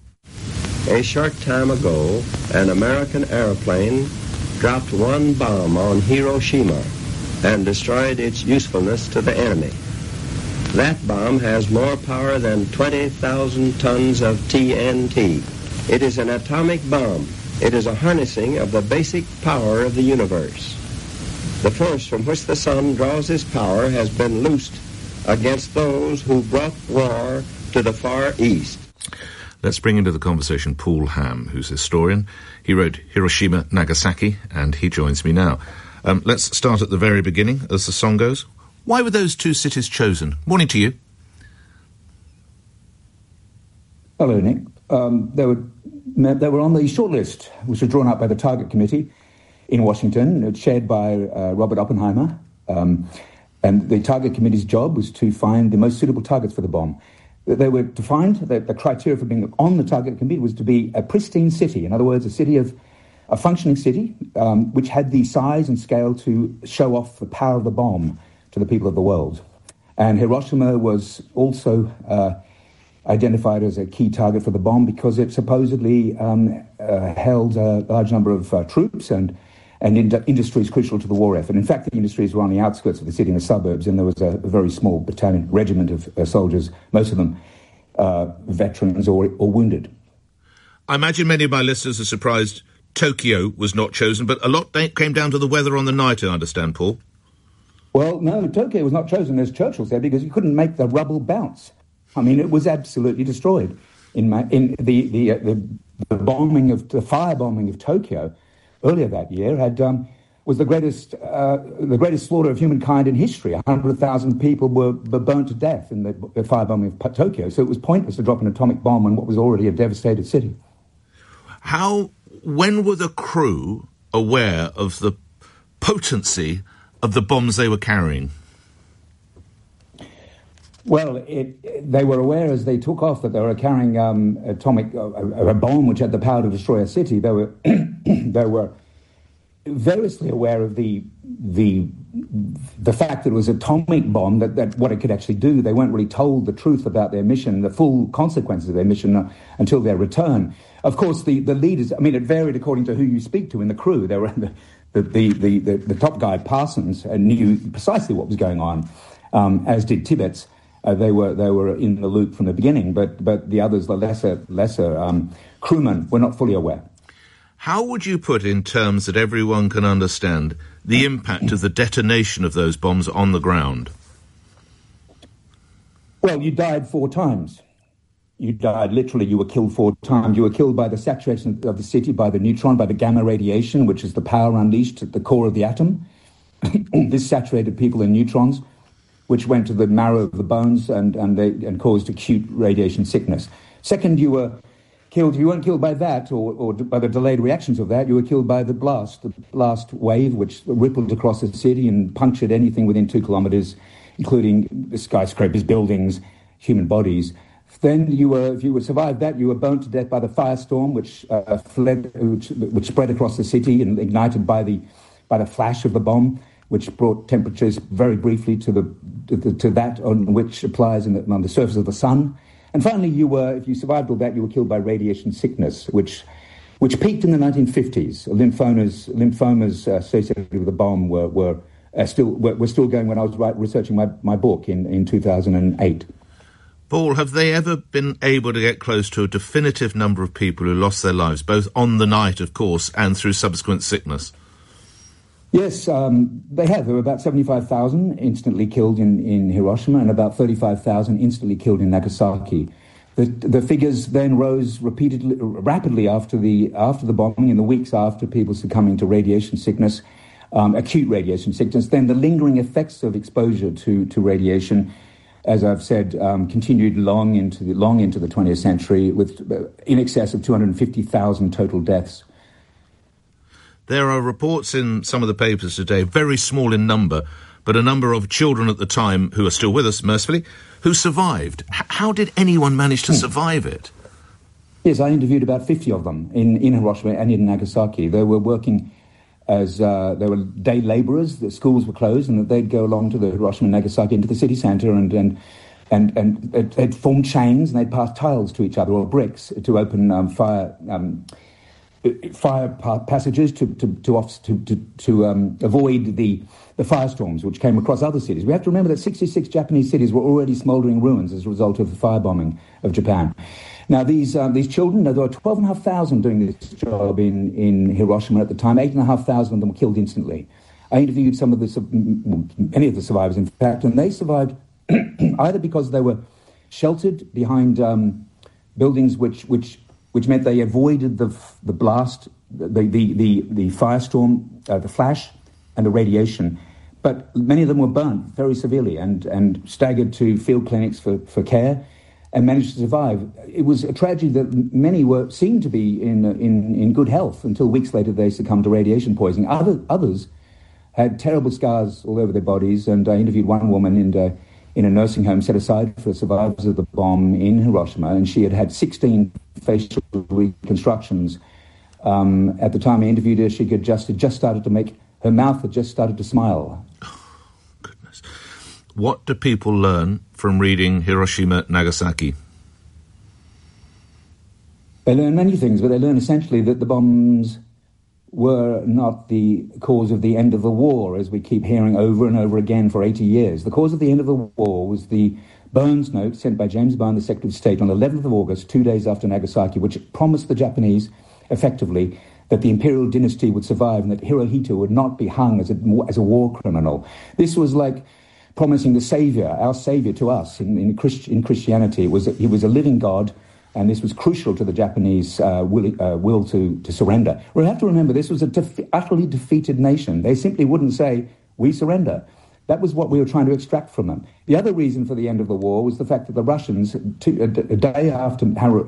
A short time ago, an American airplane dropped one bomb on Hiroshima. and destroyed its usefulness to the enemy. That bomb has more power than 20,000 tons of TNT. It is an atomic bomb. It is a harnessing of the basic power of the universe. The force from which the sun draws its power has been loosed against those who brought war to the Far East. Let's bring into the conversation Paul Ham, who's a historian. He wrote Hiroshima, Nagasaki, and he joins me now. Let's start at the very beginning, as the song goes. Why were those two cities chosen? Morning to you. Hello, Nick. They were on the shortlist, which was drawn up by the Target Committee in Washington. It's chaired by Robert Oppenheimer. And the Target Committee's job was to find the most suitable targets for the bomb. They were to find that the criteria for being on the Target Committee was to be a pristine city. In other words, a functioning city, which had the size and scale to show off the power of the bomb to the people of the world. And Hiroshima was also identified as a key target for the bomb because it supposedly held a large number of troops and industries crucial to the war effort. In fact, the industries were on the outskirts of the city in the suburbs, and there was a very small regiment of soldiers, most of them veterans or wounded. I imagine many of my listeners are surprised Tokyo was not chosen, but a lot came down to the weather on the night, I understand, Paul. Well, no, Tokyo was not chosen, as Churchill said, because you couldn't make the rubble bounce. I mean, it was absolutely destroyed. In the bombing of the firebombing of Tokyo earlier that year was the greatest slaughter of humankind in history. 100,000 people were burnt to death in the firebombing of Tokyo. So it was pointless to drop an atomic bomb on what was already a devastated city. When were the crew aware of the potency of the bombs they were carrying? Well, they were aware as they took off that they were carrying a bomb which had the power to destroy a city. They were variously aware of the fact that it was an atomic bomb, that what it could actually do. They weren't really told the truth about their mission, the full consequences of their mission until their return. Of course, the leaders, I mean, it varied according to who you speak to in the crew. They were the top guy, Parsons, knew precisely what was going on, as did Tibbets. They were in the loop from the beginning, but the others, the lesser crewmen, were not fully aware. How would you put, in terms that everyone can understand, the impact of the detonation of those bombs on the ground? Well, you died 4 times. You died literally, you were killed 4 times. You were killed by the saturation of the city, by the neutron, by the gamma radiation, which is the power unleashed at the core of the atom. This saturated people in neutrons, which went to the marrow of the bones and caused acute radiation sickness. Second, you were killed. You weren't killed by that or by the delayed reactions of that. You were killed by the blast wave, which rippled across the city and punctured anything within 2 kilometers, including the skyscrapers, buildings, human bodies. Then if you survived that, you were burnt to death by the firestorm, which spread across the city and ignited by the flash of the bomb, which brought temperatures very briefly to that on which applies on the surface of the sun. And finally, if you survived all that, you were killed by radiation sickness, which peaked in the 1950s. Lymphomas associated with the bomb were still going when I was researching my book in 2008. Paul, have they ever been able to get close to a definitive number of people who lost their lives, both on the night, of course, and through subsequent sickness? Yes, they have. There were about 75,000 instantly killed in Hiroshima and about 35,000 instantly killed in Nagasaki. The figures then rose rapidly after the bombing, in the weeks after people succumbing to radiation sickness, acute radiation sickness. Then the lingering effects of exposure to radiation, as I've said, continued long into the 20th century, with in excess of 250,000 total deaths. There are reports in some of the papers today, very small in number, but a number of children at the time, who are still with us, mercifully, who survived. How did anyone manage to survive it? Yes, I interviewed about 50 of them in Hiroshima and in Nagasaki. They were working as they were day labourers. The schools were closed, and they'd go along to the Hiroshima and Nagasaki into the city centre and they'd form chains, and they'd pass tiles to each other or bricks to open fire fire passages to avoid the firestorms which came across other cities. We have to remember that 66 Japanese cities were already smouldering ruins as a result of the firebombing of Japan. Now, these children, there were 12,500 doing this job in Hiroshima at the time. 8,500 of them were killed instantly. I interviewed many of the survivors, in fact, and they survived either because they were sheltered behind buildings which meant they avoided the blast, the firestorm, the flash, and the radiation. But many of them were burnt very severely and staggered to field clinics for care and managed to survive. It was a tragedy that many seemed to be in good health until weeks later they succumbed to radiation poisoning. Others had terrible scars all over their bodies, and I interviewed one woman in a nursing home set aside for survivors of the bomb in Hiroshima, and she had 16 facial reconstructions. At the time I interviewed her, she had just started to make, her mouth had just started to smile. Oh, goodness. What do people learn from reading Hiroshima, Nagasaki? They learn many things, but they learn essentially that the bombs were not the cause of the end of the war, as we keep hearing over and over again for 80 years. The cause of the end of the war was the Burns note sent by James Byrne, the Secretary of State, on the 11th of August, 2 days after Nagasaki, which promised the Japanese, effectively, that the imperial dynasty would survive and that Hirohito would not be hung as a war criminal. This was like promising the savior, our savior to us in Christianity. He was a living God, and this was crucial to the Japanese will to surrender. We have to remember this was an utterly defeated nation. They simply wouldn't say, we surrender. That was what we were trying to extract from them. The other reason for the end of the war was the fact that the Russians, a day after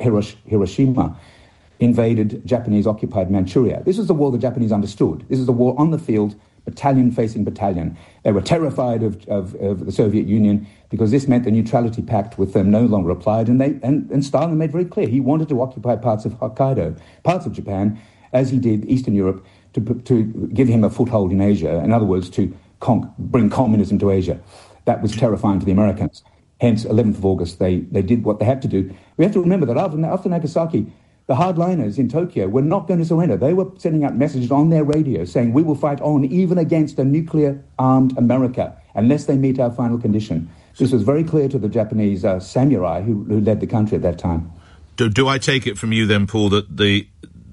Hiroshima, invaded Japanese-occupied Manchuria. This was the war the Japanese understood. This is a war on the field, battalion facing battalion. They were terrified of the Soviet Union because this meant the neutrality pact with them no longer applied, and Stalin made very clear he wanted to occupy parts of Hokkaido, parts of Japan, as he did Eastern Europe, to give him a foothold in Asia. In other words, to bring communism to Asia. That was terrifying to the Americans. Hence, 11th of August, they did what they had to do. We have to remember that after Nagasaki, the hardliners in Tokyo were not going to surrender. They were sending out messages on their radio saying, we will fight on even against a nuclear-armed America unless they meet our final condition. This was very clear to the Japanese samurai who led the country at that time. Do I take it from you then, Paul, that the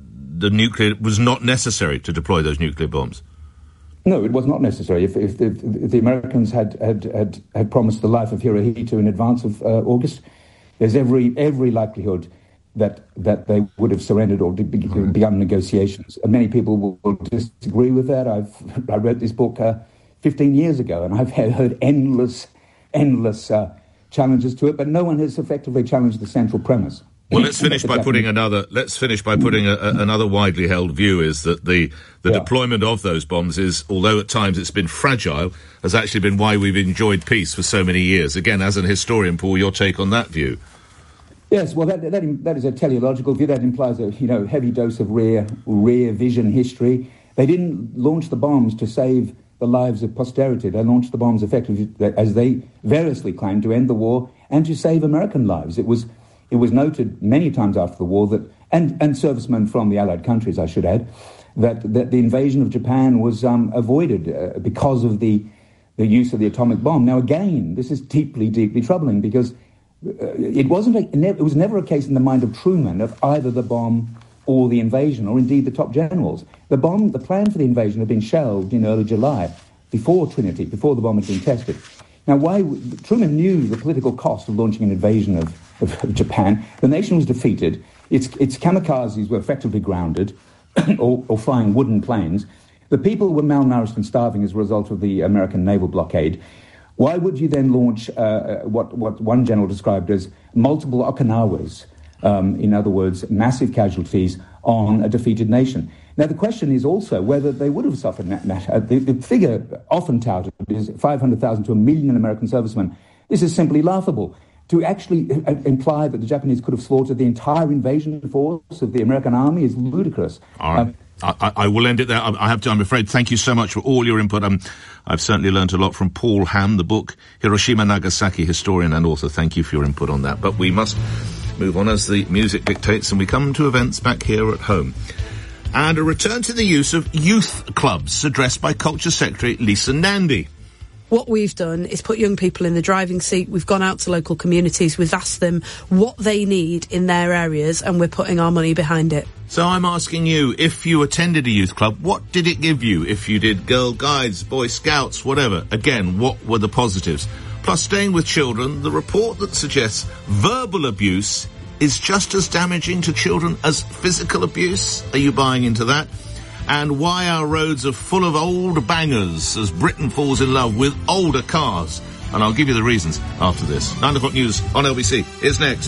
nuclear was not necessary to deploy those nuclear bombs? No, it was not necessary. If the Americans had promised the life of Hirohito in advance of August, there's every likelihood that they would have surrendered or begun negotiations. And many people will disagree with that. I wrote this book 15 years ago, and I've heard endless challenges to it, but no one has effectively challenged the central premise. Well, let's finish by putting another widely held view is that the deployment of those bombs is, although at times it's been fragile, has actually been why we've enjoyed peace for so many years. Again, as an historian, Paul, your take on that view? Yes, well, that is a teleological view. That implies a heavy dose of rear vision history. They didn't launch the bombs to save the lives of posterity. They launched the bombs effectively, as they variously claimed, to end the war and to save American lives. It was noted many times after the war that, and servicemen from the Allied countries, I should add, that the invasion of Japan was avoided because of the use of the atomic bomb. Now, again, this is deeply, deeply troubling because it was never a case in the mind of Truman of either the bomb or the invasion, or indeed the top generals. The plan for the invasion had been shelved in early July, before Trinity, before the bomb had been tested. Now, Truman knew the political cost of launching an invasion of Japan. The nation was defeated. Its kamikazes were effectively grounded, or flying wooden planes. The people were malnourished and starving as a result of the American naval blockade. Why would you then launch what one general described as multiple Okinawas, in other words, massive casualties on a defeated nation? Now, the question is also whether they would have suffered that. The figure often touted is 500,000 to 1 million American servicemen. This is simply laughable. To actually imply that the Japanese could have slaughtered the entire invasion force of the American army is ludicrous. All right. I will end it there. I have to, I'm afraid. Thank you so much for all your input. I've certainly learnt a lot from Paul Ham, the book, Hiroshima Nagasaki, historian and author. Thank you for your input on that. But we must move on as the music dictates, and we come to events back here at home. and a return to the use of youth clubs, addressed by Culture Secretary Lisa Nandy. What we've done is put young people in the driving seat. We've gone out to local communities. We've asked them what they need in their areas, and we're putting our money behind it. So I'm asking you, if you attended a youth club, what did it give you? If you did Girl Guides, Boy Scouts, whatever, again, what were the positives? Plus, staying with children, the report that suggests verbal abuse is just as damaging to children as physical abuse. Are you buying into that? And why our roads are full of old bangers as Britain falls in love with older cars. And I'll give you the reasons after this. 9 o'clock news on LBC is next.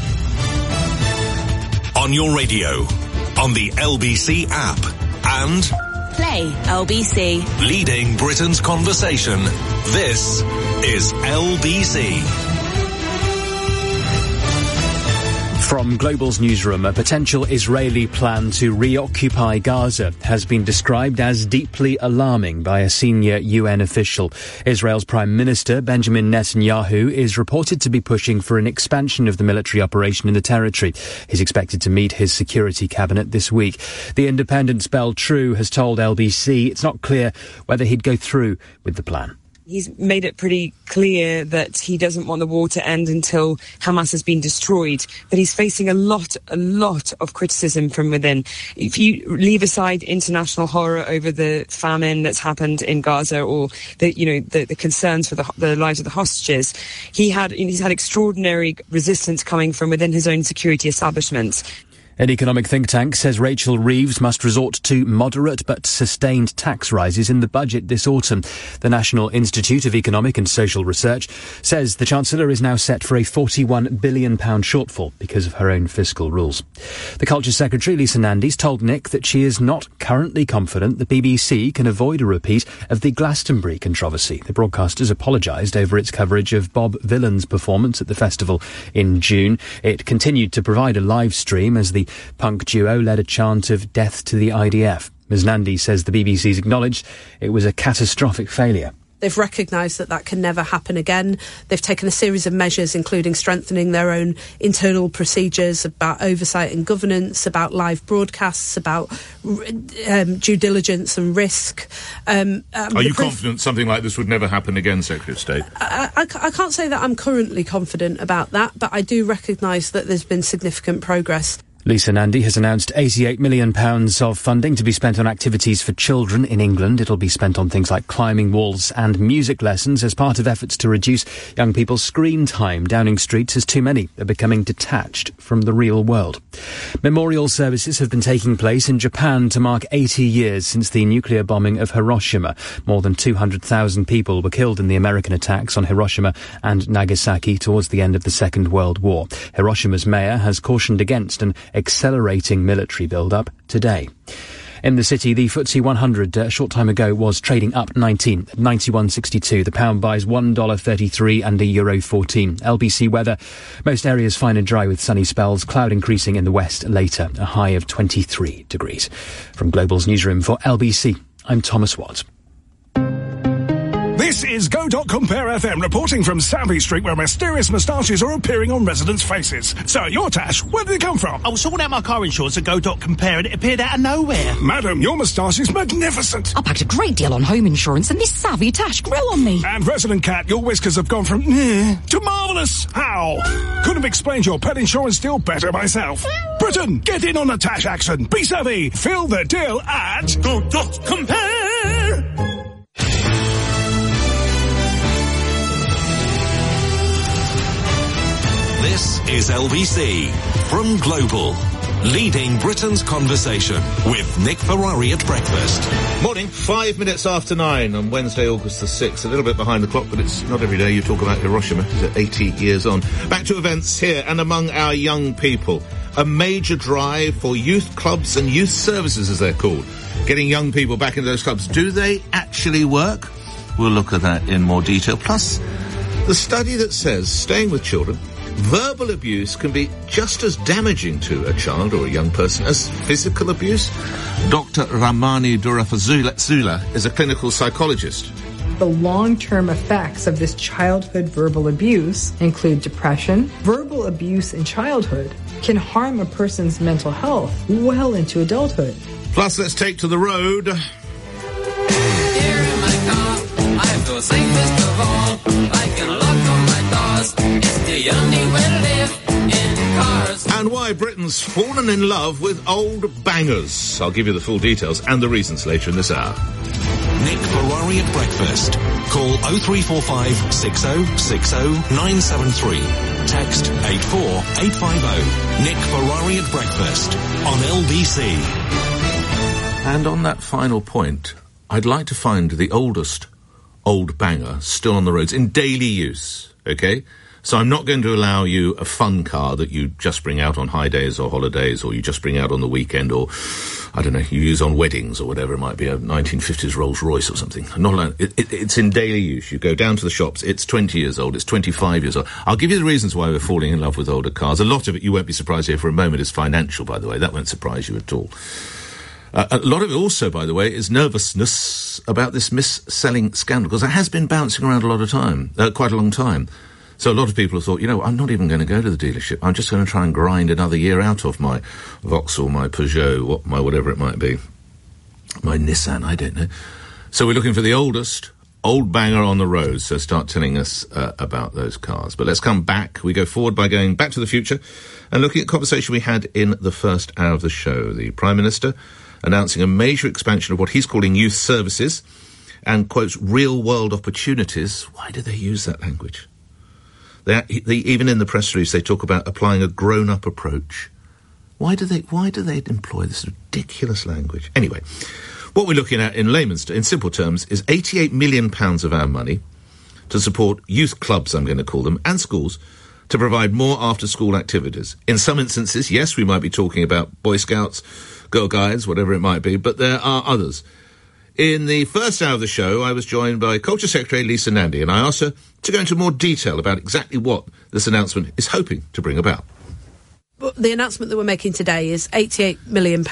On your radio, on the LBC app, and Play LBC. leading Britain's conversation. This is LBC. From Global's newsroom, a potential Israeli plan to reoccupy Gaza has been described as deeply alarming by a senior UN official. Israel's Prime Minister, Benjamin Netanyahu, is reported to be pushing for an expansion of the military operation in the territory. He's expected to meet his security cabinet this week. The Independent's Bell True has told LBC it's not clear whether he'd go through with the plan. He's made it pretty clear that he doesn't want the war to end until Hamas has been destroyed, but he's facing a lot of criticism from within. If you leave aside international horror over the famine that's happened in Gaza or the concerns for the lives of the hostages, he's had extraordinary resistance coming from within his own security establishment. An economic think tank says Rachel Reeves must resort to moderate but sustained tax rises in the budget this autumn. The National Institute of Economic and Social Research says the Chancellor is now set for a £41 billion shortfall because of her own fiscal rules. The Culture Secretary, Lisa Nandy's, told Nick that she is not currently confident the BBC can avoid a repeat of the Glastonbury controversy. The broadcasters apologised over its coverage of Bob Vylan's performance at the festival in June. It continued to provide a live stream as the punk duo led a chant of death to the IDF. Ms Nandy says the BBC's acknowledged it was a catastrophic failure. They've recognised that can never happen again. They've taken a series of measures, including strengthening their own internal procedures about oversight and governance, about live broadcasts, about due diligence and risk. Are you confident something like this would never happen again, Secretary of State? I can't say that I'm currently confident about that, but I do recognise that there's been significant progress. Lisa Nandy has announced £88 million of funding to be spent on activities for children in England. It'll be spent on things like climbing walls and music lessons as part of efforts to reduce young people's screen time. Downing Street says too many are becoming detached from the real world. Memorial services have been taking place in Japan to mark 80 years since the nuclear bombing of Hiroshima. More than 200,000 people were killed in the American attacks on Hiroshima and Nagasaki towards the end of the Second World War. Hiroshima's mayor has cautioned against an accelerating military build-up today. In the city, the FTSE 100 a short time ago was trading up 19 at 91.62. The pound buys $1.33 and €1.14. LBC weather. Most areas fine and dry with sunny spells. Cloud increasing in the west later. A high of 23 degrees. From Global's newsroom for LBC, I'm Thomas Watt. This is Go.Compare FM reporting from Savvy Street, where mysterious moustaches are appearing on residents' faces. So, your tash, where did it come from? I was sorting out my car insurance at Go.Compare and it appeared out of nowhere. Madam, your moustache is magnificent. I packed a great deal on home insurance and this savvy tash grew on me. And Resident Cat, your whiskers have gone from to marvellous. How? Couldn't have explained your pet insurance deal better myself. Britain, get in on the tash action. Be savvy. Fill the deal at Go.Compare. This is LBC from Global, leading Britain's conversation with Nick Ferrari at breakfast. Morning, 5 minutes after 9 on Wednesday, August the 6th. A little bit behind the clock, but it's not every day you talk about Hiroshima. Is it 80 years on? Back to events here and among our young people. A major drive for youth clubs and youth services, as they're called. Getting young people back into those clubs. Do they actually work? We'll look at that in more detail. Plus, the study that says staying with children, verbal abuse can be just as damaging to a child or a young person as physical abuse. Dr. Ramani Durafazula is a clinical psychologist. The long-term effects of this childhood verbal abuse include depression. Verbal abuse in childhood can harm a person's mental health well into adulthood. Plus, let's take to the road. Here in my car, I feel safest of all. I can lock on my doors. It's the only way to live in cars. And why Britain's fallen in love with old bangers. I'll give you the full details and the reasons later in this hour. Nick Ferrari at breakfast. Call 0345 60 60 973. Text 84850. Nick Ferrari at breakfast on LBC. And on that final point, I'd like to find the oldest old banger still on the roads in daily use, okay? So I'm not going to allow you a fun car that you just bring out on high days or holidays, or you just bring out on the weekend, or, I don't know, you use on weddings or whatever. It might be a 1950s Rolls Royce or something. I'm not allowed, it's in daily use. You go down to the shops, it's 20 years old, it's 25 years old. I'll give you the reasons why we're falling in love with older cars. A lot of it, you won't be surprised here for a moment, is financial, by the way. That won't surprise you at all. A lot of it also, by the way, is nervousness about this mis-selling scandal, because it has been bouncing around a lot of time, quite a long time. So a lot of people have thought, you know, I'm not even going to go to the dealership. I'm just going to try and grind another year out of my Vauxhall, my Peugeot, my whatever it might be. My Nissan, I don't know. So we're looking for the oldest old banger on the road. So start telling us about those cars. But let's come back. We go forward by going back to the future and looking at a conversation we had in the first hour of the show. The Prime Minister announcing a major expansion of what he's calling youth services and quotes real-world opportunities. Why do they use that language? They even in the press release they talk about applying a grown-up approach. Why do they employ this ridiculous language? Anyway, what we're looking at in simple terms, is £88 million of our money to support youth clubs, I'm going to call them, and schools to provide more after-school activities. In some instances, yes, we might be talking about Boy Scouts, Girl Guides, whatever it might be, but there are others. In the first hour of the show, I was joined by Culture Secretary Lisa Nandy, and I asked her to go into more detail about exactly what this announcement is hoping to bring about. The announcement that we're making today is £88 million,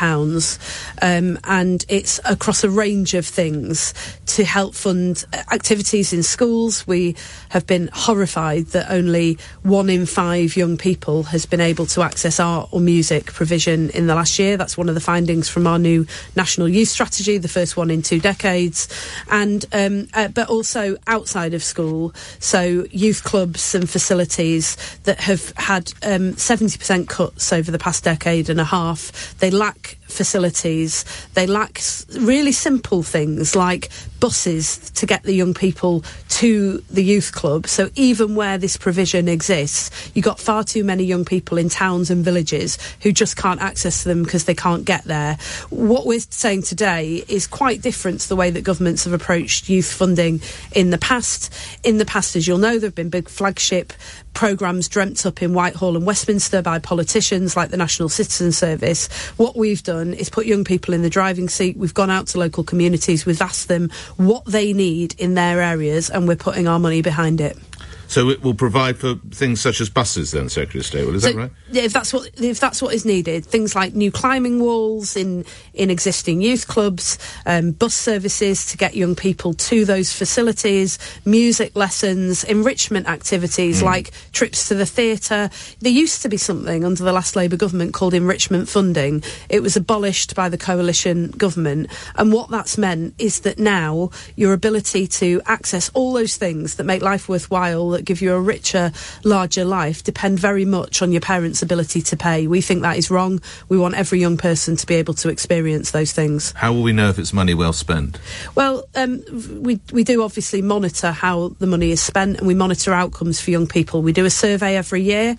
and it's across a range of things to help fund activities in schools. We have been horrified that only 1 in 5 young people has been able to access art or music provision in the last year. That's one of the findings from our new National Youth Strategy, the first one in 2 decades. And but also outside of school, so youth clubs and facilities that have had 70% cuts over the past decade and a half. They lack facilities. They lack really simple things like buses to get the young people to the youth club. So even where this provision exists, you've got far too many young people in towns and villages who just can't access them because they can't get there. What we're saying today is quite different to the way that governments have approached youth funding in the past. In the past, as you'll know, there have been big flagship programmes dreamt up in Whitehall and Westminster by politicians like the National Citizen Service. What we've done is put young people in the driving seat. We've gone out to local communities. We've asked them what they need in their areas, and we're putting our money behind it. So it will provide for things such as buses then, Secretary of State, is that right? Yeah, if that's what is needed. Things like new climbing walls in existing youth clubs, bus services to get young people to those facilities, music lessons, enrichment activities like trips to the theatre. There used to be something under the last Labour government called enrichment funding. It was abolished by the coalition government, and what that's meant is that now your ability to access all those things that make life worthwhile, that give you a richer, larger life, depend very much on your parents' ability to pay. We think that is wrong. We want every young person to be able to experience those things. How will we know if it's money well spent? Well, we do obviously monitor how the money is spent, and we monitor outcomes for young people. We do a survey every year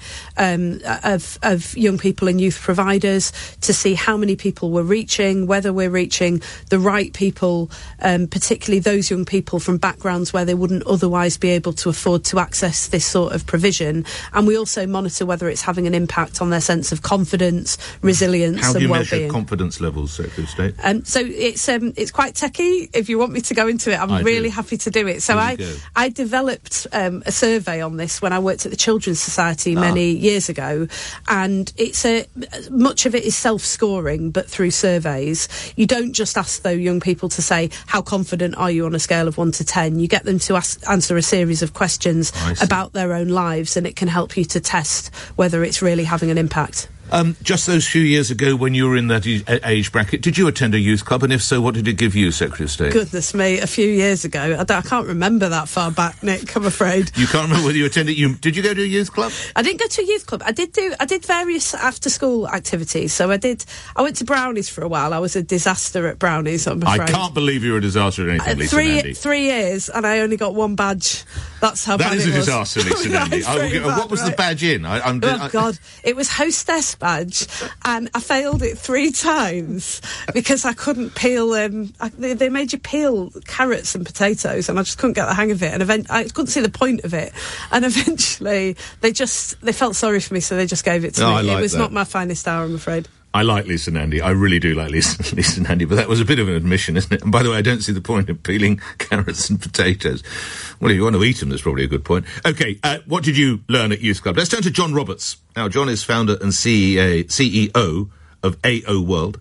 of young people and youth providers to see how many people we're reaching, whether we're reaching the right people, particularly those young people from backgrounds where they wouldn't otherwise be able to afford to access this sort of provision, and we also monitor whether it's having an impact on their sense of confidence, resilience, How do and you well-being. measure confidence levels, Secretary of State? So it's quite techie. If you want me to go into it, I'm really happy to do it. So I developed a survey on this when I worked at the Children's Society many years ago, and it's much of it is self-scoring, but through surveys. You don't just ask though young people to say how confident are you on a scale of 1 to 10. You get them to answer a series of questions about their own lives, and it can help you to test whether it's really having an impact. Just those few years ago when you were in that age bracket, did you attend a youth club? And if so, what did it give you, Secretary of State? Goodness me, a few years ago. I can't remember that far back, Nick, I'm afraid. You can't remember whether you attended... Did you go to a youth club? I didn't go to a youth club. I did various after-school activities. So I went to Brownies for a while. I was a disaster at Brownies, I'm afraid. I can't believe you were a disaster at anything, Lisa Nandy. 3 years, and I only got 1 badge. That's how bad it was. That is a disaster, Lisa Nandy. What was the badge in? God. It was hostess badge. And I failed it 3 times because I couldn't peel. They made you peel carrots and potatoes, and I just couldn't get the hang of it. And I couldn't see the point of it. And eventually, they felt sorry for me, so they just gave it to me. It was not my finest hour, I'm afraid. I like Lisa Nandy. I really do like Lisa Nandy, but that was a bit of an admission, isn't it? And by the way, I don't see the point of peeling carrots and potatoes. Well, if you want to eat them, that's probably a good point. OK, what did you learn at Youth Club? Let's turn to John Roberts. Now, John is founder and CEO of AO World,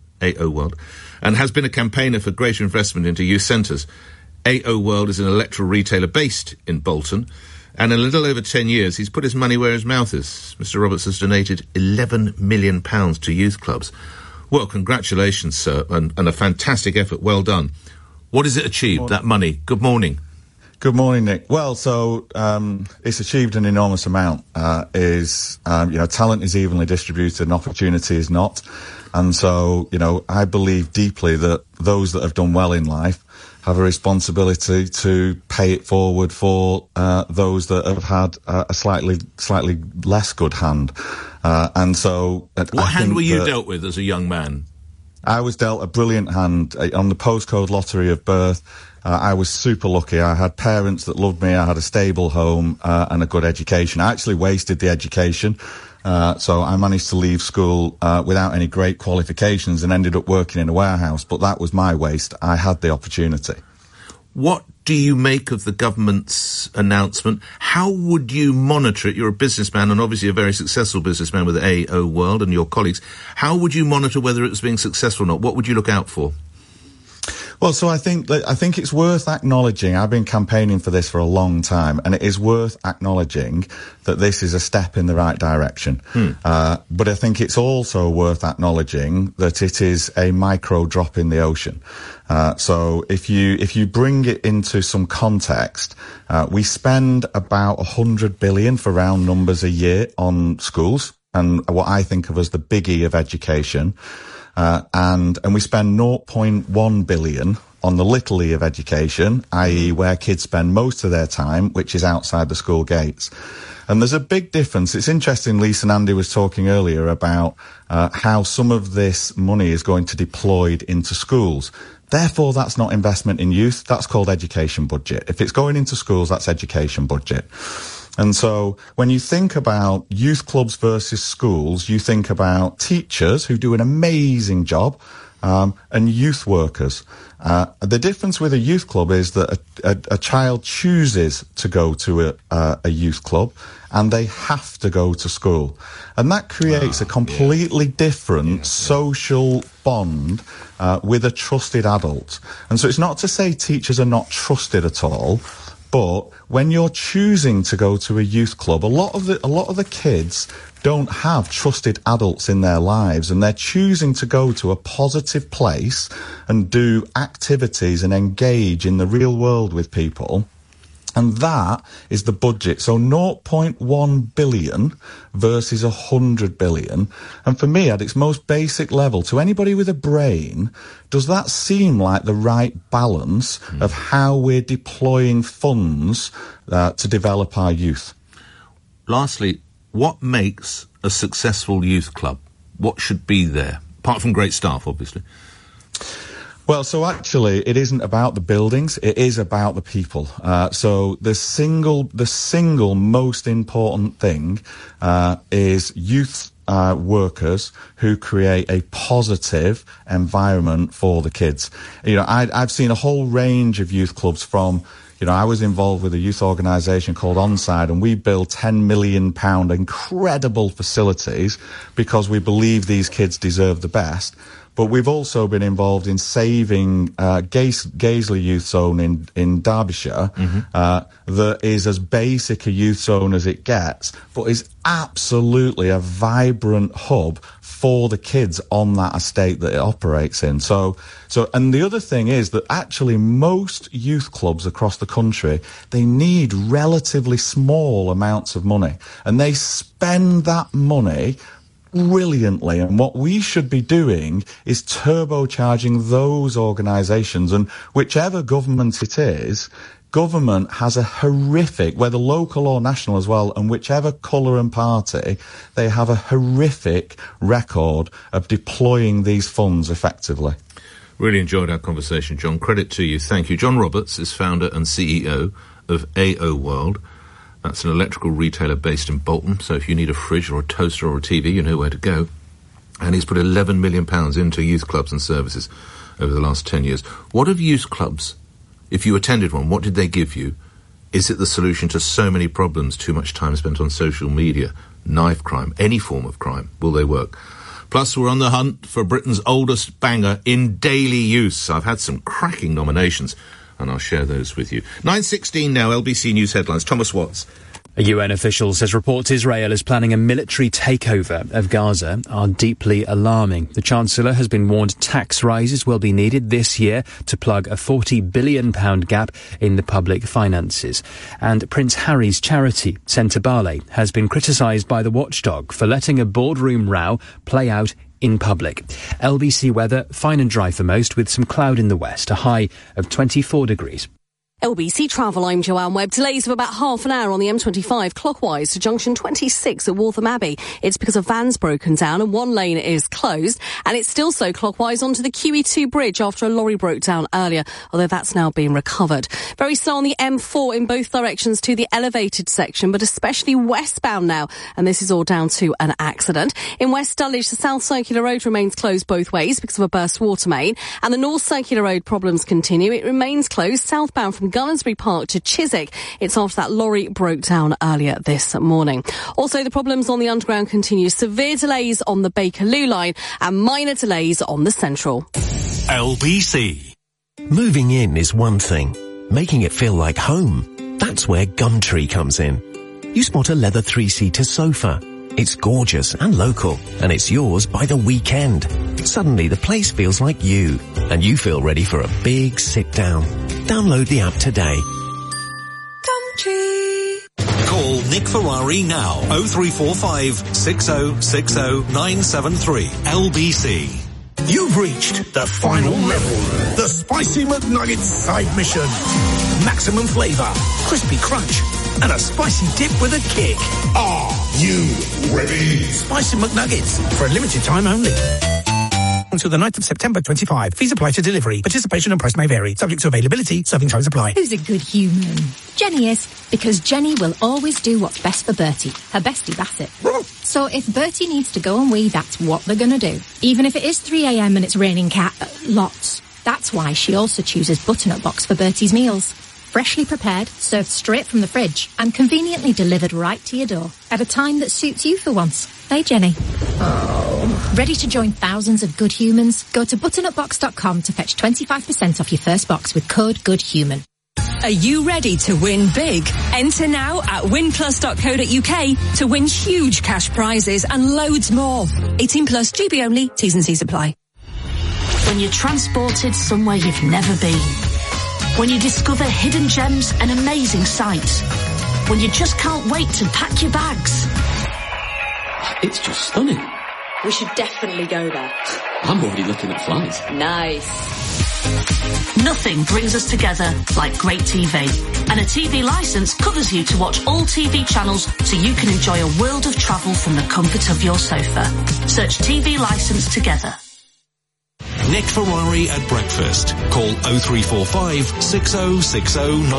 and has been a campaigner for greater investment into youth centres. AO World is an electoral retailer based in Bolton, and in a little over 10 years, he's put his money where his mouth is. Mr. Roberts has donated £11 million to youth clubs. Well, congratulations, sir, and a fantastic effort. Well done. What has it achieved, that money? Good morning. Good morning, Nick. Well, so it's achieved an enormous amount. Talent is evenly distributed and opportunity is not. And so, I believe deeply that those that have done well in life have a responsibility to pay it forward for those that have had a slightly less good hand. And so... What hand were you dealt with as a young man? I was dealt a brilliant hand on the postcode lottery of birth. I was super lucky. I had parents that loved me. I had a stable home and a good education. I actually wasted the education. So I managed to leave school without any great qualifications and ended up working in a warehouse. But that was my waste. I had the opportunity. What do you make of the government's announcement? How would you monitor it? You're a businessman and obviously a very successful businessman with AO World and your colleagues. How would you monitor whether it was being successful or not? What would you look out for? Well, so I think it's worth acknowledging. I've been campaigning for this for a long time, and it is worth acknowledging that this is a step in the right direction. But I think it's also worth acknowledging that it is a micro drop in the ocean. So if you bring it into some context, we spend about 100 billion for round numbers a year on schools, and what I think of as the biggie of education. And we spend 0.1 billion on the little e of education, i.e. where kids spend most of their time, which is outside the school gates. And there's a big difference. It's interesting, Lisa Nandy was talking earlier about how some of this money is going to be deployed into schools. Therefore, that's not investment in youth. That's called education budget. If it's going into schools, that's education budget. And so when you think about youth clubs versus schools, you think about teachers who do an amazing job, and youth workers. The difference with a youth club is that a child chooses to go to a youth club and they have to go to school. And that creates a completely different social bond with a trusted adult. And so it's not to say teachers are not trusted at all, but when you're choosing to go to a youth club, a lot of the kids don't have trusted adults in their lives, and they're choosing to go to a positive place and do activities and engage in the real world with people. And that is the budget. So 0.1 billion versus 100 billion. And for me, at its most basic level, to anybody with a brain, does that seem like the right balance of how we're deploying funds to develop our youth? Lastly, what makes a successful youth club? What should be there? Apart from great staff, obviously. Well, so actually, it isn't about the buildings. It is about the people. So the single most important thing is youth workers who create a positive environment for the kids. You know, I've seen a whole range of youth clubs from. You know, I was involved with a youth organisation called Onside, and we built £10 million incredible facilities because we believe these kids deserve the best. But we've also been involved in saving Gaisley Youth Zone in Derbyshire, that is as basic a youth zone as it gets, but is absolutely a vibrant hub for the kids on that estate that it operates in. So, and the other thing is that actually most youth clubs across the country, they need relatively small amounts of money, and they spend that money brilliantly, and what we should be doing is turbocharging those organisations, and whichever government it is, government has a horrific, whether local or national as well, and whichever colour and party, they have a horrific record of deploying these funds effectively. Really enjoyed our conversation, John. Credit to you. Thank you. John Roberts is founder and CEO of AO World. That's an electrical retailer based in Bolton, so if you need a fridge or a toaster or a TV, you know where to go. And he's put £11 million into youth clubs and services over the last 10 years. What have youth clubs, if you attended one, what did they give you? Is it the solution to so many problems? Too much time spent on social media, knife crime, any form of crime? Will they work? Plus, we're on the hunt for Britain's oldest banger in daily use. I've had some cracking nominations, and I'll share those with you. 9:16 now, LBC News headlines. Thomas Watts. A UN official says reports Israel is planning a military takeover of Gaza are deeply alarming. The Chancellor has been warned tax rises will be needed this year to plug a £40 billion gap in the public finances. And Prince Harry's charity, Centre Barley, has been criticised by the watchdog for letting a boardroom row play out in public. LBC weather, fine and dry for most, with some cloud in the west, a high of 24 degrees. LBC Travel, I'm Joanne Webb. Delays of about half an hour on the M25 clockwise to junction 26 at Waltham Abbey. It's because a van's broken down and one lane is closed, and it's still so clockwise onto the QE2 bridge after a lorry broke down earlier, although that's now been recovered. Very slow on the M4 in both directions to the elevated section, but especially westbound now, and this is all down to an accident. In West Dulwich, the South Circular Road remains closed both ways because of a burst water main, and the North Circular Road problems continue. It remains closed southbound from Gunnersbury Park to Chiswick. It's after that lorry broke down earlier this morning. Also, the problems on the Underground continue. Severe delays on the Bakerloo line and minor delays on the Central. LBC. Moving in is one thing. Making it feel like home, that's where Gumtree comes in. You spot a leather 3-seater sofa. It's gorgeous and local, and it's yours by the weekend. Suddenly the place feels like you, and you feel ready for a big sit down. Download the app today. Gumtree. Call Nick Ferrari now. 0345 6060 973. LBC. You've reached the final level. The Spicy McNuggets side mission. Maximum flavour, crispy crunch, and a spicy dip with a kick. Are you ready? Spicy McNuggets, for a limited time only. Until the 9th of September 25. Fees apply to delivery. Participation and price may vary. Subject to availability. Serving times apply. Who's a good human? Jenny is. Because Jenny will always do what's best for Bertie, her bestie Bassett. So if Bertie needs to go and wee, that's what they're going to do. Even if it is 3 a.m. and it's raining lots. That's why she also chooses Butternut Box for Bertie's meals. Freshly prepared, served straight from the fridge, and conveniently delivered right to your door at a time that suits you for once. Hey, Jenny. Oh. Ready to join thousands of good humans? Go to butternutbox.com to fetch 25% off your first box with code GOODHUMAN. Are you ready to win big? Enter now at winplus.co.uk to win huge cash prizes and loads more. 18 plus, GB only, T's and C's apply. When you're transported somewhere you've never been. When you discover hidden gems and amazing sights. When you just can't wait to pack your bags. It's just stunning. We should definitely go there. I'm already looking at flights. Nice. Nothing brings us together like great TV. And a TV licence covers you to watch all TV channels so you can enjoy a world of travel from the comfort of your sofa. Search TV licence together. Nick Ferrari at breakfast. Call 0345 6060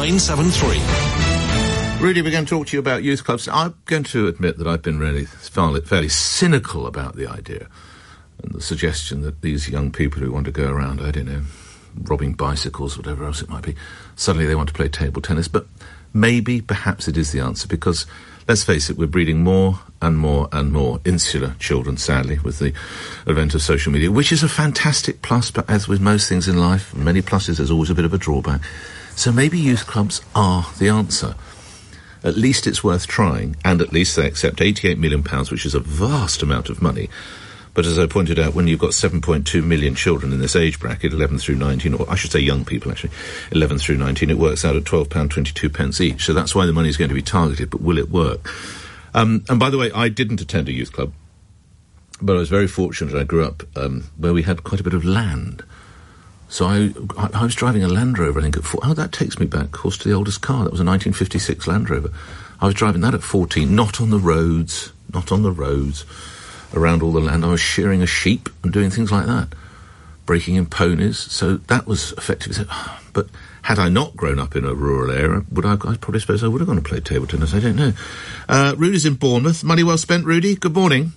973. Rudy, we're going to talk to you about youth clubs. I'm going to admit that I've been really fairly cynical about the idea and the suggestion that these young people who want to go around, I don't know, robbing bicycles, whatever else it might be, suddenly they want to play table tennis. But maybe, perhaps it is the answer, because, let's face it, we're breeding more and more and more insular children, sadly, with the advent of social media, which is a fantastic plus, but as with most things in life, many pluses, there's always a bit of a drawback. So maybe youth clubs are the answer. At least it's worth trying, and at least they accept £88 million, which is a vast amount of money. But as I pointed out, when you've got 7.2 million children in this age bracket, 11 through 19, or I should say young people, actually, 11 through 19, it works out at £12.22 each. So that's why the money is going to be targeted, but will it work? And by the way, I didn't attend a youth club, but I was very fortunate. I grew up where we had quite a bit of land. So I was driving a Land Rover, I think, at 4. Oh, that takes me back, of course, to the oldest car. That was a 1956 Land Rover. I was driving that at 14, not on the roads, around all the land. I was shearing a sheep and doing things like that, breaking in ponies. So that was effective. But had I not grown up in a rural area, I probably suppose I would have gone to play table tennis. I don't know. Rudy's in Bournemouth. Money well spent, Rudy. Good morning.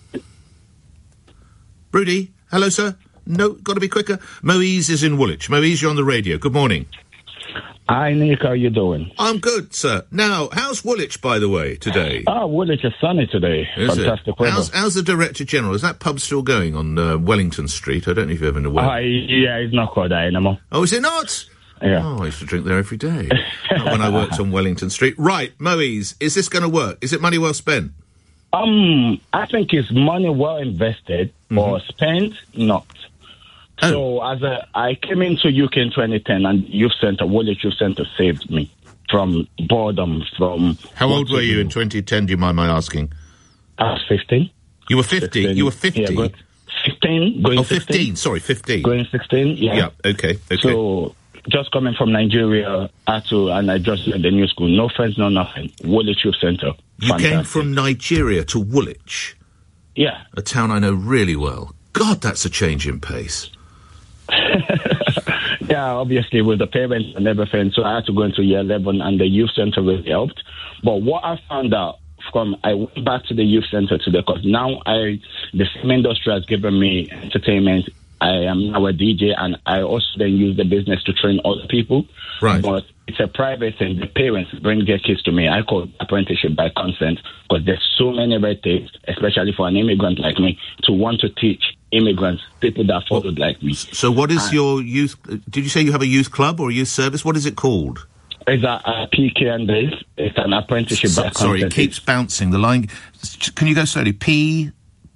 Rudy, hello, sir. No, got to be quicker. Moise is in Woolwich. Moise, you're on the radio. Good morning. Hi, Nick. How are you doing? I'm good, sir. Now, how's Woolwich, by the way, today? Woolwich is sunny today. Is fantastic weather. How's the Director General? Is that pub still going on Wellington Street? I don't know if you've ever been to Wellington. Yeah, it's not called that anymore. Oh, is it not? Yeah. Oh, I used to drink there every day when I worked on Wellington Street. Right, Moise, is this going to work? Is it money well spent? I think it's money well invested, or spent, not. So I came into UK in 2010, and Woolwich Youth Centre saved me from boredom. How old were you in 2010? Do you mind my asking? I was 15. You were 50. You were 50. Yeah, 15. Going 15. Sorry, 15. Going 16. Yeah. Yeah. Okay. So just coming from Nigeria, and I just left the new school. No friends, no nothing. Woolwich Youth Centre. You came from Nigeria to Woolwich. Yeah. A town I know really well. God, that's a change in pace. Yeah, obviously with the parents and everything, so I had to go into year 11, and the youth centre really helped. But what I found out I went back to the youth centre today, because now the film industry has given me entertainment. I am now a DJ, and I also then use the business to train other people. Right. But it's a private thing. The parents bring their kids to me. I call it apprenticeship by consent, because there's so many red tapes, especially for an immigrant like me, to want to teach immigrants, people that followed like me. So what is your youth... Did you say you have a youth club or a youth service? What is it called? It's a PK and this. It's an apprenticeship by consent. Sorry, it keeps bouncing. The line... Can you go slowly? P...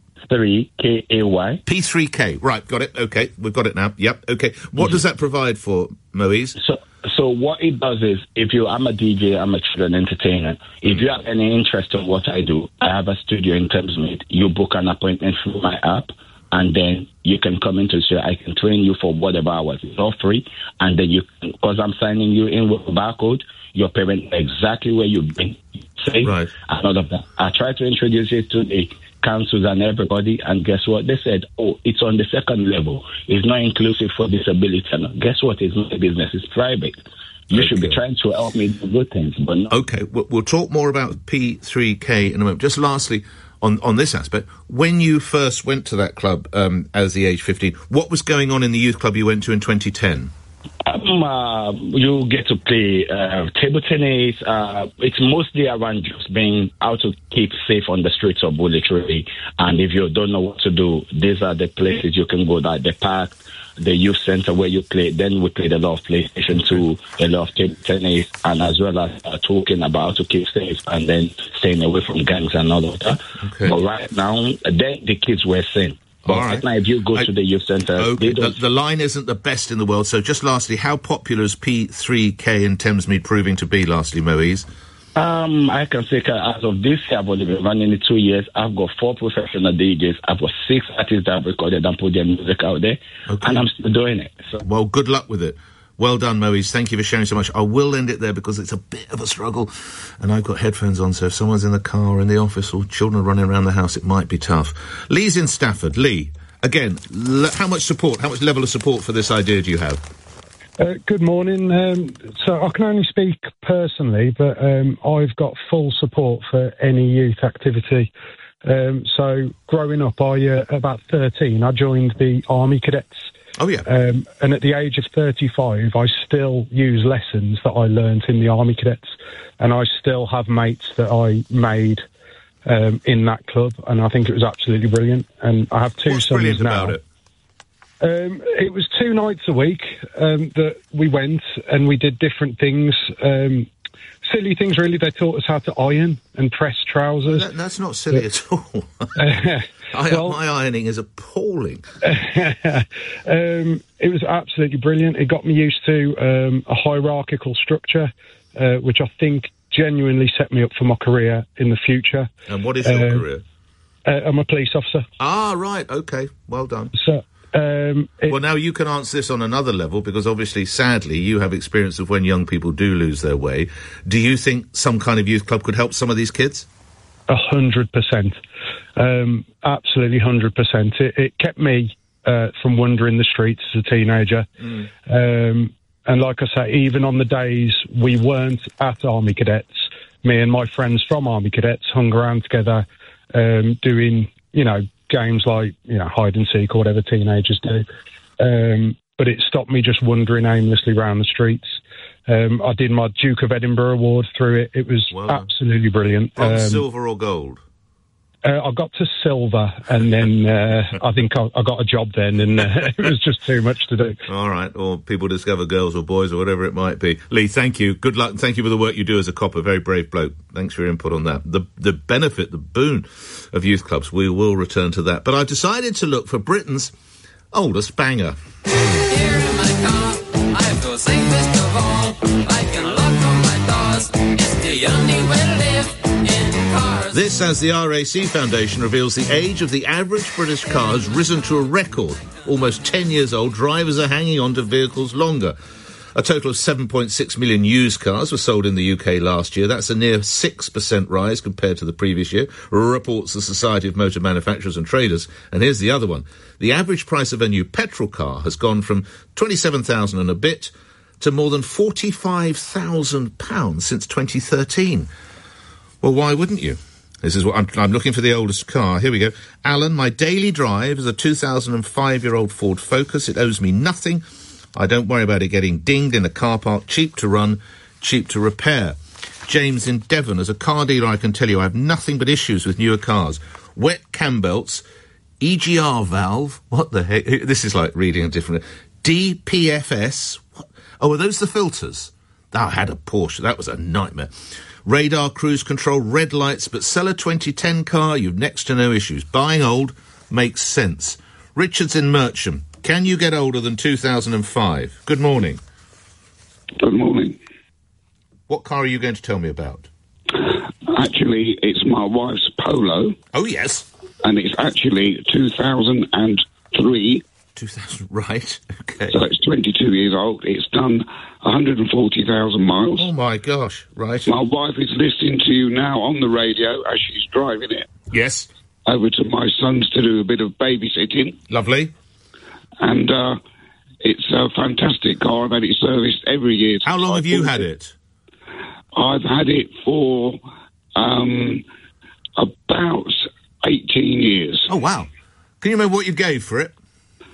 3KAY. P3K. Right, got it. Okay, we've got it now. Yep, okay. What does that provide for, Moise? So what it does is, I'm a DJ, I'm a children entertainer. If you have any interest in what I do, I have a studio in Thamesmead. You book an appointment through my app, and then you can come into the show. I can train you for whatever hours. It's all free. And then because I'm signing you in with a barcode, your parent knows exactly where you've been. Safe, right. And all of that. I try to introduce you to the councils and everybody, and guess what? They said, it's on the second level. It's not inclusive for disability. And guess what? It's not a business. It's private. You should be trying to help me do good things, but no. Okay, we'll talk more about P3K in a moment. Just lastly, on this aspect, when you first went to that club as the age 15, what was going on in the youth club you went to in 2010? You get to play table tennis. It's mostly around just being how to keep safe on the streets of Woolwich, really. And if you don't know what to do, these are the places you can go, like the park, the youth centre where you play. Then we played a lot of PlayStation 2, a lot of table tennis, and as well as talking about how to keep safe and then staying away from gangs and all of that. Okay. But right now, then the kids were sane. But right now, if you go to the youth centre... Okay, the line isn't the best in the world, so just lastly, how popular is P3K in Thamesmead proving to be, lastly, Moise? I can say as of this year, I've only been running it 2 years. I've got 4 professional DJs. I've got 6 artists that I've recorded and put their music out there, and I'm still doing it. So. Well, good luck with it. Well done, Moise. Thank you for sharing so much. I will end it there because it's a bit of a struggle, and I've got headphones on, so if someone's in the car or in the office or children running around the house, it might be tough. Lee's in Stafford. Lee, Again, how much level of support for this idea do you have? Good morning. So I can only speak personally, but I've got full support for any youth activity. So growing up, about 13, I joined the Army Cadets. Oh, yeah. And at the age of 35, I still use lessons that I learnt in the Army Cadets, and I still have mates that I made in that club, and I think it was absolutely brilliant. And I have two What's sons brilliant now. about it? It was 2 nights a week that we went, and we did different things. Silly things, really. They taught us how to iron and press trousers. That's not silly at all. My ironing is appalling. It was absolutely brilliant. It got me used to a hierarchical structure, which I think genuinely set me up for my career in the future. And what is your career? I'm a police officer. Ah, right. Okay. Well done. So, well, now you can answer this on another level, because obviously, sadly, you have experience of when young people do lose their way. Do you think some kind of youth club could help some of these kids? 100%. Absolutely 100%. It kept me from wandering the streets as a teenager. And like I say, even on the days we weren't at Army Cadets, me and my friends from Army Cadets hung around together doing, games like, hide and seek or whatever teenagers do. But it stopped me just wandering aimlessly around the streets. I did my Duke of Edinburgh award through it. It was absolutely brilliant. Bronze, silver or gold? I got to silver, and then I think I got a job then, and it was just too much to do. All right, or people discover girls or boys or whatever it might be. Lee, thank you. Good luck, and thank you for the work you do as a cop, a very brave bloke. Thanks for your input on that. The benefit, the boon of youth clubs, we will return to that. But I've decided to look for Britain's oldest banger. Here in my car, I feel safest of all. I can lock on my doors. It's the only way to live in cars. This, as the RAC Foundation reveals, the age of the average British car has risen to a record. Almost 10 years old, drivers are hanging on to vehicles longer. A total of 7.6 million used cars were sold in the UK last year. That's a near 6% rise compared to the previous year, reports the Society of Motor Manufacturers and Traders. And here's the other one. The average price of a new petrol car has gone from £27,000 and a bit to more than £45,000 since 2013. Well, why wouldn't you? This is what I'm looking for the oldest car. Here we go. Alan, my daily drive is a 2005-year-old Ford Focus. It owes me nothing. I don't worry about it getting dinged in a car park. Cheap to run, cheap to repair. James in Devon, as a car dealer, I can tell you I have nothing but issues with newer cars. Wet cam belts, EGR valve. What the heck? This is like reading a different... DPFS. What? Oh, are those the filters? I had a Porsche. That was a nightmare. Radar, cruise control, red lights, but sell a 2010 car, you've next to no issues. Buying old makes sense. Richard's in Mercham. Can you get older than 2005? Good morning. Good morning. What car are you going to tell me about? Actually, it's my wife's Polo. Oh, yes. And it's actually 2003. 2000, right, okay. So it's 22 years old. It's done 140,000 miles. Oh, my gosh, right. My wife is listening to you now on the radio as she's driving it. Yes. Over to my sons to do a bit of babysitting. Lovely. And it's a fantastic car. I've had it serviced every year. How long have you had it? I've had it for about 18 years. Oh, wow. Can you remember what you gave for it?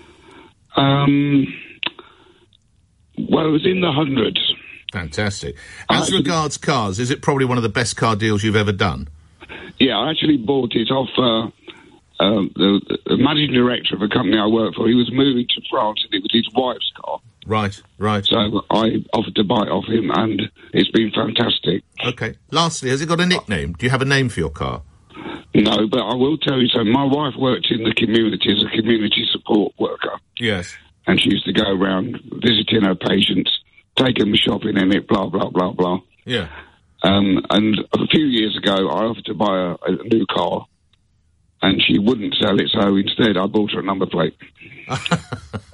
Well, it was in the hundreds. Fantastic. As regards cars, is it probably one of the best car deals you've ever done? Yeah, I actually bought it off the managing director of a company I work for. He was moving to France and it was his wife's car. Right, right. So I offered to buy it off him and it's been fantastic. Okay. Lastly, has it got a nickname? Do you have a name for your car? No, but I will tell you something. My wife worked in the community as a community support worker. Yes. And she used to go around visiting her patients, taking them shopping in it, blah, blah, blah, blah. Yeah. And a few years ago, I offered to buy a new car, and she wouldn't sell it, so instead I bought her a number plate.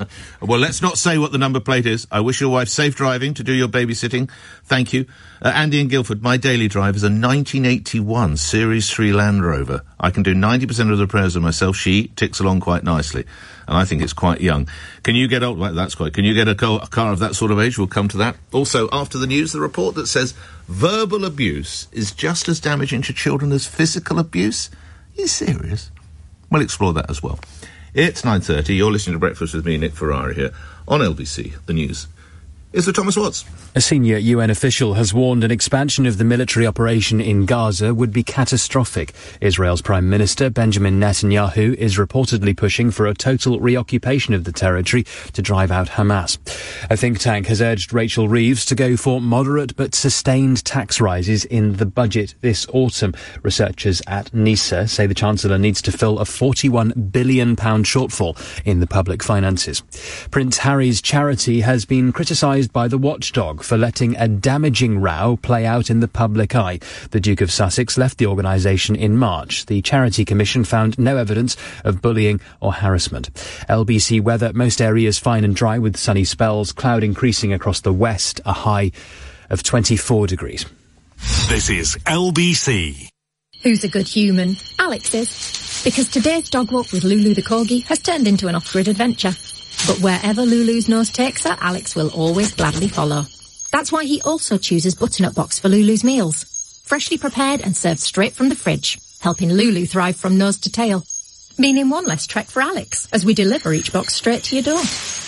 Well, let's not say what the number plate is. I wish your wife safe driving to do your babysitting. Thank you. Andy in Guildford, my daily drive is a 1981 Series 3 Land Rover. I can do 90% of the repairs of myself. She ticks along quite nicely. And I think it's quite young. Can you get Can you get a car of that sort of age? We'll come to that. Also, after the news, the report that says verbal abuse is just as damaging to children as physical abuse. Are you serious? We'll explore that as well. It's 9:30. You're listening to Breakfast with me, Nick Ferrari, here on LBC. The news is with Thomas Watts. A senior UN official has warned an expansion of the military operation in Gaza would be catastrophic. Israel's Prime Minister Benjamin Netanyahu is reportedly pushing for a total reoccupation of the territory to drive out Hamas. A think tank has urged Rachel Reeves to go for moderate but sustained tax rises in the budget this autumn. Researchers at NISA say the Chancellor needs to fill a £41 billion shortfall in the public finances. Prince Harry's charity has been criticised by the Watchdog for letting a damaging row play out in the public eye. The Duke of Sussex left the organisation in March. The Charity Commission found no evidence of bullying or harassment. LBC weather, most areas fine and dry with sunny spells, cloud increasing across the west, a high of 24 degrees. This is LBC. Who's a good human? Alex is. Because today's dog walk with Lulu the Corgi has turned into an off-grid adventure. But wherever Lulu's nose takes her, Alex will always gladly follow. That's why he also chooses Butternut Box for Lulu's meals. Freshly prepared and served straight from the fridge, helping Lulu thrive from nose to tail. Meaning one less trek for Alex, as we deliver each box straight to your door.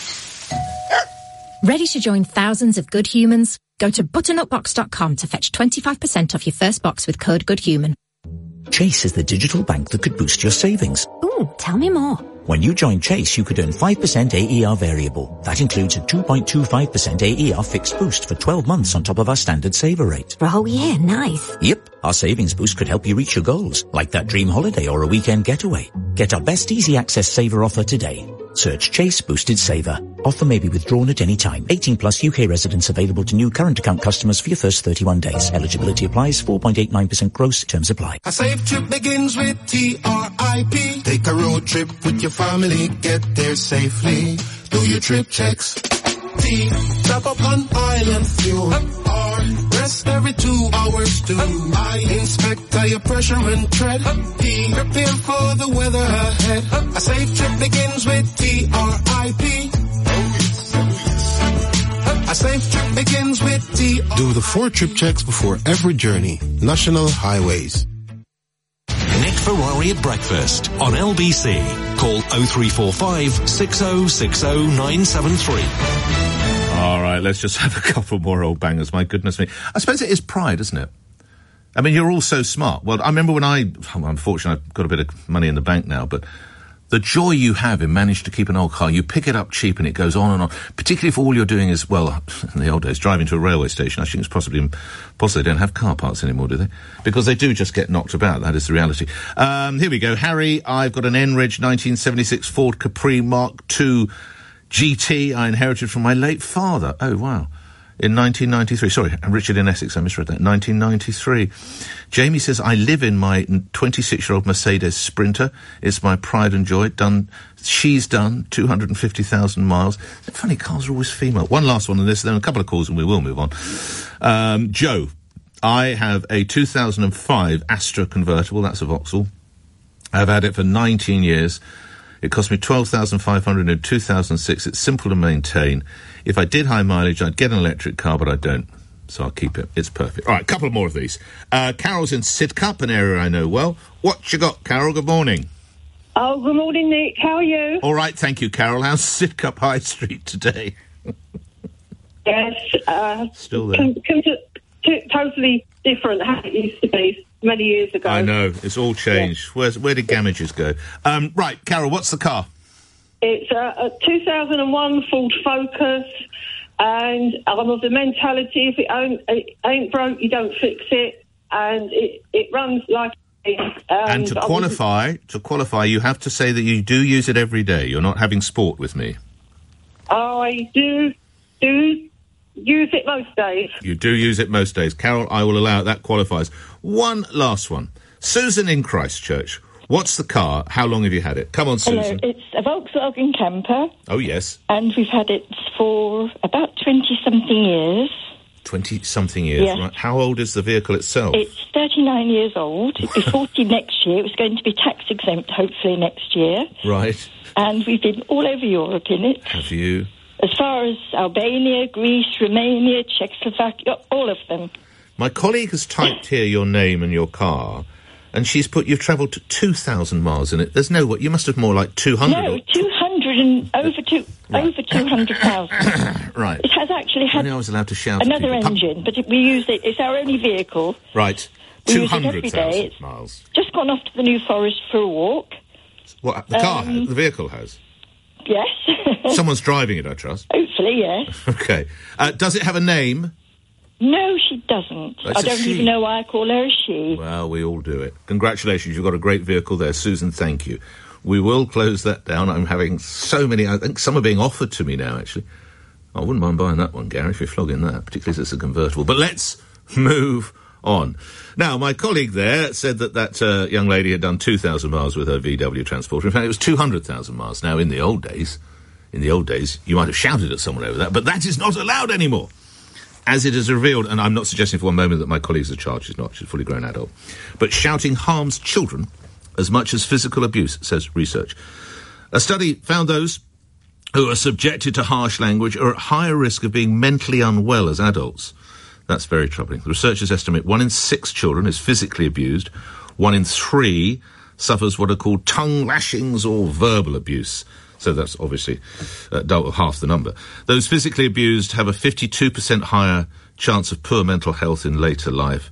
Ready to join thousands of good humans? Go to butternutbox.com to fetch 25% off your first box with code GOODHUMAN. Chase is the digital bank that could boost your savings. Ooh, tell me more. When you join Chase, you could earn 5% AER variable. That includes a 2.25% AER fixed boost for 12 months on top of our standard saver rate. For a whole year, nice. Yep, our savings boost could help you reach your goals, like that dream holiday or a weekend getaway. Get our best easy access saver offer today. Search Chase Boosted Saver. Offer may be withdrawn at any time. 18 plus UK residents available to new current account customers for your first 31 days. Eligibility applies. 4.89% gross. Terms apply. A safe trip begins with TRIP. Take a road trip with your family. Get there safely. Do your trip checks. T. Top up on oil and fuel. R. Rest every 2 hours too. I. Inspect tire pressure and tread. P. Prepare for the weather ahead. A safe trip begins with TRIP. A safe trip begins with TRIP. Do the 4 trip checks before every journey. National Highways. Nick Ferrari at breakfast on LBC. Call 0345 6060 973. All right, let's just have a couple more old bangers. My goodness me. I suppose it is pride, isn't it? I mean, you're all so smart. Well, I remember when unfortunately, I've got a bit of money in the bank now, but the joy you have in managing to keep an old car, you pick it up cheap and it goes on and on, particularly if all you're doing is, well, in the old days, driving to a railway station. I think it's possibly they don't have car parks anymore, do they? Because they do just get knocked about. That is the reality. Here we go. Harry, I've got an Enridge 1976 Ford Capri Mark II GT I inherited from my late father. Oh, wow. In 1993. Sorry, Richard in Essex, I misread that. 1993. Jamie says, I live in my 26-year-old Mercedes Sprinter. It's my pride and joy. She's done 250,000 miles. Funny, cars are always female. One last one on this, then a couple of calls and we will move on. Joe, I have a 2005 Astra convertible. That's a Vauxhall. I've had it for 19 years. It cost me $12,500 in 2006. It's simple to maintain. If I did high mileage, I'd get an electric car, but I don't. So I'll keep it. It's perfect. All right, a couple more of these. Carol's in Sidcup, an area I know well. What you got, Carol? Good morning. Oh, good morning, Nick. How are you? All right, thank you, Carol. How's Sidcup High Street today? Yes. Still there. Totally different how it used to be many years ago. I know. It's all changed. Yeah. Where did Gamages go? Right, Carol, what's the car? It's a 2001 Ford Focus, and I'm of the mentality, if it ain't broke, you don't fix it, and it runs like... And to qualify, you have to say that you do use it every day. You're not having sport with me. I do use it most days. You do use it most days. Carol, I will allow it. That qualifies. One last one. Susan in Christchurch. What's the car? How long have you had it? Come on, Susan. Hello, it's a Volkswagen Camper, Oh, yes. and we've had it for about 20-something years. 20-something years, Yes. right? How old is the vehicle itself? It's 39 years old. It'll be 40 next year. It was going to be tax exempt, hopefully, next year. Right. And we've been all over Europe in it, Have you? as far as Albania, Greece, Romania, Czechoslovakia, all of them. My colleague has typed here your name and your car, and she's put you've travelled 2,000 miles in it. There's no what? You must have more like 200. No, 200 and over 200,000. Right. It has actually had Only I was allowed to shout at another people. engine, but we use it. It's our only vehicle. Right. We use it every day. 200,000 It's miles. just gone off to the New Forest for a walk. What? The car has? The vehicle has? Yes. Someone's driving it, I trust. Hopefully, yes. Okay. Does it have a name? No, she doesn't. It's I a don't she. even know why I call her a she. Well, we all do it. Congratulations, you've got a great vehicle there. Susan, thank you. We will close that down. I'm having so many, I think some are being offered to me now, actually. I wouldn't mind buying that one, Gary, if you're flogging that, particularly as it's a convertible. But let's move on. Now, my colleague there said that young lady had done 2,000 miles with her VW Transporter. In fact, it was 200,000 miles. Now, in the old days, you might have shouted at someone over that, but that is not allowed anymore. As it is revealed, and I'm not suggesting for one moment that my colleague's a child, she's not, she's a fully grown adult, but shouting harms children as much as physical abuse, says research. A study found those who are subjected to harsh language are at higher risk of being mentally unwell as adults. That's very troubling. The researchers estimate 1 in 6 children is physically abused, 1 in 3 suffers what are called tongue lashings or verbal abuse. So that's obviously double, half the number. Those physically abused have a 52% higher chance of poor mental health in later life.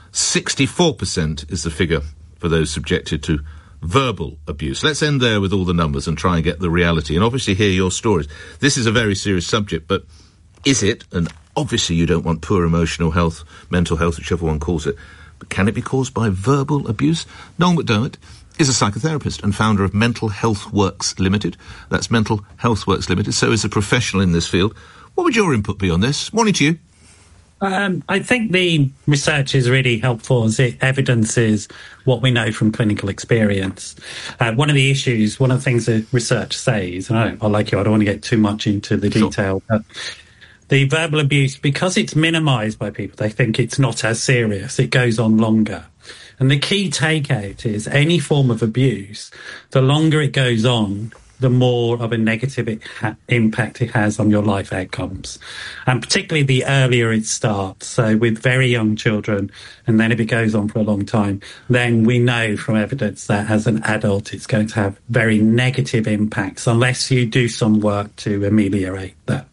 64% is the figure for those subjected to verbal abuse. Let's end there with all the numbers and try and get the reality and obviously hear your stories. This is a very serious subject, but is it, and obviously you don't want poor emotional health, mental health, whichever one calls it, but can it be caused by verbal abuse? Noel McDermott is a psychotherapist and founder of Mental Health Works Limited. That's Mental Health Works Limited, so is a professional in this field. What would your input be on this? Morning to you. I think the research is really helpful as it evidences what we know from clinical experience. One of the things that research says, and I like you, I don't want to get too much into the detail, but the verbal abuse, because it's minimised by people, they think it's not as serious. It goes on longer. And the key takeout is any form of abuse, the longer it goes on, the more of a negative impact it has on your life outcomes. And particularly the earlier it starts, so with very young children, and then if it goes on for a long time, then we know from evidence that as an adult it's going to have very negative impacts unless you do some work to ameliorate that.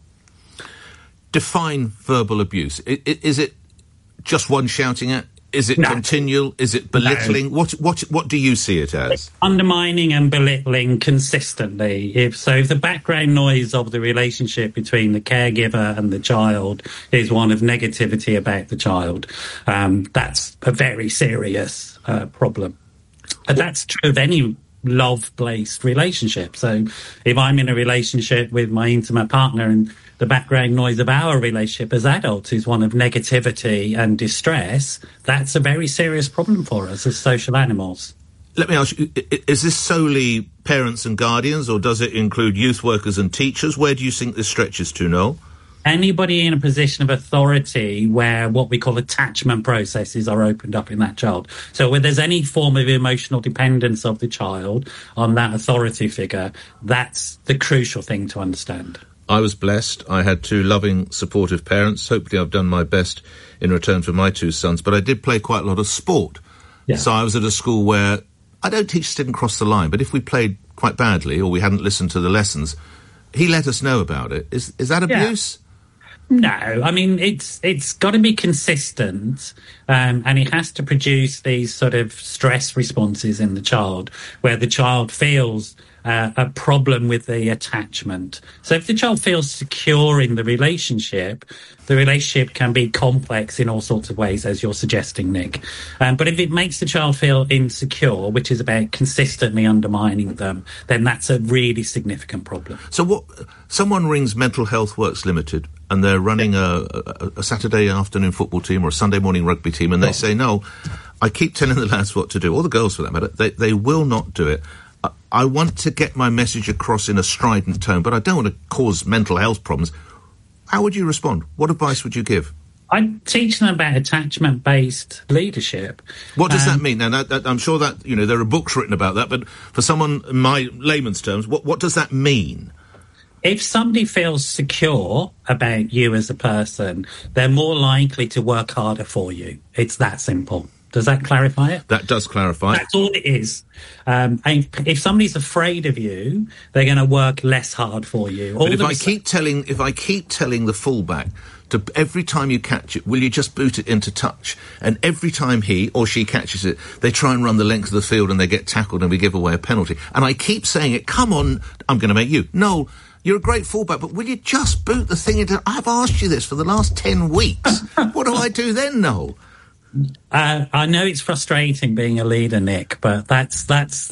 Define verbal abuse. Is it just one shouting at? Is it continual? Is it belittling? No. What do you see it as? Undermining and belittling consistently. If the background noise of the relationship between the caregiver and the child is one of negativity about the child, that's a very serious problem. And that's true of any love-based relationship. So if I'm in a relationship with my intimate partner and the background noise of our relationship as adults is one of negativity and distress, that's a very serious problem for us as social animals. Let me ask you, is this solely parents and guardians, or does it include youth workers and teachers? Where do you think this stretches to, Noel? Anybody in a position of authority where what we call attachment processes are opened up in that child. So where there's any form of emotional dependence of the child on that authority figure, that's the crucial thing to understand. I was blessed. I had 2 loving, supportive parents. Hopefully I've done my best in return for my 2 sons, but I did play quite a lot of sport. Yeah. So I was at a school where teachers didn't cross the line, but if we played quite badly or we hadn't listened to the lessons, he let us know about it. Is that abuse? Yeah. No, I mean, it's got to be consistent, and it has to produce these sort of stress responses in the child where the child feels a problem with the attachment. So if the child feels secure in the relationship can be complex in all sorts of ways, as you're suggesting, Nick. But if it makes the child feel insecure, which is about consistently undermining them, then that's a really significant problem. So someone rings Mental Health Works Limited and they're running a Saturday afternoon football team or a Sunday morning rugby team, and they say, no, I keep telling the lads what to do, or the girls for that matter, they will not do it. I want to get my message across in a strident tone, but I don't want to cause mental health problems. How would you respond? What advice would you give? I teach them about attachment-based leadership. What does that mean? Now, I'm sure that, there are books written about that, but for someone, in my layman's terms, what does that mean? If somebody feels secure about you as a person, they're more likely to work harder for you. It's that simple. Does that clarify it? That does clarify. That's all it is. And if somebody's afraid of you, they're going to work less hard for you. But if I keep telling the fullback to every time you catch it, will you just boot it into touch? And every time he or she catches it, they try and run the length of the field and they get tackled and we give away a penalty. And I keep saying it, come on, I'm going to make you. No, you're a great fullback, but will you just boot the thing into... I've asked you this for the last 10 weeks. What do I do then, Noel? I know it's frustrating being a leader, Nick, but that's the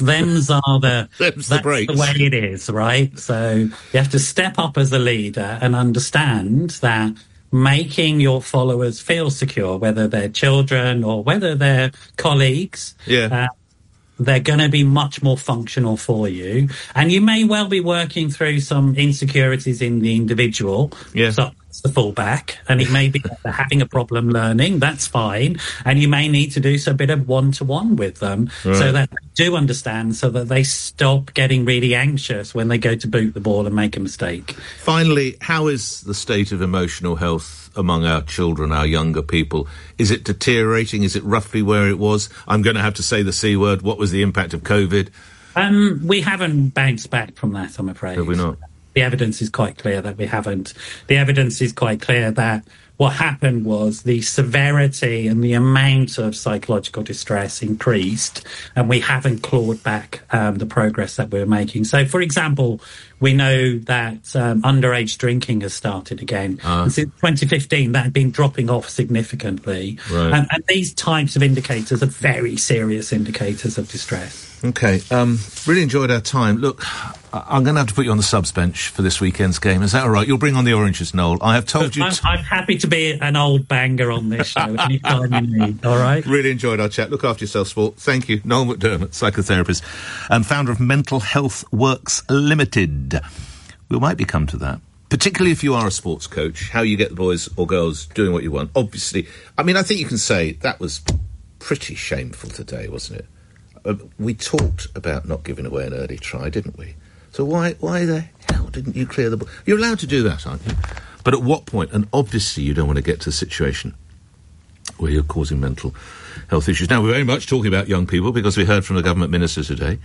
way it is, right? So you have to step up as a leader and understand that making your followers feel secure, whether they're children or whether they're colleagues, they're going to be much more functional for you. And you may well be working through some insecurities in the individual. Yeah. So it's the fullback, and it may be that they're having a problem learning. That's fine. And you may need to do a bit of one-to-one with them so that they do understand, so that they stop getting really anxious when they go to boot the ball and make a mistake. Finally, how is the state of emotional health among our children, our younger people? Is it deteriorating? Is it roughly where it was? I'm going to have to say the C word. What was the impact of COVID? We haven't bounced back from that, I'm afraid. Have we not? The evidence is quite clear that we haven't. The evidence is quite clear that what happened was the severity and the amount of psychological distress increased, and we haven't clawed back the progress that we're making. So, for example, we know that underage drinking has started again. Since 2015, that had been dropping off significantly. Right. And these types of indicators are very serious indicators of distress. Okay, really enjoyed our time. Look, I'm going to have to put you on the subs bench for this weekend's game. Is that all right? You'll bring on the oranges, Noel. I have told you... I'm happy to be an old banger on this show anytime you need, all right? Really enjoyed our chat. Look after yourself, sport. Thank you. Noel McDermott, psychotherapist and founder of Mental Health Works Limited. We might be come to that. Particularly if you are a sports coach, how you get the boys or girls doing what you want. Obviously, I mean, I think you can say that was pretty shameful today, wasn't it? We talked about not giving away an early try, didn't we? So why the hell didn't you clear the ball? You're allowed to do that, aren't you? But at what point? And obviously you don't want to get to a situation where you're causing mental health issues. Now, we're very much talking about young people because we heard from the government minister today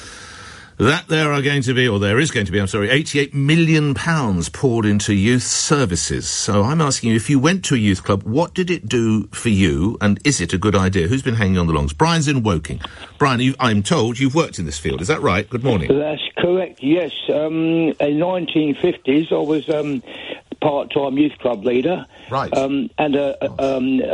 that there is going to be, £88 million poured into youth services. So I'm asking you, if you went to a youth club, what did it do for you, and is it a good idea? Who's been hanging on the longs? Brian's in Woking. Brian, I'm told you've worked in this field. Is that right? Good morning. That's correct, yes. In the 1950s, I was part-time youth club leader. Right. And a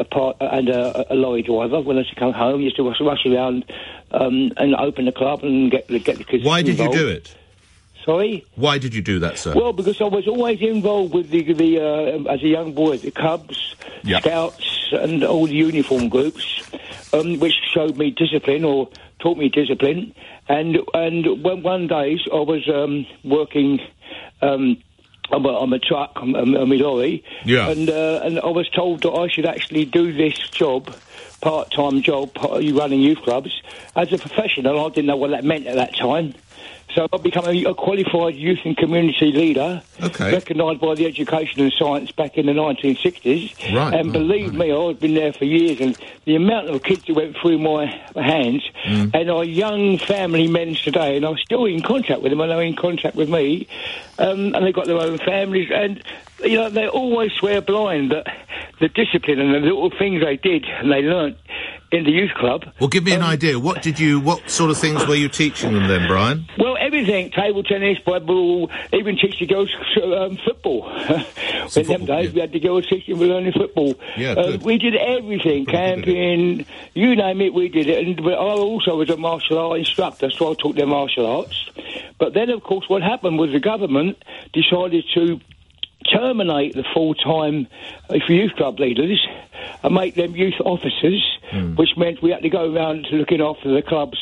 lorry driver. When I used to come home, I used to rush around and open the club and get the kids Why did involved. you do it? Sorry? Why did you do that, sir? Well, because I was always involved with the as a young boy, the Cubs, Scouts, and all the uniform groups, which showed me discipline or taught me discipline. And one day I was working on a truck, on my lorry, and I was told that I should actually do this job, part-time job, running youth clubs, as a professional. I didn't know what that meant at that time. So I've become a qualified youth and community leader, recognised by the Education and Science back in the 1960s. Right. And believe me, I've been there for years, and the amount of kids that went through my hands, and are young family men today, and I'm still in contact with them, and they're in contact with me, and they've got their own families, and they always swear blind that the discipline and the little things they did and they learnt in the youth club. Well, give me an idea. What sort of things were you teaching them then, Brian? Well, everything. Table tennis, ball, even teach the girls football. In them days, we had the girls teaching, learning football. Yeah, we did everything, camping, you name it, we did it. But I also was a martial art instructor, so I taught them martial arts. But then, of course, what happened was the government decided to terminate the full-time youth club leaders and make them youth officers, which meant we had to go around looking after the clubs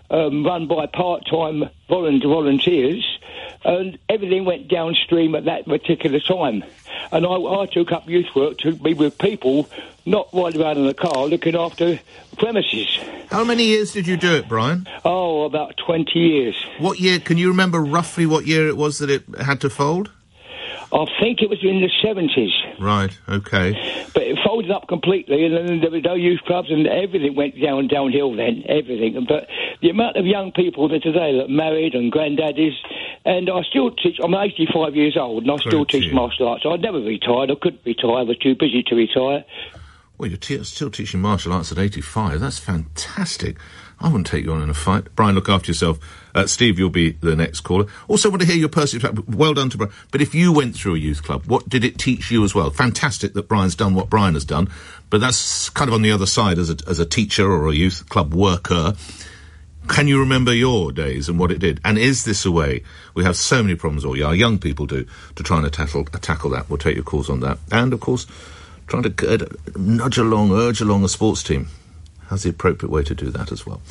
run by part-time volunteers, and everything went downstream at that particular time. And I took up youth work to be with people, not riding around in a car, looking after premises. How many years did you do it, Brian? Oh, about 20 years. What year? Can you remember roughly what year it was that it had to fold? I think it was in the 70s. Right, okay. But it folded up completely, and then there were no youth clubs, and everything went downhill then, everything. But the amount of young people that today that are married and granddaddies, and I still teach, I'm 85 years old, and I still teach martial arts. I'd never retired, I couldn't retire, I was too busy to retire. Well, you're still teaching martial arts at 85, that's fantastic. I wouldn't take you on in a fight. Brian, look after yourself. Steve, you'll be the next caller. Also want to hear your personal... Well done to Brian. But if you went through a youth club, what did it teach you as well? Fantastic that Brian's done what Brian has done, but that's kind of on the other side as a teacher or a youth club worker. Can you remember your days and what it did? And is this a way? We have so many problems, or our young people do, to try and tackle that. We'll take your calls on that. And, of course, trying to urge along a sports team. How's the appropriate way to do that as well?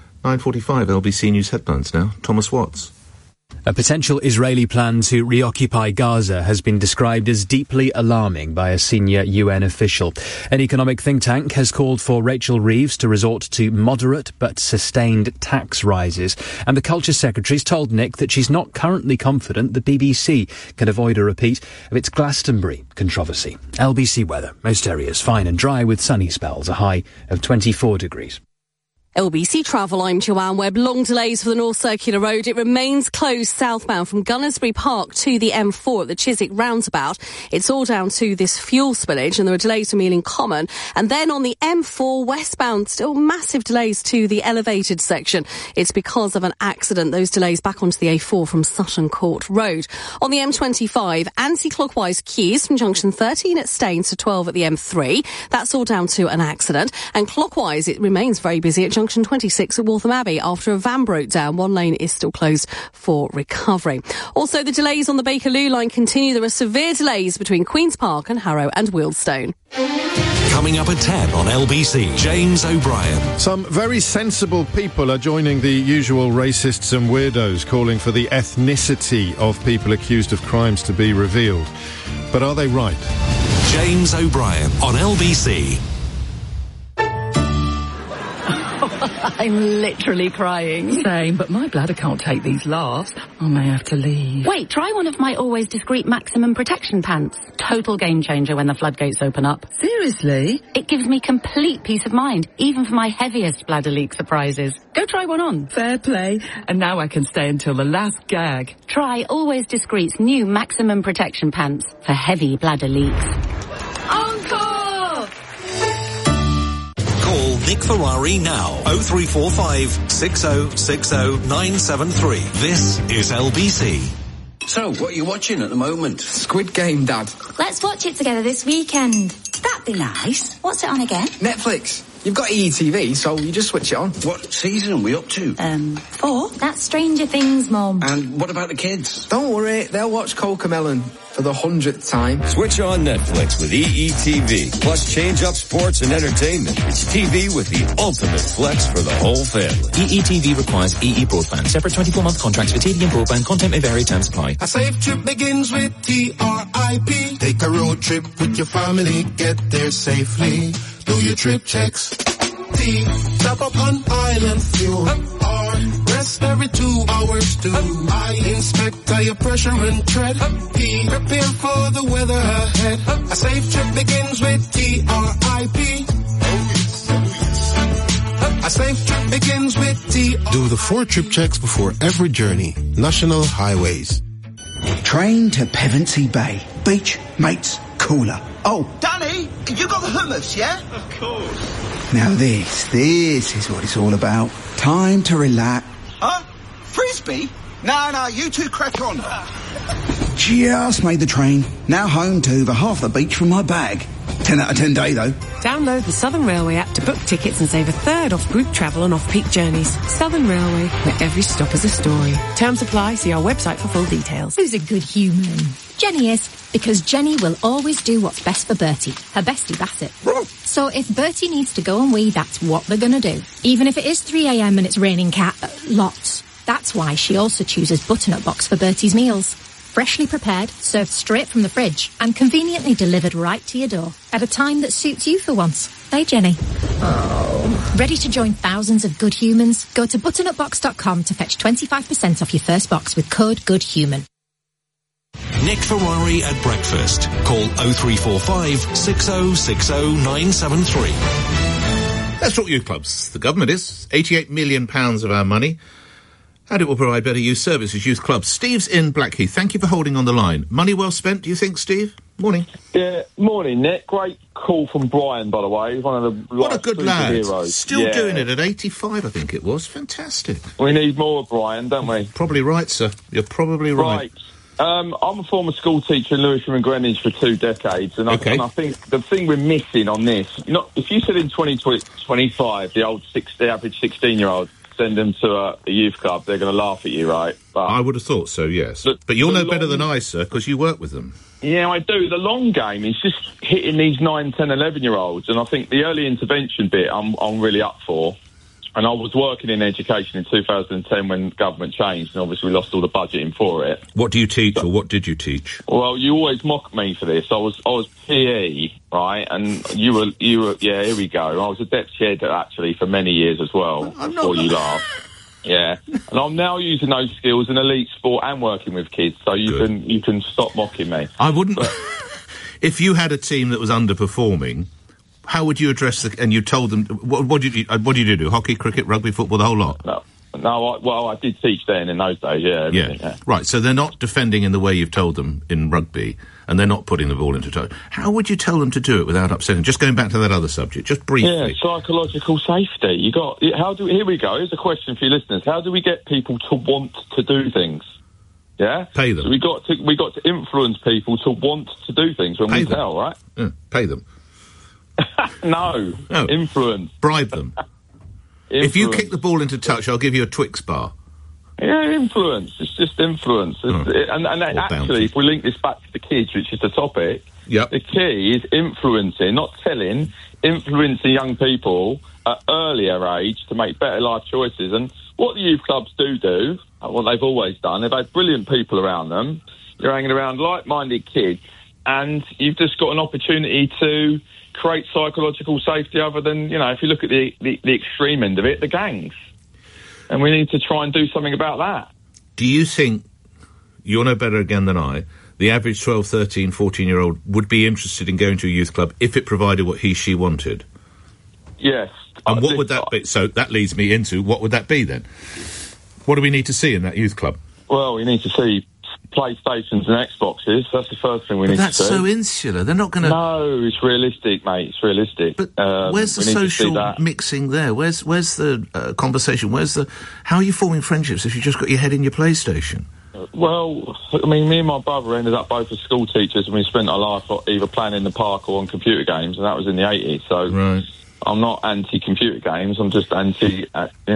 9:45 LBC News headlines now. Thomas Watts. A potential Israeli plan to reoccupy Gaza has been described as deeply alarming by a senior UN official. An economic think tank has called for Rachel Reeves to resort to moderate but sustained tax rises. And the Culture Secretary's told Nick that she's not currently confident the BBC can avoid a repeat of its Glastonbury controversy. LBC weather. Most areas fine and dry with sunny spells, a high of 24 degrees. LBC Travel, I'm Joanne Webb. Long delays for the North Circular Road. It remains closed southbound from Gunnersbury Park to the M4 at the Chiswick roundabout. It's all down to this fuel spillage, and there are delays to Mealing Common. And then on the M4 westbound, still massive delays to the elevated section. It's because of an accident. Those delays back onto the A4 from Sutton Court Road. On the M25, anti-clockwise queues from junction 13 at Staines to 12 at the M3. That's all down to an accident. And clockwise, it remains very busy at junction 26 at Waltham Abbey after a van broke down. One lane is still closed for recovery. Also, the delays on the Bakerloo line continue. There are severe delays between Queen's Park and Harrow and Wealdstone. Coming up at 10 on LBC, James O'Brien. Some very sensible people are joining the usual racists and weirdos, calling for the ethnicity of people accused of crimes to be revealed. But are they right? James O'Brien on LBC. I'm literally crying. Same, but my bladder can't take these laughs. I may have to leave. Wait, try one of my always discreet maximum protection pants. Total game changer when the floodgates open up. Seriously? It gives me complete peace of mind, even for my heaviest bladder leak surprises. Go try one on. Fair play. And now I can stay until the last gag. Try Always Discreet's new maximum protection pants for heavy bladder leaks. Call Nick Ferrari now. 0345 6060 973. This is LBC. So, what are you watching at the moment? Squid Game, Dad. Let's watch it together this weekend. That'd be nice. What's it on again? Netflix. You've got EETV, so you just switch it on. What season are we up to? 4. That's Stranger Things, Mum. And what about the kids? Don't worry, they'll watch Cocomelon for the 100th time. Switch on Netflix with EETV. Plus change up sports and entertainment. It's TV with the ultimate flex for the whole family. EETV requires EE broadband. Separate 24-month contracts for TV and broadband. Content may vary. Terms apply. A safe trip begins with TRIP. Take a road trip with your family. Get there safely. Do your trip checks. T, top up on island fuel. R, rest every 2 hours too. I, inspect tire pressure and tread. P, prepare for the weather ahead. A safe trip begins with TRIP. A safe trip begins with TRIP. Do the 4 trip checks before every journey. National Highways. Train to Pevensey Bay. Beach, mates, cooler. Oh, Danny, you got the hummus, yeah? Of course. Now this is what it's all about. Time to relax. Huh? Frisbee? No, you two crack on. Just made the train. Now home to over half the beach from my bag. 10 out of 10 day, though. Download the Southern Railway app to book tickets and save a third off group travel on off-peak journeys. Southern Railway, where every stop is a story. Terms apply. See our website for full details. Who's a good human? Jenny is, because Jenny will always do what's best for Bertie, her bestie Bassett. So if Bertie needs to go and wee, that's what they're going to do. Even if it is 3 a.m. and it's raining lots. That's why she also chooses Butternut Box for Bertie's meals. Freshly prepared, served straight from the fridge, and conveniently delivered right to your door at a time that suits you for once. Hey, Jenny. Oh. Ready to join thousands of good humans? Go to butternutbox.com to fetch 25% off your first box with code GOODHUMAN. Nick Ferrari at breakfast. Call 0345 6060 973. Let's talk youth clubs. The government is £88 million of our money. And it will provide better youth services, youth clubs. Steve's in Blackheath. Thank you for holding on the line. Money well spent, do you think, Steve? Morning. Yeah, morning, Nick. Great call from Brian, by the way. He's one of the what a good lad. Heroes. Still doing it at 85, I think it was. Fantastic. We need more of Brian, don't we? Probably right, sir. You're probably right. I'm a former school teacher in Lewisham and Greenwich for 2 decades, and I think the thing we're missing on this, if you said in 2025, the average 16-year-old, send them to a youth club, they're going to laugh at you, right? But I would have thought so, yes. But you'll know better than I, sir, because you work with them. Yeah, I do. The long game is just hitting these 9, 10, 11-year-olds, and I think the early intervention bit I'm really up for. And I was working in education in 2010 when government changed, and obviously we lost all the budgeting for it. What do you teach, or what did you teach? Well, you always mock me for this. I was PE, right? And you were. Yeah, here we go. I was a deputy head actually for many years as well. Before you laugh. Yeah, and I'm now using those skills in elite sport and working with kids. So you can stop mocking me. I wouldn't. If you had a team that was underperforming, how would you address and you told them, what did you do? Hockey, cricket, rugby, football, the whole lot? No, I did teach then in those days, yeah. Right, so they're not defending in the way you've told them in rugby, and they're not putting the ball into touch. How would you tell them to do it without upsetting? Just going back to that other subject, just briefly. Yeah, psychological safety. Here we go, here's a question for your listeners. How do we get people to want to do things? Yeah? Pay them. So we got to influence people to want to do things when we tell, right? Yeah, pay them. No. Influence. Bribe them. If you kick the ball into touch, I'll give you a Twix bar. Yeah, influence. It's just influence. And actually, if we link this back to the kids, which is the topic, the key is influencing, not telling, influencing young people at earlier age to make better life choices. And what the youth clubs do, what they've always done, they've had brilliant people around them. You're hanging around like-minded kids, and you've just got an opportunity to create psychological safety other than, if you look at the extreme end of it, the gangs. And we need to try and do something about that. Do you think, you'll know better again than I, the average 12, 13, 14-year-old would be interested in going to a youth club if it provided what she wanted? Yes. And what would that be? So that leads me into, what would that be then? What do we need to see in that youth club? Well, we need to see PlayStations and Xboxes. That's the first thing we need to see. That's so insular. They're not going to... No, it's realistic, mate. It's realistic. But where's the social mixing there? Where's the conversation? How are you forming friendships if you've just got your head in your PlayStation? Well, I mean, me and my brother ended up both as school teachers, and we spent our life either playing in the park or on computer games, and that was in the 80s. So right. I'm not anti-computer games. I'm just ensuring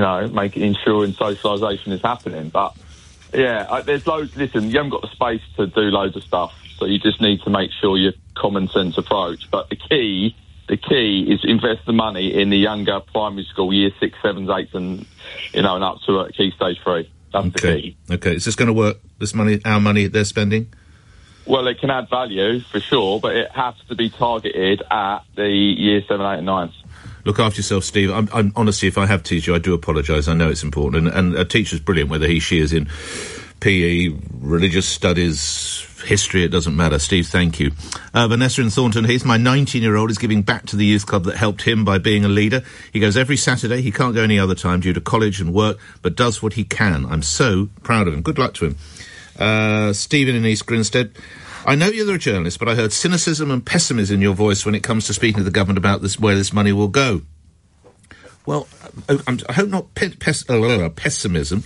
socialisation is happening. But yeah, there's loads. Listen, you haven't got the space to do loads of stuff, so you just need to make sure your common sense approach. But the key is invest the money in the younger primary school, year 6, 7, 8, and up to key stage 3. That's the key. Okay, is this going to work? This money, our money, they're spending? Well, it can add value for sure, but it has to be targeted at the year 7, 8, and 9s. Look after yourself, Steve. I'm honestly, if I have teased you, I do apologise. I know it's important. And a teacher's brilliant, whether she is in PE, religious studies, history, it doesn't matter. Steve, thank you. Vanessa in Thornton Heath, my 19-year-old is giving back to the youth club that helped him by being a leader. He goes every Saturday. He can't go any other time due to college and work, but does what he can. I'm so proud of him. Good luck to him. Stephen in East Grinstead. I know you're a journalist, but I heard cynicism and pessimism in your voice when it comes to speaking to the government about where this money will go. Well, I hope not pessimism.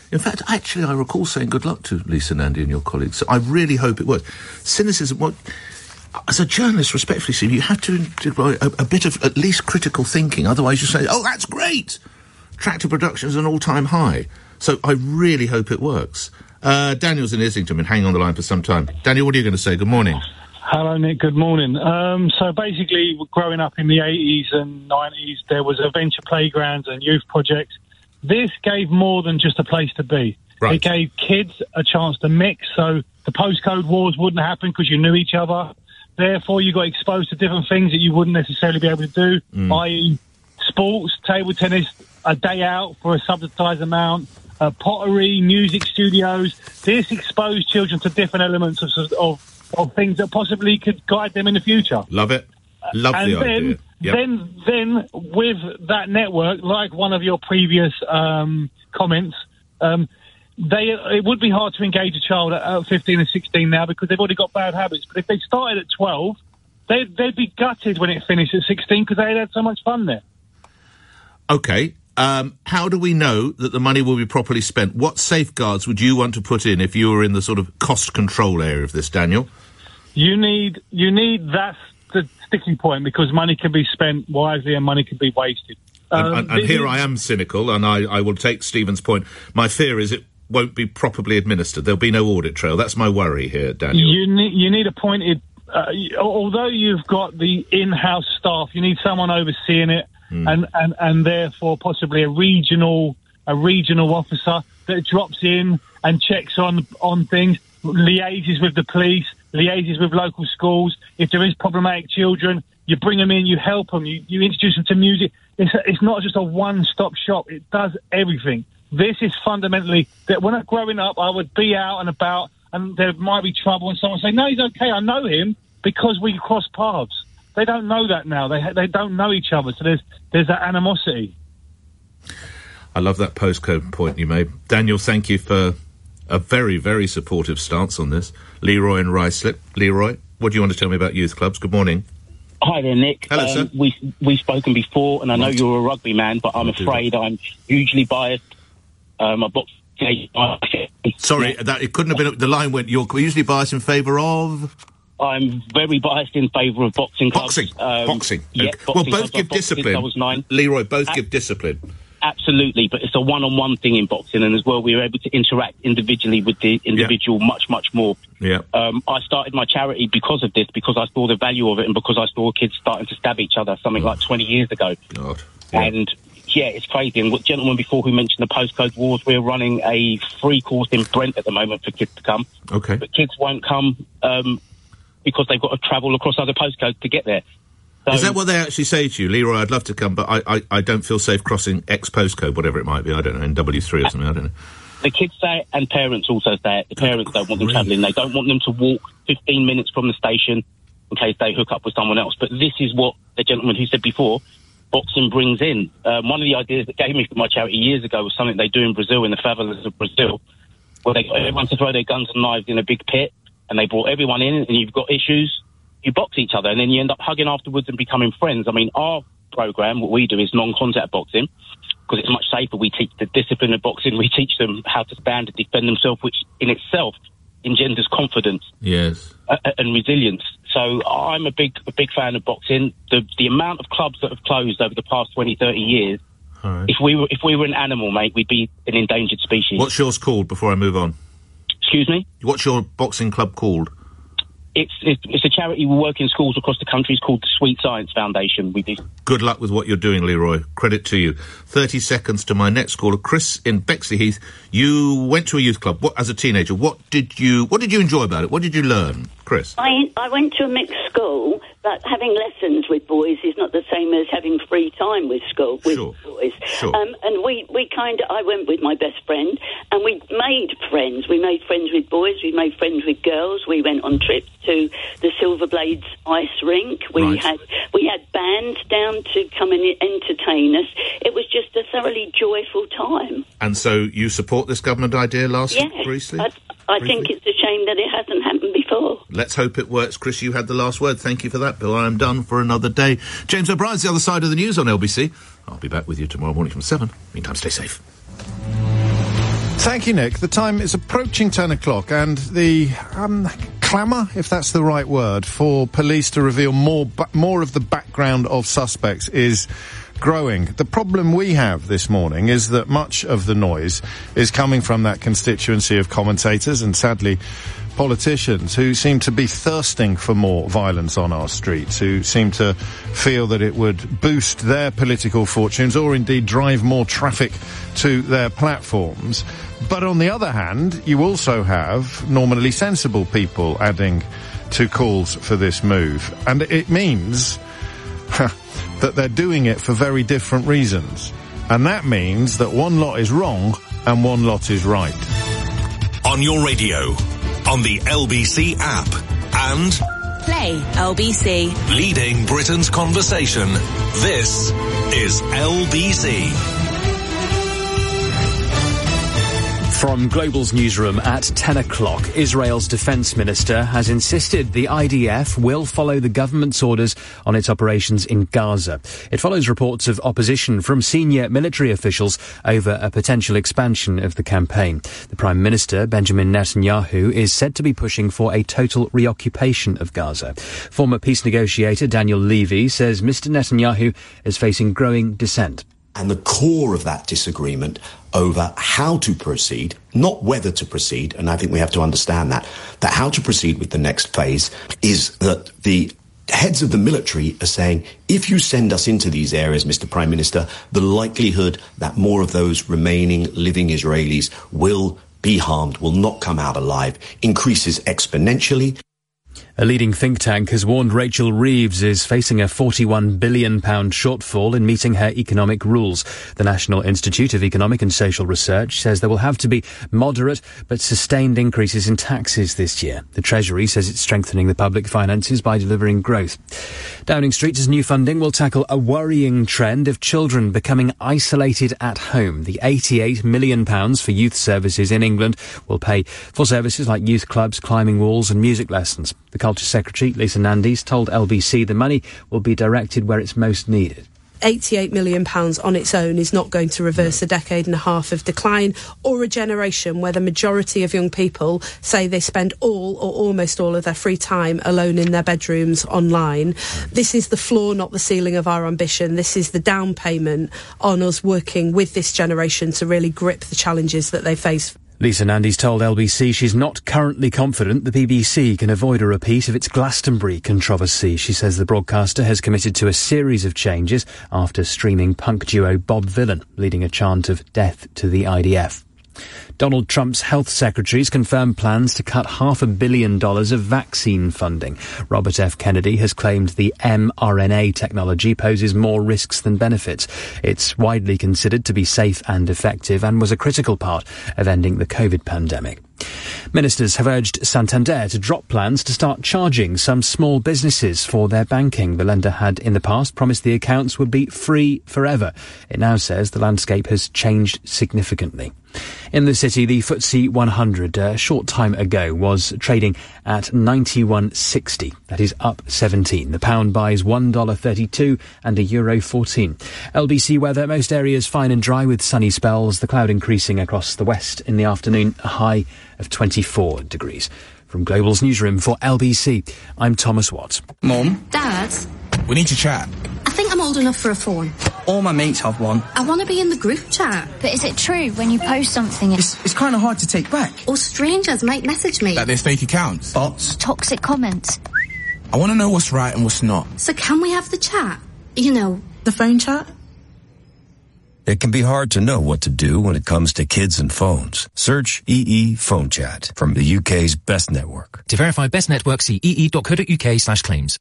In fact, actually, I recall saying good luck to Lisa Nandy and your colleagues. So I really hope it works. Cynicism, as a journalist, respectfully, Steve, you have to deploy a bit of at least critical thinking. Otherwise, you say, oh, that's great. Tractor Production's an all-time high. So I really hope it works. Daniel's in Islington, been hanging on the line for some time. Daniel, what are you going to say? Good morning. Hello, Nick. Good morning. So basically, growing up in the 80s and 90s, there was adventure playgrounds and youth projects. This gave more than just a place to be. Right. It gave kids a chance to mix, so the postcode wars wouldn't happen because you knew each other. Therefore, you got exposed to different things that you wouldn't necessarily be able to do, i.e. sports, table tennis, a day out for a subsidised amount, pottery, music studios. This exposed children to different elements of things that possibly could guide them in the future. Love it. Love the idea. Yep. Then with that network, like one of your previous comments, it would be hard to engage a child at 15 and 16 now because they've already got bad habits. But if they started at 12, they'd be gutted when it finished at 16 because they had so much fun there. OK. How do we know that the money will be properly spent? What safeguards would you want to put in if you were in the sort of cost control area of this, Daniel? You need that's the sticking point because money can be spent wisely and money can be wasted. And here I am cynical, and I will take Stephen's point. My fear is it won't be properly administered. There'll be no audit trail. That's my worry here, Daniel. You need appointed. Although you've got the in-house staff, you need someone overseeing it, and therefore possibly a regional officer that drops in and checks on things, liaises with the police, liaises with local schools. If there is problematic children, you bring them in, you help them, you introduce them to music. It's not just a one-stop shop. It does everything. This is fundamentally that when I'm growing up, I would be out and about, and there might be trouble, and someone say, "No, he's okay. I know him because we cross paths." They don't know that now. They don't know each other, so there's that animosity. I love that postcode point you made, Daniel. Thank you for a very, very supportive stance on this. Leroy and Ruislip. Leroy, what do you want to tell me about youth clubs? Good morning. Hi there, Nick. Hello, sir. We've spoken before, and I know you're a rugby man, but I'm afraid I'm hugely biased. Sorry, it couldn't have been. The line went. You're usually biased in favour of. I'm very biased in favour of boxing clubs. Boxing. Yeah, okay. Well, both give discipline. I was 9. Leroy, both give discipline. Absolutely, but it's a one-on-one thing in boxing, and as well, we were able to interact individually with the individual much more. Yeah. I started my charity because of this, because I saw the value of it, and because I saw kids starting to stab each other something like 20 years ago. God. Yeah. And yeah, it's crazy. And what gentleman before who mentioned the postcode wars, we're running a free course in Brent at the moment for kids to come. Okay. But kids won't come because they've got to travel across other postcodes to get there. So, is that what they actually say to you? Leroy, I'd love to come, but I don't feel safe crossing X postcode, whatever it might be. I don't know, in W3 or something, I don't know. The kids say it, and parents also say it. The parents don't want them travelling. They don't want them to walk 15 minutes from the station in case they hook up with someone else. But this is what the gentleman who said before, boxing brings in. One of the ideas that gave me for my charity years ago was something they do in Brazil, in the favelas of Brazil, where they got everyone to throw their guns and knives in a big pit, and they brought everyone in, and you've got issues, you box each other, and then you end up hugging afterwards and becoming friends. I mean, our programme, what we do is non-contact boxing, because it's much safer. We teach the discipline of boxing. We teach them how to stand and defend themselves, which in itself engenders confidence. Yes. And resilience. So I'm a big fan of boxing. The amount of clubs that have closed over the past 20, 30 years, right. If we were an animal, mate, we'd be an endangered species. What's yours called, before I move on? Excuse me? What's your boxing club called? It's a charity. We work in schools across the country. It's called the Sweet Science Foundation. We do. Good luck with what you're doing, Leroy. Credit to you. 30 seconds to my next caller, Chris in Bexley Heath. You went to a youth club as a teenager. What did you enjoy about it? What did you learn, Chris? I went to a mixed school, but having lessons with boys is not the same as having free time with boys. Sure. And I went with my best friend, and we made friends. We made friends with boys. We made friends with girls. We went on trips to the Silver Blades ice rink. We had bands down to come and entertain us. It was just a thoroughly joyful time. And so you support this government idea, briefly? I think it's a shame that it hasn't happened before. Let's hope it works. Chris, you had the last word. Thank you for that, Bill. I am done for another day. James O'Brien's the other side of the news on LBC. I'll be back with you tomorrow morning from 7. Meantime, stay safe. Thank you, Nick. The time is approaching 10 o'clock and the clamour, if that's the right word, for police to reveal more of the background of suspects is growing. The problem we have this morning is that much of the noise is coming from that constituency of commentators and, sadly, politicians who seem to be thirsting for more violence on our streets, who seem to feel that it would boost their political fortunes or indeed drive more traffic to their platforms. But on the other hand, you also have normally sensible people adding to calls for this move. And it means that they're doing it for very different reasons. And that means that one lot is wrong and one lot is right. On your radio, on the LBC app, and Play LBC. Leading Britain's conversation. This is LBC. From Global's newsroom at 10 o'clock, Israel's defence minister has insisted the IDF will follow the government's orders on its operations in Gaza. It follows reports of opposition from senior military officials over a potential expansion of the campaign. The Prime Minister, Benjamin Netanyahu, is said to be pushing for a total reoccupation of Gaza. Former peace negotiator Daniel Levy says Mr. Netanyahu is facing growing dissent. And the core of that disagreement over how to proceed, not whether to proceed, and I think we have to understand that how to proceed with the next phase is that the heads of the military are saying, if you send us into these areas, Mr. Prime Minister, the likelihood that more of those remaining living Israelis will be harmed, will not come out alive, increases exponentially. A leading think tank has warned Rachel Reeves is facing a £41 billion shortfall in meeting her economic rules. The National Institute of Economic and Social Research says there will have to be moderate but sustained increases in taxes this year. The Treasury says it's strengthening the public finances by delivering growth. Downing Street's new funding will tackle a worrying trend of children becoming isolated at home. The £88 million for youth services in England will pay for services like youth clubs, climbing walls and music lessons. The Culture Secretary, Lisa Nandes, told LBC the money will be directed where it's most needed. £88 million on its own is not going to reverse a decade and a half of decline or a generation where the majority of young people say they spend all or almost all of their free time alone in their bedrooms online. This is the floor, not the ceiling of our ambition. This is the down payment on us working with this generation to really grip the challenges that they face. Lisa Nandes told LBC she's not currently confident the BBC can avoid a repeat of its Glastonbury controversy. She says the broadcaster has committed to a series of changes after streaming punk duo Bob Vylan, leading a chant of death to the IDF. Donald Trump's health secretaries confirmed plans to cut $500 million of vaccine funding. Robert F. Kennedy has claimed the mRNA technology poses more risks than benefits. It's widely considered to be safe and effective and was a critical part of ending the COVID pandemic. Ministers have urged Santander to drop plans to start charging some small businesses for their banking. The lender had in the past promised the accounts would be free forever. It now says the landscape has changed significantly. In the city, the FTSE 100 a short time ago was trading at 91.60. That is up 17. The pound buys $1.32 and €1.14. LBC weather, most areas fine and dry with sunny spells. The cloud increasing across the west in the afternoon, a high of 24 degrees. From Global's newsroom for LBC, I'm Thomas Watts. Mum? Dad? We need to chat. I think I'm old enough for a phone. All my mates have one. I want to be in the group chat. But is it true when you post something? It's kind of hard to take back. Or strangers might message me. That they're fake accounts. Bots. Toxic comments. I want to know what's right and what's not. So can we have the chat? You know, the phone chat? It can be hard to know what to do when it comes to kids and phones. Search EE Phone Chat from the UK's best network. To verify best network, see ee.co.uk/claims.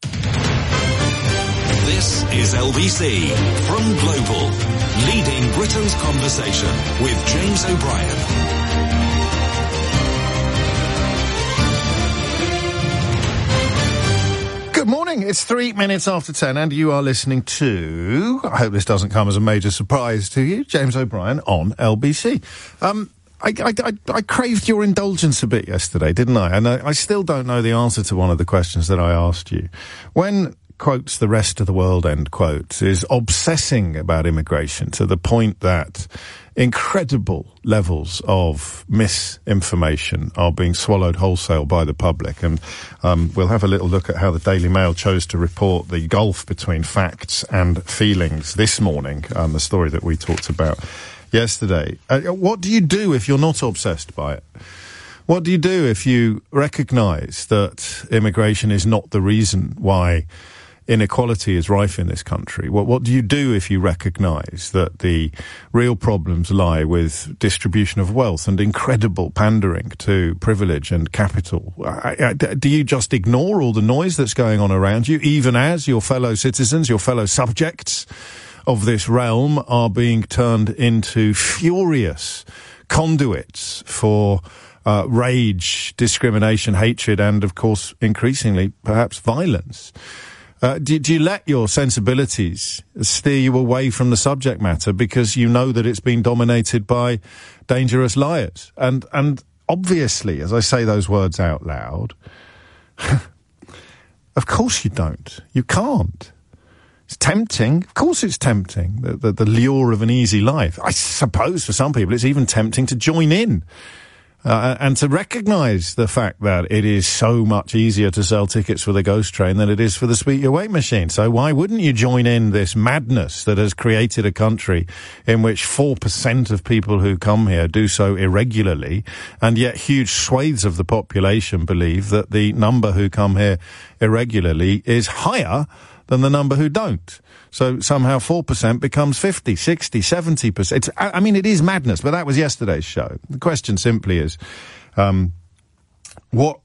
This is LBC from Global, leading Britain's conversation with James O'Brien. Good morning, it's 3 minutes after 10 and you are listening to, I hope this doesn't come as a major surprise to you, James O'Brien on LBC. I craved your indulgence a bit yesterday, didn't I? And I still don't know the answer to one of the questions that I asked you. When quotes the rest of the world, end quotes, is obsessing about immigration to the point that incredible levels of misinformation are being swallowed wholesale by the public. And we'll have a little look at how the Daily Mail chose to report the gulf between facts and feelings this morning, the story that we talked about yesterday. What do you do if you're not obsessed by it? What do you do if you recognise that immigration is not the reason why inequality is rife in this country? What do you do if you recognise that the real problems lie with distribution of wealth and incredible pandering to privilege and capital? Do you just ignore all the noise that's going on around you, even as your fellow citizens, your fellow subjects of this realm are being turned into furious conduits for rage, discrimination, hatred, and, of course, increasingly, perhaps, violence? Do you let your sensibilities steer you away from the subject matter because you know that it's been dominated by dangerous liars? And obviously, as I say those words out loud, of course you don't. You can't. It's tempting. Of course it's tempting, the lure of an easy life. I suppose for some people it's even tempting to join in. And to recognise the fact that it is so much easier to sell tickets for the ghost train than it is for the Speak Your Weight machine. So why wouldn't you join in this madness that has created a country in which 4% of people who come here do so irregularly, and yet huge swathes of the population believe that the number who come here irregularly is higher than the number who don't. So somehow 4% becomes 50, 60, 70%. I mean, it is madness, but that was yesterday's show. The question simply is, what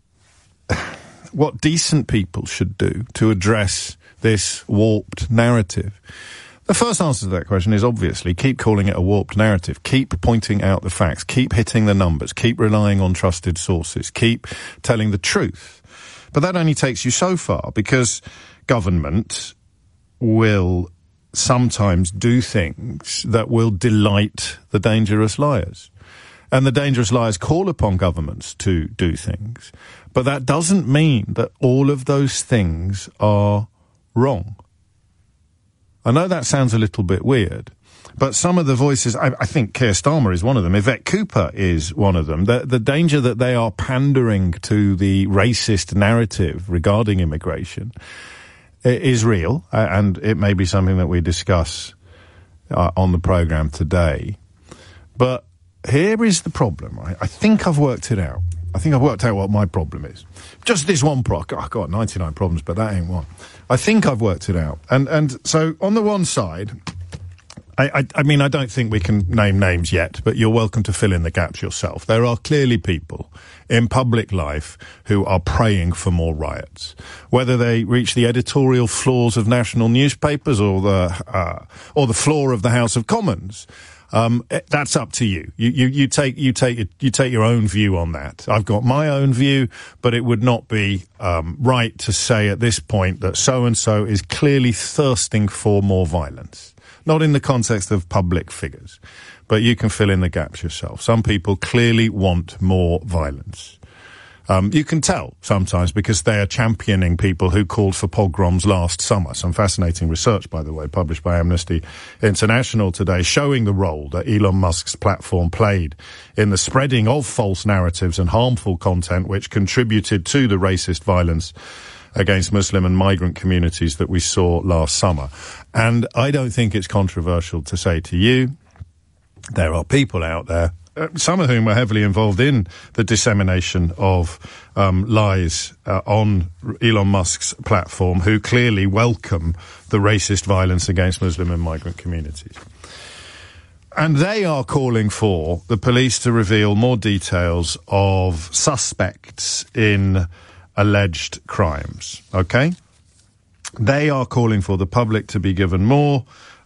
decent people should do to address this warped narrative? The first answer to that question is obviously keep calling it a warped narrative. Keep pointing out the facts. Keep hitting the numbers. Keep relying on trusted sources. Keep telling the truth. But that only takes you so far, because government will sometimes do things that will delight the dangerous liars. And the dangerous liars call upon governments to do things. But that doesn't mean that all of those things are wrong. I know that sounds a little bit weird, but some of the voices, I think Keir Starmer is one of them, Yvette Cooper is one of them. The danger that they are pandering to the racist narrative regarding immigration is real, and it may be something that we discuss on the programme today. But here is the problem. I think I've worked it out. I think I've worked out what my problem is. Just this one I've got 99 problems, but that ain't one. I think I've worked it out. And so on the one side, I mean, I don't think we can name names yet, but you're welcome to fill in the gaps yourself. There are clearly people in public life who are praying for more riots. Whether they reach the editorial floors of national newspapers or the floor of the House of Commons, that's up to you. You take your own view on that. I've got my own view, but it would not be right to say at this point that so-and-so is clearly thirsting for more violence. Not in the context of public figures, but you can fill in the gaps yourself. Some people clearly want more violence. You can tell sometimes because they are championing people who called for pogroms last summer. Some fascinating research, by the way, published by Amnesty International today, showing the role that Elon Musk's platform played in the spreading of false narratives and harmful content which contributed to the racist violence against Muslim and migrant communities that we saw last summer. And I don't think it's controversial to say to you, there are people out there, some of whom are heavily involved in the dissemination of lies on Elon Musk's platform, who clearly welcome the racist violence against Muslim and migrant communities. And they are calling for the police to reveal more details of suspects in alleged crimes, okay? They are calling for the public to be given more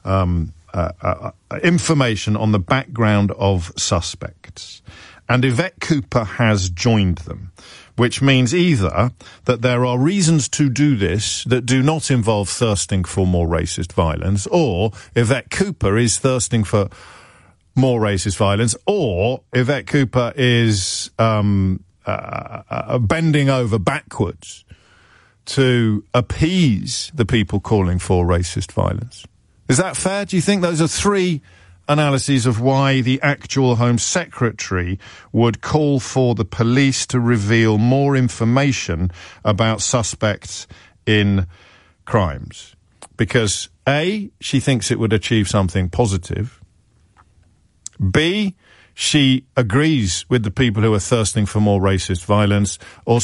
information on the background of suspects. And Yvette Cooper has joined them, which means either that there are reasons to do this that do not involve thirsting for more racist violence, or Yvette Cooper is thirsting for more racist violence, or Yvette Cooper is bending over backwards to appease the people calling for racist violence. Is that fair? Do you think those are three analyses of why the actual Home Secretary would call for the police to reveal more information about suspects in crimes? Because A, she thinks it would achieve something positive. B, she agrees with the people who are thirsting for more racist violence. Or